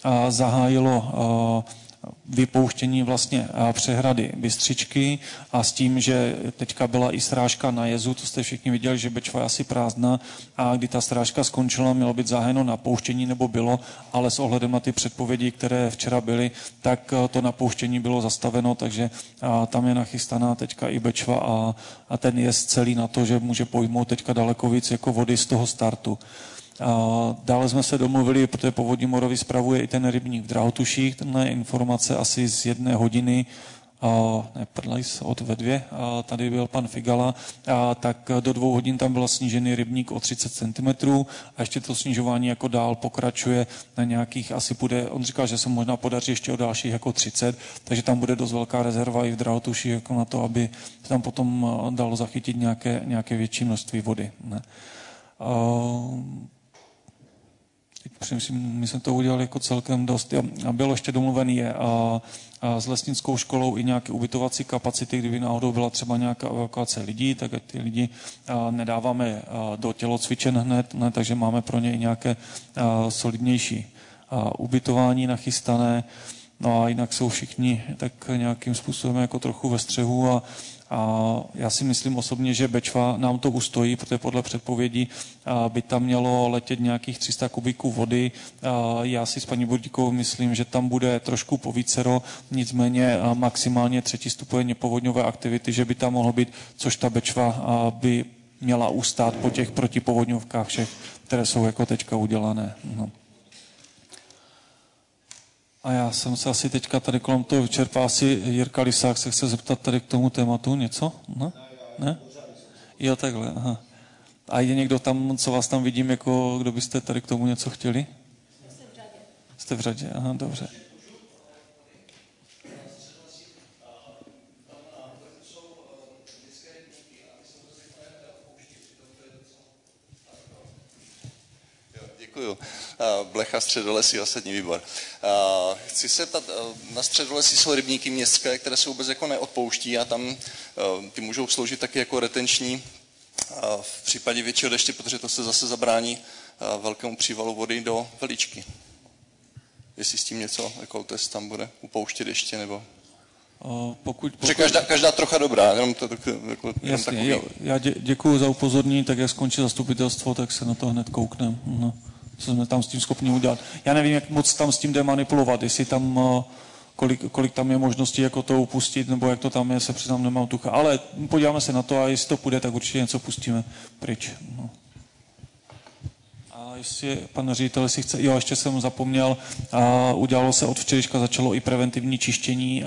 A: zahájilo vypouštění vlastně přehrady Bystřičky a s tím, že teďka byla i srážka na jezu, to jste všichni viděli, že Bečva je asi prázdná a kdy ta srážka skončila, mělo být zahájeno napouštění, nebo bylo, ale s ohledem na ty předpovědi, které včera byly, tak to napouštění bylo zastaveno, takže tam je nachystaná teďka i Bečva a ten jezd celý na to, že může pojmout teďka daleko víc jako vody z toho startu. Dále jsme se domluvili, protože Povodí Moravy spravuje i ten rybník v Drahotuších, tenhle informace asi z 1 hodiny, od ve 2, tady byl pan Figala, tak do 2 hodin tam byl snížený rybník o 30 cm a ještě to snižování jako dál pokračuje na nějakých, asi bude, on říkal, že se možná podaří ještě o dalších jako 30, takže tam bude dost velká rezerva i v Drahotuších jako na to, aby se tam potom dalo zachytit nějaké větší množství vody. My jsme to udělali jako celkem dost. A bylo ještě domluvený s lesnickou školou i nějaké ubytovací kapacity, kdyby náhodou byla třeba nějaká evakuace lidí, tak ty lidi nedáváme do tělocvičen hned, takže máme pro ně i nějaké solidnější ubytování nachystané. No a jinak jsou všichni tak nějakým způsobem jako trochu ve střehu a já si myslím osobně, že Bečva nám to ustojí, protože podle předpovědí by tam mělo letět nějakých 300 kubíků vody. Já si s paní Burdíkovou myslím, že tam bude trošku povícero, nicméně maximálně 3. stupeň povodňové aktivity, že by tam mohlo být, což ta Bečva by měla ustát po těch protipovodňovkách všech, které jsou jako teďka udělané. No. A já jsem se asi teďka tady kolem toho vyčerpal. Asi Jirka Lisák se chce zeptat tady k tomu tématu něco? Ne? Jo, takhle, aha. A je někdo tam, co vás tam vidím, jako kdo byste tady k tomu něco chtěli? Jste v řadě, aha, dobře.
I: Děkuju. Blecha, Středolesí, osadní výbor. Chci se ptat, na Středolesí jsou rybníky městské, které se vůbec jako neodpouští a tam ty můžou sloužit taky jako retenční v případě většího deště, protože to se zase zabrání velkému přívalu vody do Veličky. Jestli s tím něco EcoTest tam bude upouštět ještě, nebo... Pokud... Každá trocha dobrá, jenom to jako,
A: jasně,
I: takový...
A: já děkuji za upozornění, tak jak skončí zastupitelstvo, tak se na to hned koukneme. No, co jsme tam s tím schopni udělat. Já nevím, jak moc tam s tím jde manipulovat, jestli tam, kolik tam je možností jako to upustit, nebo jak to tam je, se přiznám, nemám tucha. Ale podíváme se na to a jestli to půjde, tak určitě něco pustíme pryč. No. A jestli pan ředitel si chce, jo, ještě jsem zapomněl, udělalo se od včerejška, začalo i preventivní čištění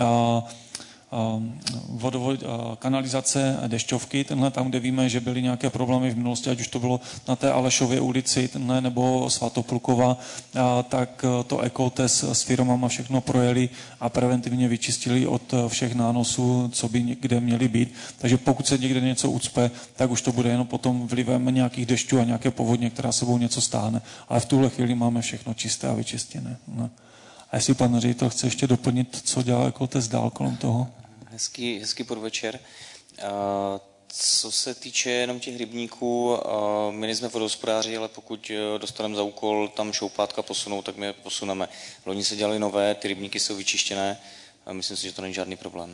A: kanalizace a dešťovky, tenhle tam, kde víme, že byly nějaké problémy v minulosti, ať už to bylo na té Alešově ulici tenhle, nebo Svatoplukova, tak to EcoTest s firmama všechno projeli a preventivně vyčistili od všech nánosů, co by někde měly být. Takže pokud se někde něco ucpe, tak už to bude jenom potom vlivem nějakých dešťů a nějaké povodně, která sebou něco stáhne. Ale v tuhle chvíli máme všechno čisté a vyčištěné. No. A jestli pan ředitel chce ještě doplnit, co dělá EcoTest dál kolem toho?
J: Hezký podvečer. Co se týče jenom těch rybníků, my nejsme vodohospodáři, ale pokud dostaneme za úkol tam šoupátka posunout, tak my je posuneme. Loni se dělali nové, ty rybníky jsou vyčištěné a myslím si, že to není žádný problém.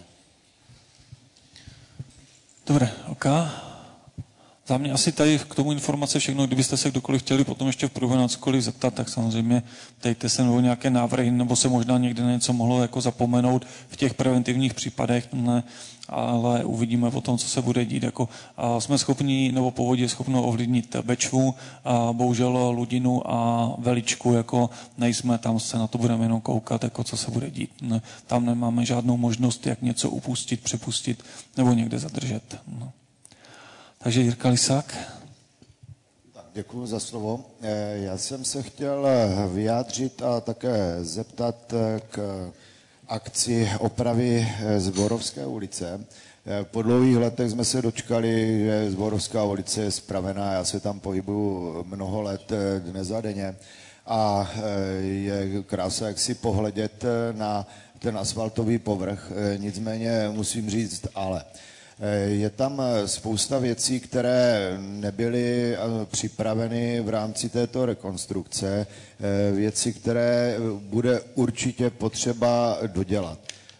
A: Dobré, ok. Za mě asi tady k tomu informace všechno, kdybyste se kdokoliv chtěli potom ještě v průběhu na cokoliv zeptat, tak samozřejmě dejte se nebo nějaké návrhy, nebo se možná někde něco mohlo jako zapomenout v těch preventivních případech, ne, ale uvidíme potom, co se bude dít. Jako, jsme schopni, nebo povodí je schopno ovlivnit Bečvu, bohužel Ludinu a Veličku, jako nejsme, tam se na to budeme jenom koukat, jako co se bude dít. Ne, tam nemáme žádnou možnost, jak něco upustit, přepustit nebo někde zadržet. No. Takže Jirka Lisák.
E: Děkuji za slovo. Já jsem se chtěl vyjádřit a také zeptat k akci opravy Zborovské ulice. Po dlouhých letech jsme se dočkali, že Zborovská ulice je spravená, já se tam pohybuju mnoho let dnes a denně a je krása, jak si pohledět na ten asfaltový povrch. Nicméně musím říct ale. Je tam spousta věcí, které nebyly připraveny v rámci této rekonstrukce, věci, které bude určitě potřeba dodělat.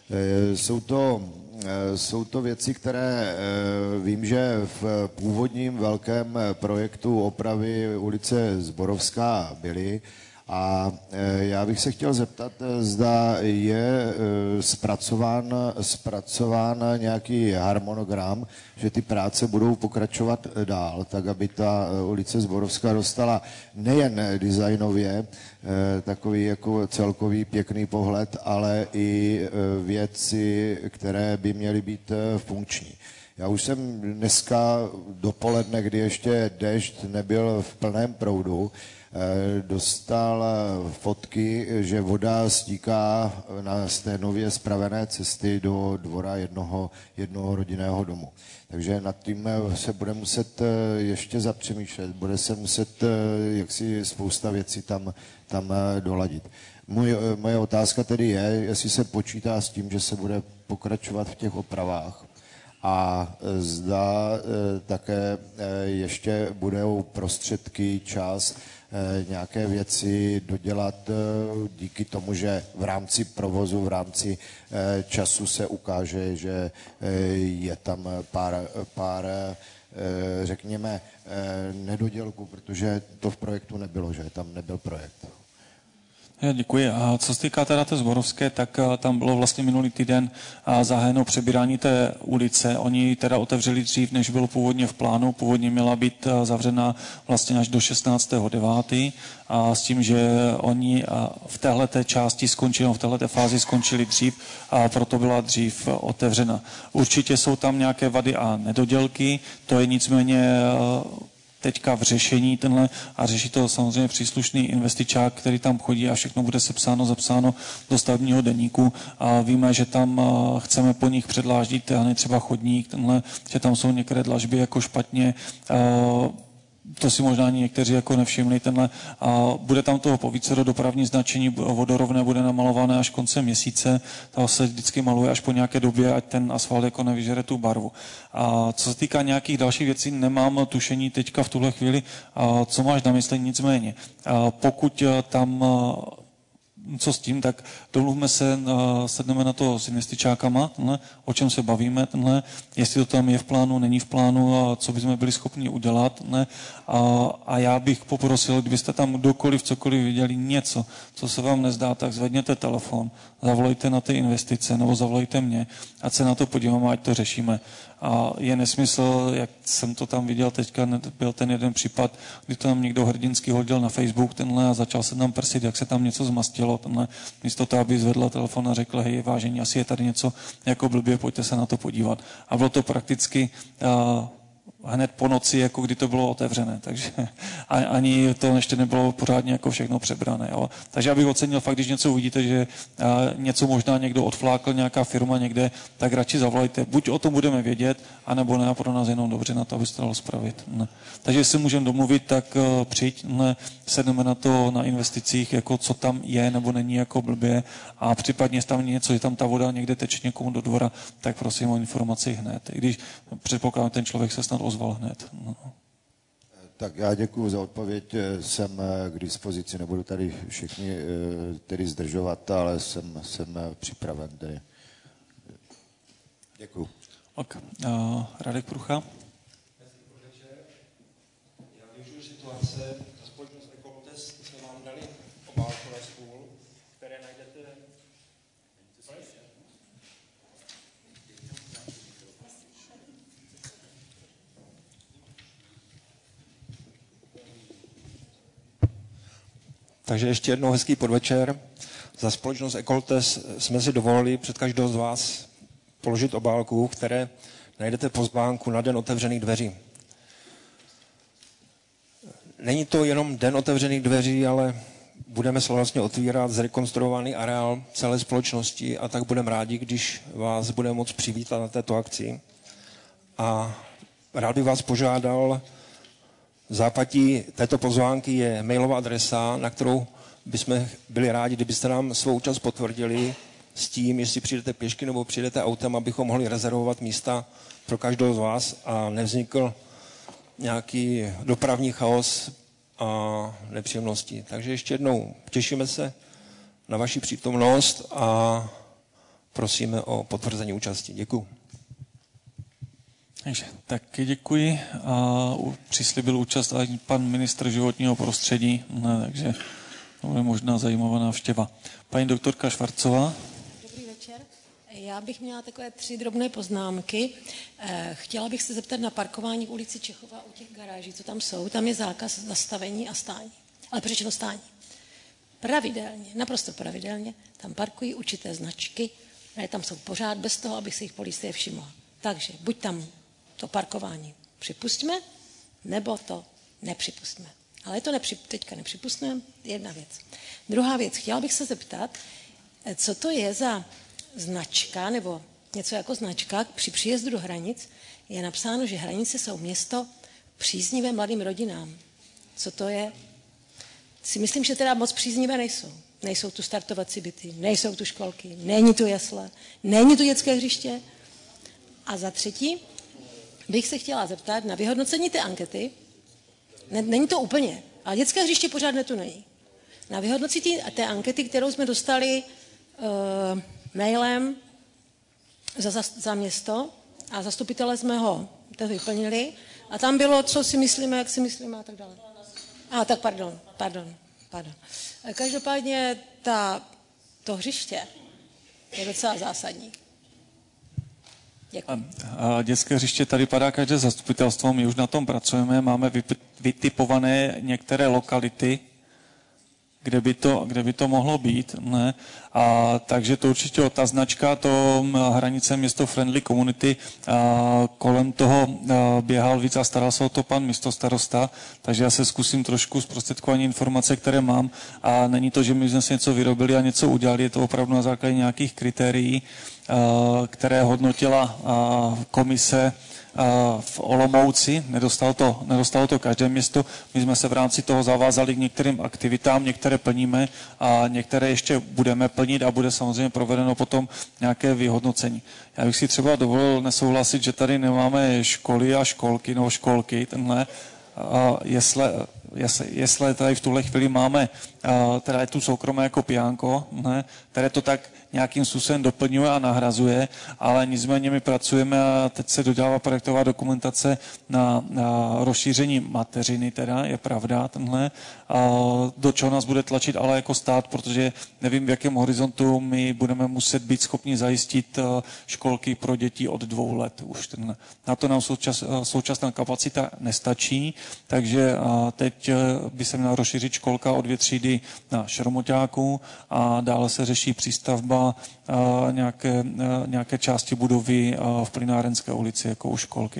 E: Jsou to věci, které vím, že v původním velkém projektu opravy ulice Zborovská byly. A já bych se chtěl zeptat, zda je zpracován nějaký harmonogram, že ty práce budou pokračovat dál, tak aby ta ulice Zborovská dostala nejen designově takový jako celkový pěkný pohled, ale i věci, které by měly být funkční. Já už jsem dneska dopoledne, kdy ještě déšť nebyl v plném proudu, dostal fotky, že voda stíká z té nově spravené cesty do dvora jednoho rodinného domu. Takže nad tím se bude muset ještě zapřemýšlet, bude se muset jaksi spousta věcí tam doladit. Moje otázka tedy je, jestli se počítá s tím, že se bude pokračovat v těch opravách a zda také ještě budou prostředky, čas, nějaké věci dodělat díky tomu, že v rámci provozu, v rámci času se ukáže, že je tam pár řekněme, nedodělků, protože to v projektu nebylo, že tam nebyl projekt.
A: Já děkuji. A co se týká teda té Zborovské, tak tam bylo vlastně minulý týden zahájeno přebírání té ulice. Oni teda otevřeli dřív, než bylo původně v plánu. Původně měla být zavřena vlastně až do 16.9. A s tím, že oni v téhleté části skončili, v téhleté fázi skončili dřív a proto byla dřív otevřena. Určitě jsou tam nějaké vady a nedodělky, to je nicméně teďka v řešení tenhle a řeší to samozřejmě příslušný investičák, který tam chodí a všechno bude sepsáno, zapsáno do stavebního deníku a víme, že tam chceme po nich předláždit, a ne třeba chodník, tenhle, že tam jsou některé dlažby jako špatně to si možná ani někteří jako nevšimli, bude tam toho povícero, dopravní značení vodorovné bude namalované až koncem měsíce, to se vždycky maluje až po nějaké době, ať ten asfalt jako nevyžere tu barvu. A co se týká nějakých dalších věcí, nemám tušení teďka v tuhle chvíli, co máš na mysli, nicméně. Pokud tam co s tím, tak domluvme se, sedneme na to s investičákama, o čem se bavíme, jestli to tam je v plánu, není v plánu, a co bychom byli schopni udělat. A já bych poprosil, kdybyste tam kdokoliv, cokoliv viděli něco, co se vám nezdá, tak zvedněte telefon, zavolejte na ty investice nebo zavolejte mě, ať se na to podíváme, ať to řešíme. A je nesmysl, jak jsem to tam viděl teďka, byl ten jeden případ, kdy to tam někdo hrdinsky hodil na Facebook a začal se tam prsit, jak se tam něco zmastilo. Místo toho, aby zvedla telefon a řekl, hej, vážení, asi je tady něco jako blbě, pojďte se na to podívat. A bylo to prakticky hned po noci, jako kdy to bylo otevřené. Takže ani to ještě nebylo pořádně jako všechno přebrané. Jo. Takže já bych ocenil fakt, když něco uvidíte, že něco možná někdo odflákl, nějaká firma někde, tak radši zavolejte. Buď o tom budeme vědět, anebo ne, a pro nás jenom dobře na to, aby se to dalo spravit. Ne. Takže jestli můžeme domluvit, tak přijď, sedneme na to na investicích, jako co tam je nebo není jako blbě, a případně jestli tam něco, že tam ta voda někde teče někomu do dvora, tak prosím o informaci hned. I když předpokládám, ten člověk se snad ozval hned. No.
E: Tak já děkuji za odpověď, jsem k dispozici, nebudu tady všichni tedy zdržovat, ale jsem připraven. Tedy. Děkuji.
A: Ok. Radek Prucha.
K: Já využiju situace, za společnost Ecolotest jsme vám dali obálku na stůl, které najdete. Takže ještě jednou hezký podvečer. Za společnost Ecolotest jsme si dovolili před každého z vás položit obálku, které najdete pozvánku na Den otevřených dveří. Není to jenom Den otevřených dveří, ale budeme se vlastně otvírat zrekonstruovaný areál celé společnosti, a tak budeme rádi, když vás budeme moct přivítat na této akci. A rád bych vás požádal, v zápatí této pozvánky je mailová adresa, na kterou bychom byli rádi, kdybyste nám svou účast potvrdili s tím, jestli přijdete pěšky nebo přijdete autem, abychom mohli rezervovat místa pro každého z vás a nevznikl nějaký dopravní chaos a nepříjemnosti. Takže ještě jednou těšíme se na vaši přítomnost a prosíme o potvrzení účasti. Děkuji.
A: Takže taky děkuji. A přislíbil účast i pan ministr životního prostředí, takže to bude možná zajímavá návštěva. Paní doktorka Švarcová.
L: Dobrý večer. Já bych měla takové 3 drobné poznámky. Chtěla bych se zeptat na parkování v ulici Čechova u těch garáží, co tam jsou. Tam je zákaz zastavení a stání. Ale proč to stání? Pravidelně, naprosto pravidelně, tam parkují určité značky, které tam jsou pořád bez toho, aby se jich policie všimla. Takže buď tam to parkování připustíme, nebo to nepřipustíme. Ale to teďka nepřipustíme, jedna věc. Druhá věc, chtěla bych se zeptat, co to je za značka, nebo něco jako značka, při příjezdu do hranic je napsáno, že hranice jsou město příznivé mladým rodinám. Co to je? Si myslím, že teda moc příznivé nejsou. Nejsou tu startovací byty, nejsou tu školky, není tu jesle, není tu dětské hřiště. A za třetí bych se chtěla zeptat na vyhodnocení té ankety. Není to úplně, ale dětské hřiště pořád tu není. Na vyhodnocení té ankety, kterou jsme dostali mailem za město a zastupitelé jsme ho to vyplnili a tam bylo, co si myslíme, jak si myslíme a tak dále. Tak pardon. Každopádně to hřiště je docela zásadní.
A: A dětské hřiště tady padá každé zastupitelstvo, my už na tom pracujeme, máme vytipované některé lokality, kde by to mohlo být. Ne? A takže to určitě ta značka, to hranice město Friendly Community, kolem toho běhal víc a staral se o to pan místostarosta, takže já se zkusím trošku zprostředkování informace, které mám, a není to, že my jsme si něco vyrobili a něco udělali, je to opravdu na základě nějakých kritérií, které hodnotila komise v Olomouci, nedostalo to každé město. My jsme se v rámci toho zavázali k některým aktivitám, některé plníme a některé ještě budeme plnit a bude samozřejmě provedeno potom nějaké vyhodnocení. Já bych si třeba dovolil nesouhlasit, že tady nemáme školy a školky, nebo školky, jestli tady v tuhle chvíli máme teda je tu soukromé jako pijánko, které to tak nějakým způsobem doplňuje a nahrazuje, ale nicméně my pracujeme a teď se dodělává projektová dokumentace na rozšíření mateřiny, teda je pravda tenhle, do čeho nás bude tlačit ale jako stát, protože nevím, v jakém horizontu my budeme muset být schopni zajistit školky pro děti od 2 let. Už tenhle. Na to nám současná kapacita nestačí, takže teď by se měla rozšířit školka o 2 třídy na Šromoťáku a dále se řeší přístavba nějaké části budovy v Plynárenské ulici jako u školky.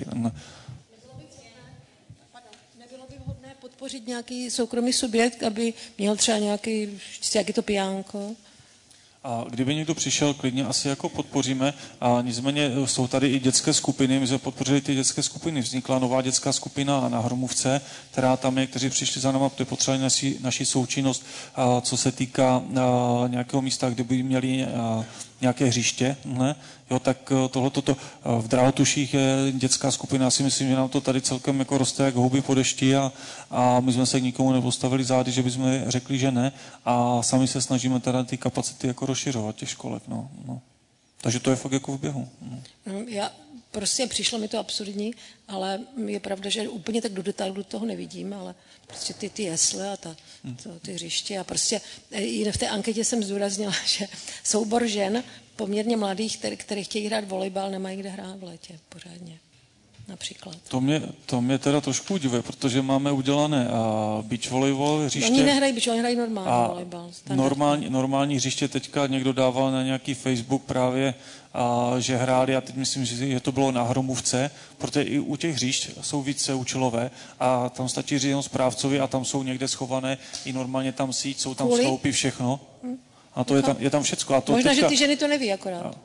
L: Nebylo by vhodné podpořit nějaký soukromý subjekt, aby měl třeba nějaký to pijánko?
A: A kdyby někdo přišel, klidně asi jako podpoříme. A nicméně jsou tady i dětské skupiny, my jsme podpořili ty dětské skupiny. Vznikla nová dětská skupina na Hromůvce, která tam je, kteří přišli za náma, protože potřebovali naši součinnost, co se týká nějakého místa, kde by měli nějaké hřiště. Jo, tak tohleto v Dráhotuších je dětská skupina. Já si myslím, že nám to tady celkem jako roste jak houby po dešti a my jsme se k nikomu nepostavili zády, že bychom řekli, že ne. A sami se snažíme teda ty kapacity jako rozšiřovat těch školek. No. Takže to je fakt jako v běhu.
L: Přišlo mi to absurdní, ale je pravda, že úplně tak do detailu toho nevidím, ale prostě ty jesle a ty hřiště a prostě v té anketě jsem zdůraznila, že soubor žen poměrně mladých, které chtějí hrát volejbal, nemají kde hrát v létě pořádně. Například.
A: To mě teda trošku udivuje, protože máme udělané beach volejbal hřiště.
L: Oni nehrají beach, oni hrají normální volejbal.
A: Normální hřiště teďka někdo dával na nějaký Facebook právě, že hráli a teď myslím, že to bylo na Hromůvce, protože i u těch hřišť jsou více účelové a tam stačí říct jenom správcovi a tam jsou někde schované i normálně tam síť, jsou tam sloupy, všechno. A to je tam všecko. A to
L: možná, že ty ženy to neví akorát.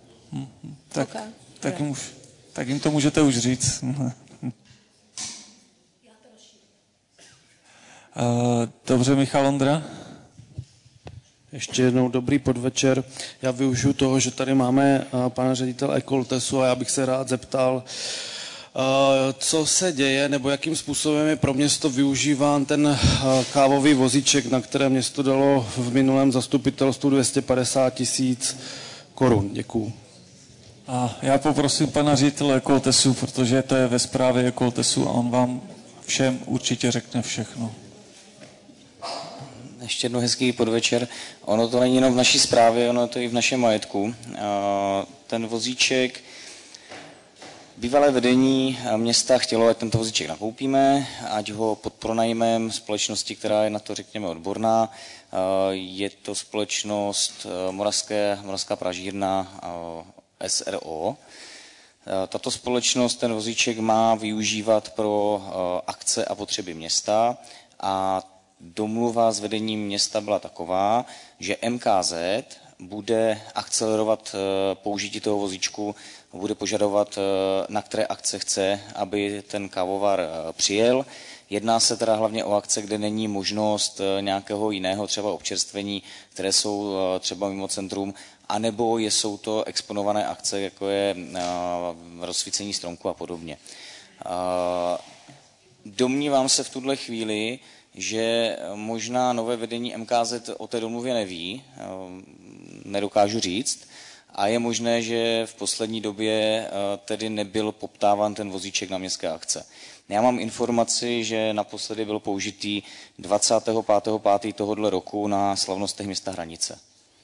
A: Tak jim to můžete už říct. Dobře, Michal Ondra.
F: Ještě jednou dobrý podvečer. Já využiju toho, že tady máme pana ředitele Ekoltesu a já bych se rád zeptal, co se děje, nebo jakým způsobem je pro město využíván ten kávový vozíček, na které město dalo v minulém zastupitelstvu 250 000 korun. Děkuju.
A: A já poprosím pana ředitele Ekoltesu, protože to je ve správě Ekoltesu a on vám všem určitě řekne všechno.
J: Ještě jednou hezký podvečer. Ono to není jenom v naší správě, ono to i v našem majetku. Ten vozíček, bývalé vedení města chtělo, ať tento vozíček nakoupíme, ať ho pod pronajmem společnosti, která je na to, řekněme, odborná. Je to společnost Moravská pražírna SRO. Tato společnost ten vozíček má využívat pro akce a potřeby města a domluva s vedením města byla taková, že MKZ bude akcelerovat použití toho vozíčku, bude požadovat, na které akce chce, aby ten kávovar přijel. Jedná se teda hlavně o akce, kde není možnost nějakého jiného třeba občerstvení, které jsou třeba mimo centrum, anebo jsou to exponované akce, jako je rozsvícení stromku a podobně. Domnívám se v tuhle chvíli, že možná nové vedení MKZ o té domluvě neví, nedokážu říct, a je možné, že v poslední době tedy nebyl poptáván ten vozíček na městské akce. Já mám informaci, že naposledy byl použitý 25.5. tohoto roku na slavnostech města Hranice.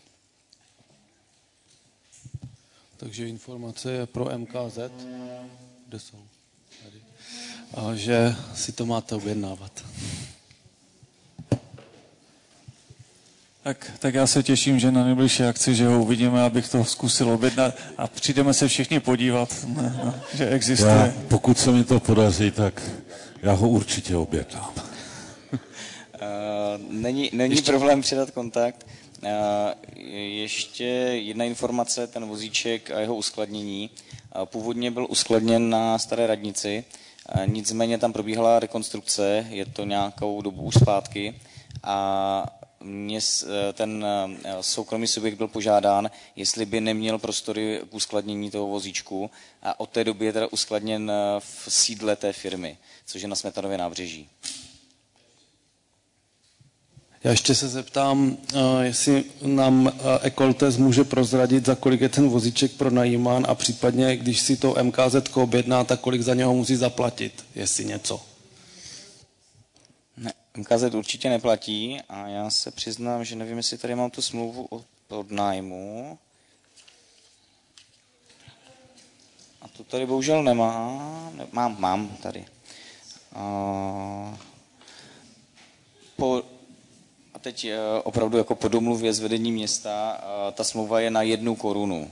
F: Takže informace je pro MKZ, kde jsou? Tady. A že si to máte objednávat.
A: Tak já se těším, že na nejbližší akci, že ho uvidíme, abych to zkusil objednat a přijdeme se všichni podívat, že existuje.
M: Pokud se mi to podaří, tak já ho určitě objednám.
J: Není problém předat kontakt. Ještě jedna informace, ten vozíček a jeho uskladnění. Původně byl uskladněn na Staré radnici, nicméně tam probíhala rekonstrukce, je to nějakou dobu už zpátky a ten soukromý subjekt byl požádán, jestli by neměl prostory k uskladnění toho vozíčku a od té doby je teda uskladněn v sídle té firmy, což je na Smetanově nábřeží.
F: Já ještě se zeptám, jestli nám Ecoltes může prozradit, za kolik je ten vozíček pronajímán a případně, když si to MKZ objedná, tak kolik za něho musí zaplatit, jestli něco.
J: Ne, MKZ určitě neplatí a já se přiznám, že nevím, jestli tady mám tu smlouvu od nájmu. A to tady bohužel nemá. Mám tady. A teď opravdu jako po domluvě s vedením města, ta smlouva je na 1 korunu.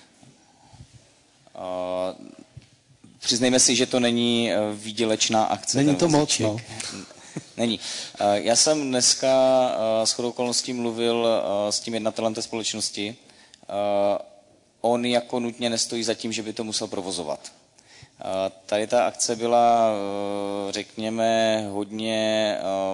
J: Přiznejme si, že to není výdělečná akce.
F: Není to moc, no.
J: Není. Já jsem dneska shodou okolností mluvil s tím jednatelem té společnosti. On jako nutně nestojí za tím, že by to musel provozovat. Tady ta akce byla, řekněme, hodně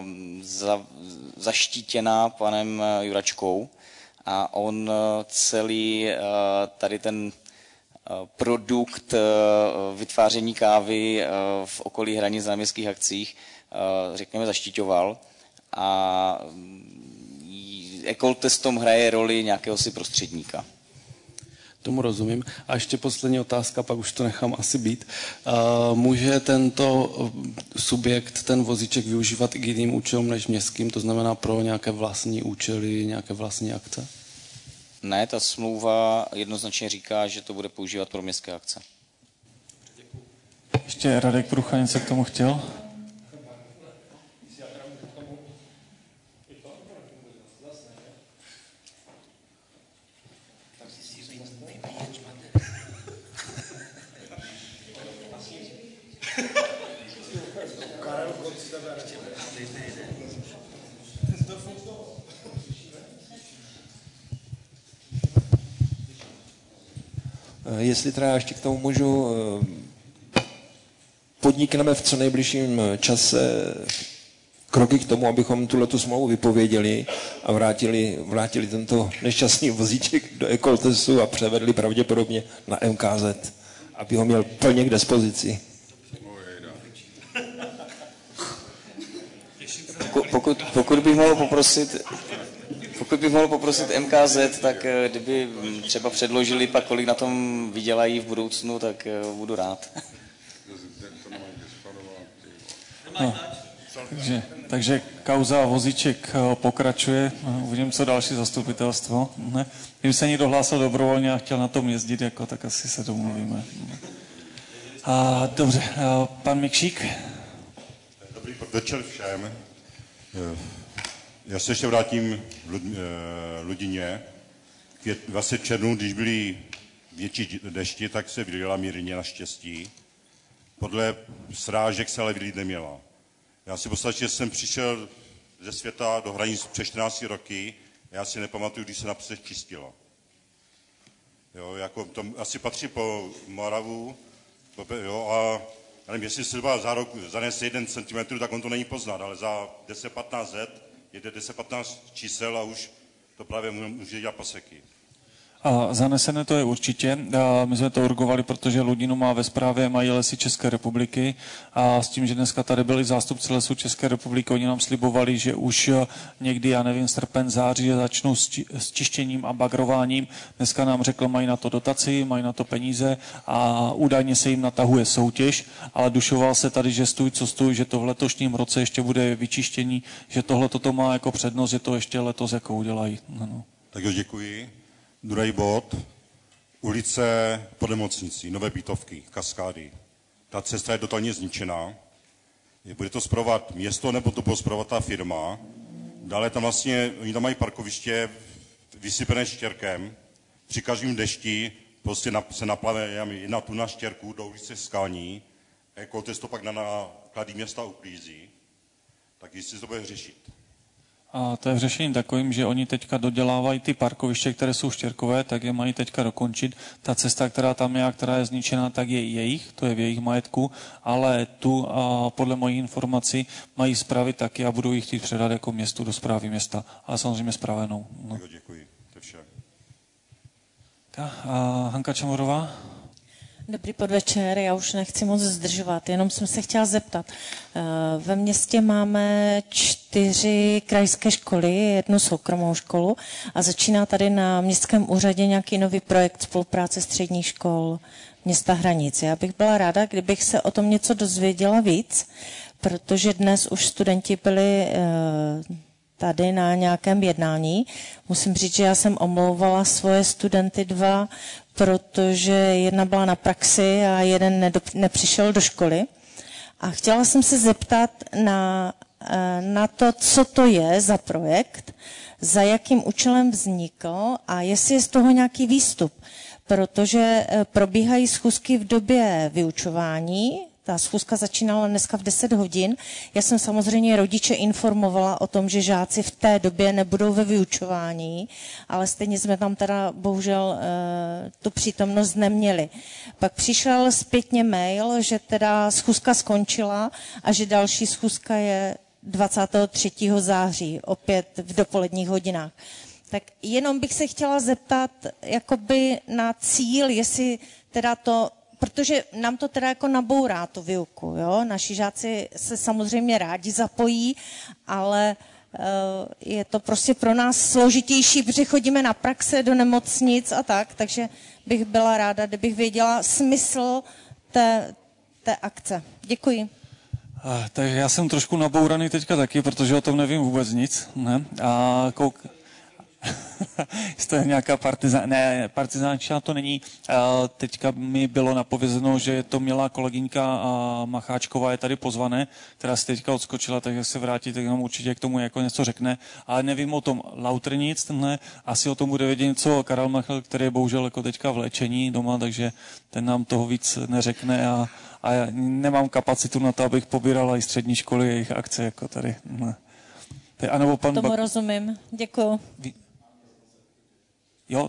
J: zaštítěná panem Juračkou a on celý tady ten produkt vytváření kávy v okolí hranic na městských akcích, řekněme, zaštiťoval a Ecoltes tom hraje roli nějakého si prostředníka.
F: Tomu rozumím. A ještě poslední otázka, pak už to nechám asi být. Může tento subjekt ten vozíček využívat i k jiným účelům než městským, to znamená pro nějaké vlastní účely, nějaké vlastní akce?
J: Ne, ta smlouva jednoznačně říká, že to bude používat pro městské akce.
A: Ještě Radek Prucha něco k tomu chtěl?
K: Jestli teda ještě k tomu můžu, podnikneme v co nejbližším čase kroky k tomu, abychom tuhletu smlouvu vypověděli a vrátili tento nešťastný vozíček do Ecoltesu a převedli pravděpodobně na MKZ, aby ho měl plně k dispozici.
J: Pokud bych mohl poprosit MKZ, tak kdyby třeba předložili pak, kolik na tom vydělají v budoucnu, tak budu rád.
A: No, takže kauza vozíček pokračuje. Uvidím, co další zastupitelstvo. Ne? Kdyby se někdo hlásil dobrovolně a chtěl na tom jezdit, tak asi se domluvíme. Dobře, pan Mikšík.
N: Dobrý večer všem. Já se ještě vrátím Ludině. Vlastně červnu, když byly větší dešti, tak se vylila mírně naštěstí. Podle srážek se ale vylit neměla. Já si podstatě jsem přišel ze světa do hranic před 14 roky a já si nepamatuju, když se naposled čistilo. Jo, jako to asi patří po Moravu, jo, a já nevím, jestli se třeba za rok zanese 1 cm, tak on to není poznat, ale za 10-15 let jede 10-15 čísel a už to právě může dělat paseky.
A: A zanesené to je určitě. My jsme to urgovali, protože Ludinu má ve správě mají Lesy České republiky a s tím, že dneska tady byli zástupci Lesů České republiky, oni nám slibovali, že už někdy, já nevím, srpen, září začnou s čištěním a bagrováním. Dneska nám řekl, mají na to dotaci, mají na to peníze a údajně se jim natahuje soutěž, ale dušoval se tady, že stůj, co stůj, že to v letošním roce ještě bude vyčištění, že tohle toto má jako přednost, že to ještě letos jako udělají. No.
N: Tak jo, děkuji. Druhý bod, ulice pod nemocnicí, Nové Bytovky, Kaskády. Ta cesta je totálně zničená. Bude to spravovat město, nebo to bude spravovat ta firma. Dále tam vlastně, oni tam mají parkoviště vysypené štěrkem. Při každém dešti prostě se naplave 1 tuna štěrku do ulice Skání. Ecoltes to pak na náklady města uklízí. Tak jestli to bude řešit.
A: A to je řešení takovým, že oni teďka dodělávají ty parkoviště, které jsou štěrkové, tak je mají teďka dokončit. Ta cesta, která tam je a která je zničená, tak je jejich, to je v jejich majetku, ale tu podle mojich informací mají spravit taky a budou ji chtít předat jako městu do správy města. Ale samozřejmě spravenou. No.
N: Děkuji, to je vše.
A: Hanka Čamorová.
O: Dobrý podvečer, já už nechci moc zdržovat, jenom jsem se chtěla zeptat. Ve městě máme 4 krajské školy, 1 soukromou školu a začíná tady na městském úřadě nějaký nový projekt spolupráce středních škol města Hranic. Já bych byla ráda, kdybych se o tom něco dozvěděla víc, protože dnes už studenti byli tady na nějakém jednání. Musím říct, že já jsem omlouvala svoje studenty 2, protože jedna byla na praxi a jeden nepřišel do školy. A chtěla jsem se zeptat na to, co to je za projekt, za jakým účelem vznikl a jestli je z toho nějaký výstup. Protože probíhají schůzky v době vyučování. Ta schůzka začínala dneska v 10 hodin. Já jsem samozřejmě rodiče informovala o tom, že žáci v té době nebudou ve vyučování, ale stejně jsme tam teda bohužel tu přítomnost neměli. Pak přišel zpětně mail, že teda schůzka skončila a že další schůzka je 23. září, opět v dopoledních hodinách. Tak jenom bych se chtěla zeptat jakoby na cíl, jestli teda to, protože nám to teda jako nabourá tu výuku, jo? Naši žáci se samozřejmě rádi zapojí, ale je to prostě pro nás složitější, protože chodíme na praxe do nemocnic a tak, takže bych byla ráda, kdybych věděla smysl té akce. Děkuji.
A: Takže já jsem trošku nabouraný teďka taky, protože o tom nevím vůbec nic. Ne? A to je nějaká partizánčina to není. Teďka mi bylo napovězeno, že to měla kolegyňka Macháčková, je tady pozvané, která si teďka odskočila, takže se vrátí, tak nám určitě k tomu jako něco řekne. Ale nevím o tom Lautr nic, ne? Asi o tom bude vědět něco Karel Machel, který je bohužel jako teďka v léčení doma, takže ten nám toho víc neřekne a já nemám kapacitu na to, abych pobírala i střední školy jejich akce jako tady. Ne. Anebo pan
O: tomu rozumím. Děkuju.
A: Jo,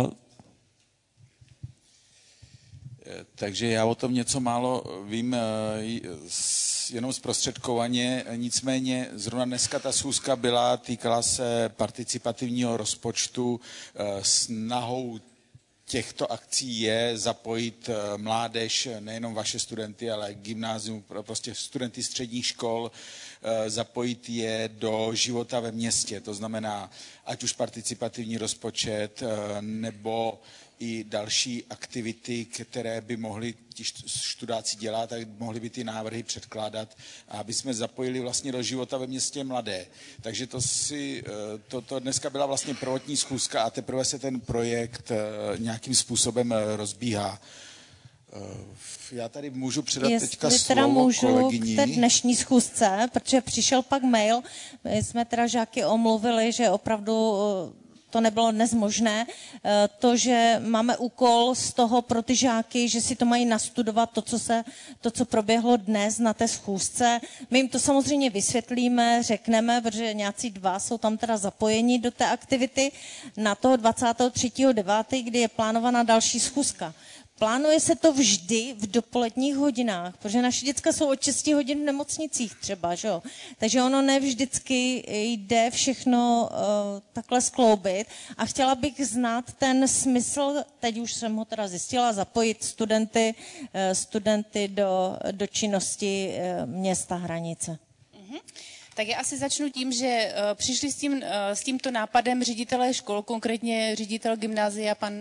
P: takže já o tom něco málo vím jenom zprostředkovaně, nicméně zrovna dneska ta schůzka byla, týkala se participativního rozpočtu. Snahou těchto akcí je zapojit mládež, nejenom vaše studenty, ale gymnázium, prostě studenty středních škol, zapojit je do života ve městě. To znamená, ať už participativní rozpočet, nebo i další aktivity, které by mohli ti študáci dělat, tak mohli by ty návrhy předkládat, aby jsme zapojili vlastně do života ve městě mladé. Takže to dneska byla vlastně prvotní schůzka a teprve se ten projekt nějakým způsobem rozbíhá. Já tady můžu předat teďka slovo kolegyni.
O: K té dnešní schůzce, protože přišel pak mail, my jsme teda žáky omluvili, že opravdu to nebylo dnes možné, to, že máme úkol z toho pro ty žáky, že si to mají nastudovat, to, co proběhlo dnes na té schůzce. My jim to samozřejmě vysvětlíme, řekneme, protože nějací 2 jsou tam teda zapojeni do té aktivity na toho 23.9., kdy je plánovaná další schůzka. Plánuje se to vždy v dopoledních hodinách, protože naše děcka jsou od 6 hodin v nemocnicích třeba, že jo? Takže ono ne vždycky jde všechno takhle skloubit a chtěla bych znát ten smysl, teď už jsem ho teda zjistila, zapojit studenty do činnosti města Hranice.
Q: Tak já asi začnu tím, že přišli s tímto nápadem ředitelé škol, konkrétně ředitel gymnázia pan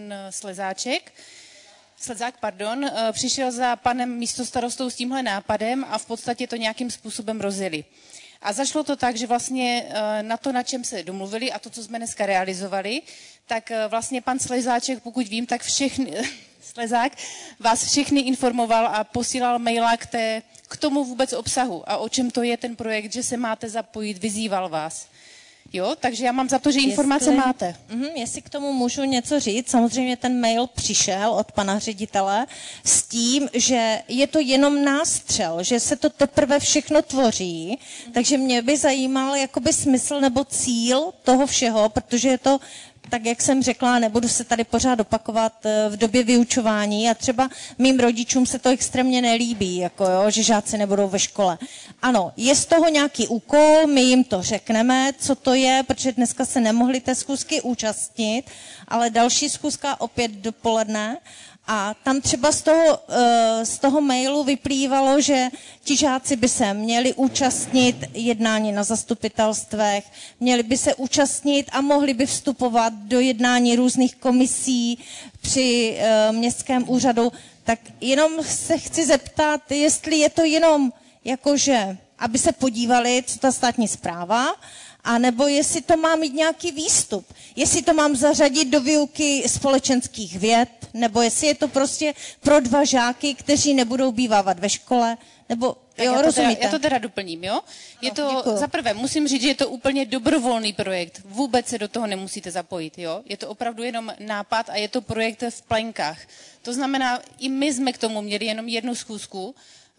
Q: Slezák, přišel za panem místostarostou s tímhle nápadem a v podstatě to nějakým způsobem rozjeli. A zašlo to tak, že vlastně na to, na čem se domluvili a to, co jsme dneska realizovali, tak vlastně pan Slezáček, pokud vím, tak Slezák vás všechny informoval a posílal maila k tomu vůbec obsahu a o čem to je ten projekt, že se máte zapojit, vyzýval vás. Jo, takže já mám za to, že informace máte.
O: Jestli k tomu můžu něco říct, samozřejmě ten mail přišel od pana ředitele s tím, že je to jenom nástřel, že se to teprve všechno tvoří, takže mě by zajímal jakoby smysl nebo cíl toho všeho, protože je to, tak jak jsem řekla, nebudu se tady pořád opakovat v době vyučování a třeba mým rodičům se to extrémně nelíbí, jako jo, že žáci nebudou ve škole. Ano, je z toho nějaký úkol, my jim to řekneme, co to je, protože dneska se nemohli té schůzky účastnit, ale další schůzka opět dopoledne. A tam třeba z toho mailu vyplývalo, že ti žáci by se měli účastnit jednání na zastupitelstvech, měli by se účastnit a mohli by vstupovat do jednání různých komisí při městském úřadu. Tak jenom se chci zeptat, jestli je to jenom jakože, aby se podívali, co ta státní správa, a nebo jestli to má mít nějaký výstup. Jestli to mám zařadit do výuky společenských věd, nebo jestli je to prostě pro 2 žáky, kteří nebudou bývávat ve škole, nebo jo, rozumíte?
Q: Já to teda doplním, jo? Je to, za prvé, musím říct, že je to úplně dobrovolný projekt. Vůbec se do toho nemusíte zapojit, jo? Je to opravdu jenom nápad a je to projekt v plenkách. To znamená, i my jsme k tomu měli jenom jednu schůzku,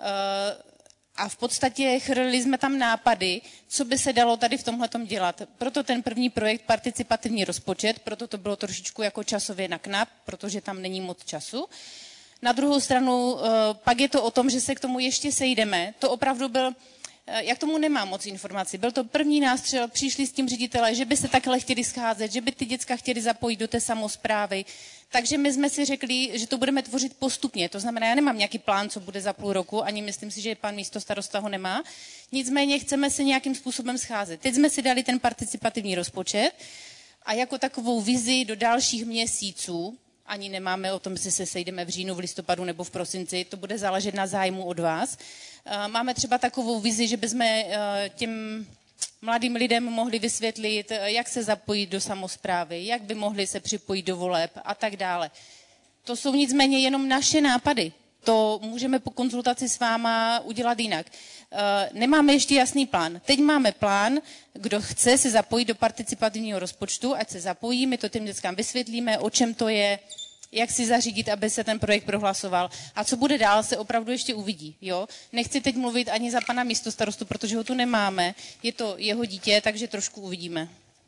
Q: a v podstatě chrlili jsme tam nápady, co by se dalo tady v tomhletom dělat. Proto ten první projekt participativní rozpočet, proto to bylo trošičku jako časově na knap, protože tam není moc času. Na druhou stranu pak je to o tom, že se k tomu ještě sejdeme. To opravdu byl, jak tomu nemám moc informací, byl to první nástřel, přišli s tím ředitelé, že by se takhle chtěli scházet, že by ty děcka chtěli zapojit do té samosprávy. Takže my jsme si řekli, že to budeme tvořit postupně. To znamená, já nemám nějaký plán, co bude za půl roku, ani myslím si, že pan místostarosta ho nemá. Nicméně chceme se nějakým způsobem scházet. Teď jsme si dali ten participativní rozpočet a jako takovou vizi do dalších měsíců, ani nemáme o tom, že se sejdeme v říjnu, v listopadu nebo v prosinci, to bude záležet na zájmu od vás. Máme třeba takovou vizi, že bychom těm mladým lidem mohli vysvětlit, jak se zapojit do samosprávy, jak by mohli se připojit do voleb a tak dále. To jsou nicméně jenom naše nápady. To můžeme po konzultaci s váma udělat jinak. Nemáme ještě jasný plán. Teď máme plán, kdo chce se zapojit do participativního rozpočtu, ať se zapojí, my to těm dětskám vysvětlíme, o čem to je, jak si zařídit, aby se ten projekt prohlasoval. A co bude dál, se opravdu ještě uvidí. Jo? Nechci teď mluvit ani za pana místostarostu, protože ho tu nemáme. Je to jeho dítě, takže trošku uvidíme.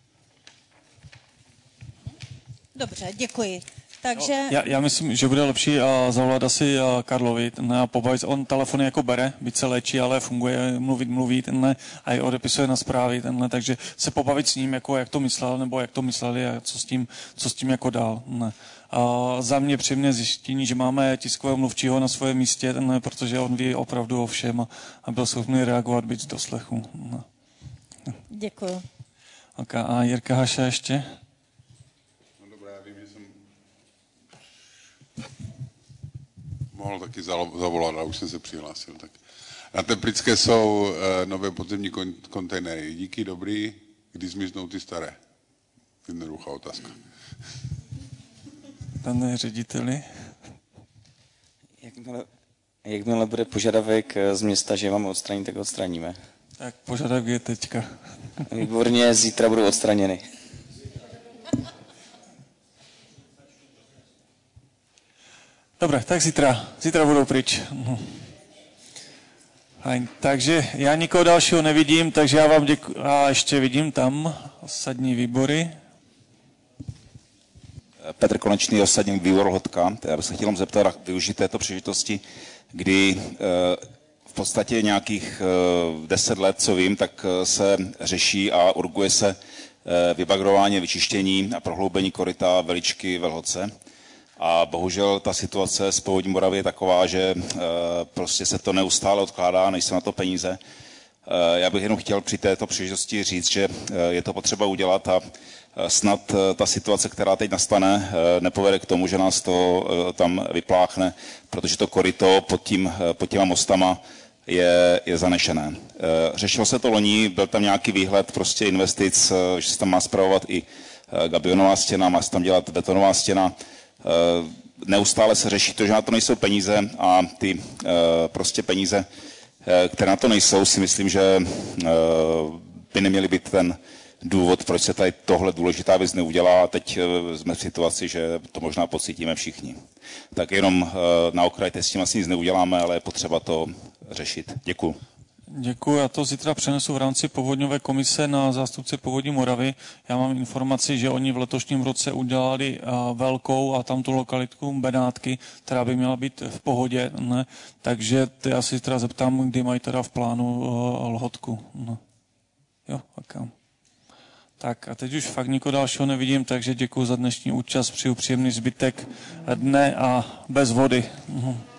O: Dobře, děkuji. Takže...
A: Já myslím, že bude lepší zavolat asi Karlovi a pobavit. On telefony jako bere, byť se léčí, ale funguje, mluví a i odepisuje na zprávy, takže se pobavit s ním, jako jak to myslel, nebo jak to mysleli a co s tím jako dál. A za mě příjemné zjištění, že máme tiskového mluvčího na svém místě, protože on ví opravdu o všem a byl schopný reagovat být do slechu.
O: Děkuju.
A: Okay, a Jirka Haša ještě?
C: No dobré, já vím, že jsem mohl taky zavolat, a už jsem se přihlásil. Tak. Na Teplické jsou nové podzemní kontejnery. Díky, dobrý, kdy zmiznou ty staré? Jednoduchá otázka.
A: Pane řediteli?
J: Jakmile bude požadavek z města, že máme odstranit, tak odstraníme.
A: Tak požadavek je teďka.
J: Výborně, zítra budou odstraněny.
A: Dobré, tak zítra budou pryč. Fajn. Takže já nikoho dalšího nevidím, takže já vám děkuji. A ještě vidím tam osadní výbory.
R: Petr Konečný, osadní výbor Lhotka. Já bych se chtěl zeptat, využít této příležitosti, kdy v podstatě nějakých 10 let, co vím, tak se řeší a urguje se vybagrování, vyčištění a prohloubení koryta Veličky ve Lhotce. A bohužel ta situace s Povodí Moravy je taková, že prostě se to neustále odkládá, nejsou na to peníze. Já bych jenom chtěl při této příležitosti říct, že je to potřeba udělat a snad ta situace, která teď nastane, nepovede k tomu, že nás to tam vypláchne, protože to koryto pod těma mostama je zanešené. Řešilo se to loni, byl tam nějaký výhled prostě investic, že se tam má spravovat i gabionová stěna, má se tam dělat betonová stěna. Neustále se řeší to, že na to nejsou peníze a ty prostě peníze, které na to nejsou, si myslím, že by neměly být důvod, proč se tady tohle důležitá věc neudělá a teď jsme v situaci, že to možná pocítíme všichni. Tak jenom na okraj, s tím asi nic neuděláme, ale je potřeba to řešit. Děkuju.
A: Děkuji, já to zítra přenesu v rámci povodňové komise na zástupce Povodí Moravy. Já mám informaci, že oni v letošním roce udělali velkou a tam tu lokalitku Benátky, která by měla být v pohodě, ne? Takže já si teda zeptám, kdy mají teda v plánu Lhotku. Ne? Jo, tak a teď už fakt nikoho dalšího nevidím, takže děkuji za dnešní účast, přeju příjemný zbytek dne a bez vody.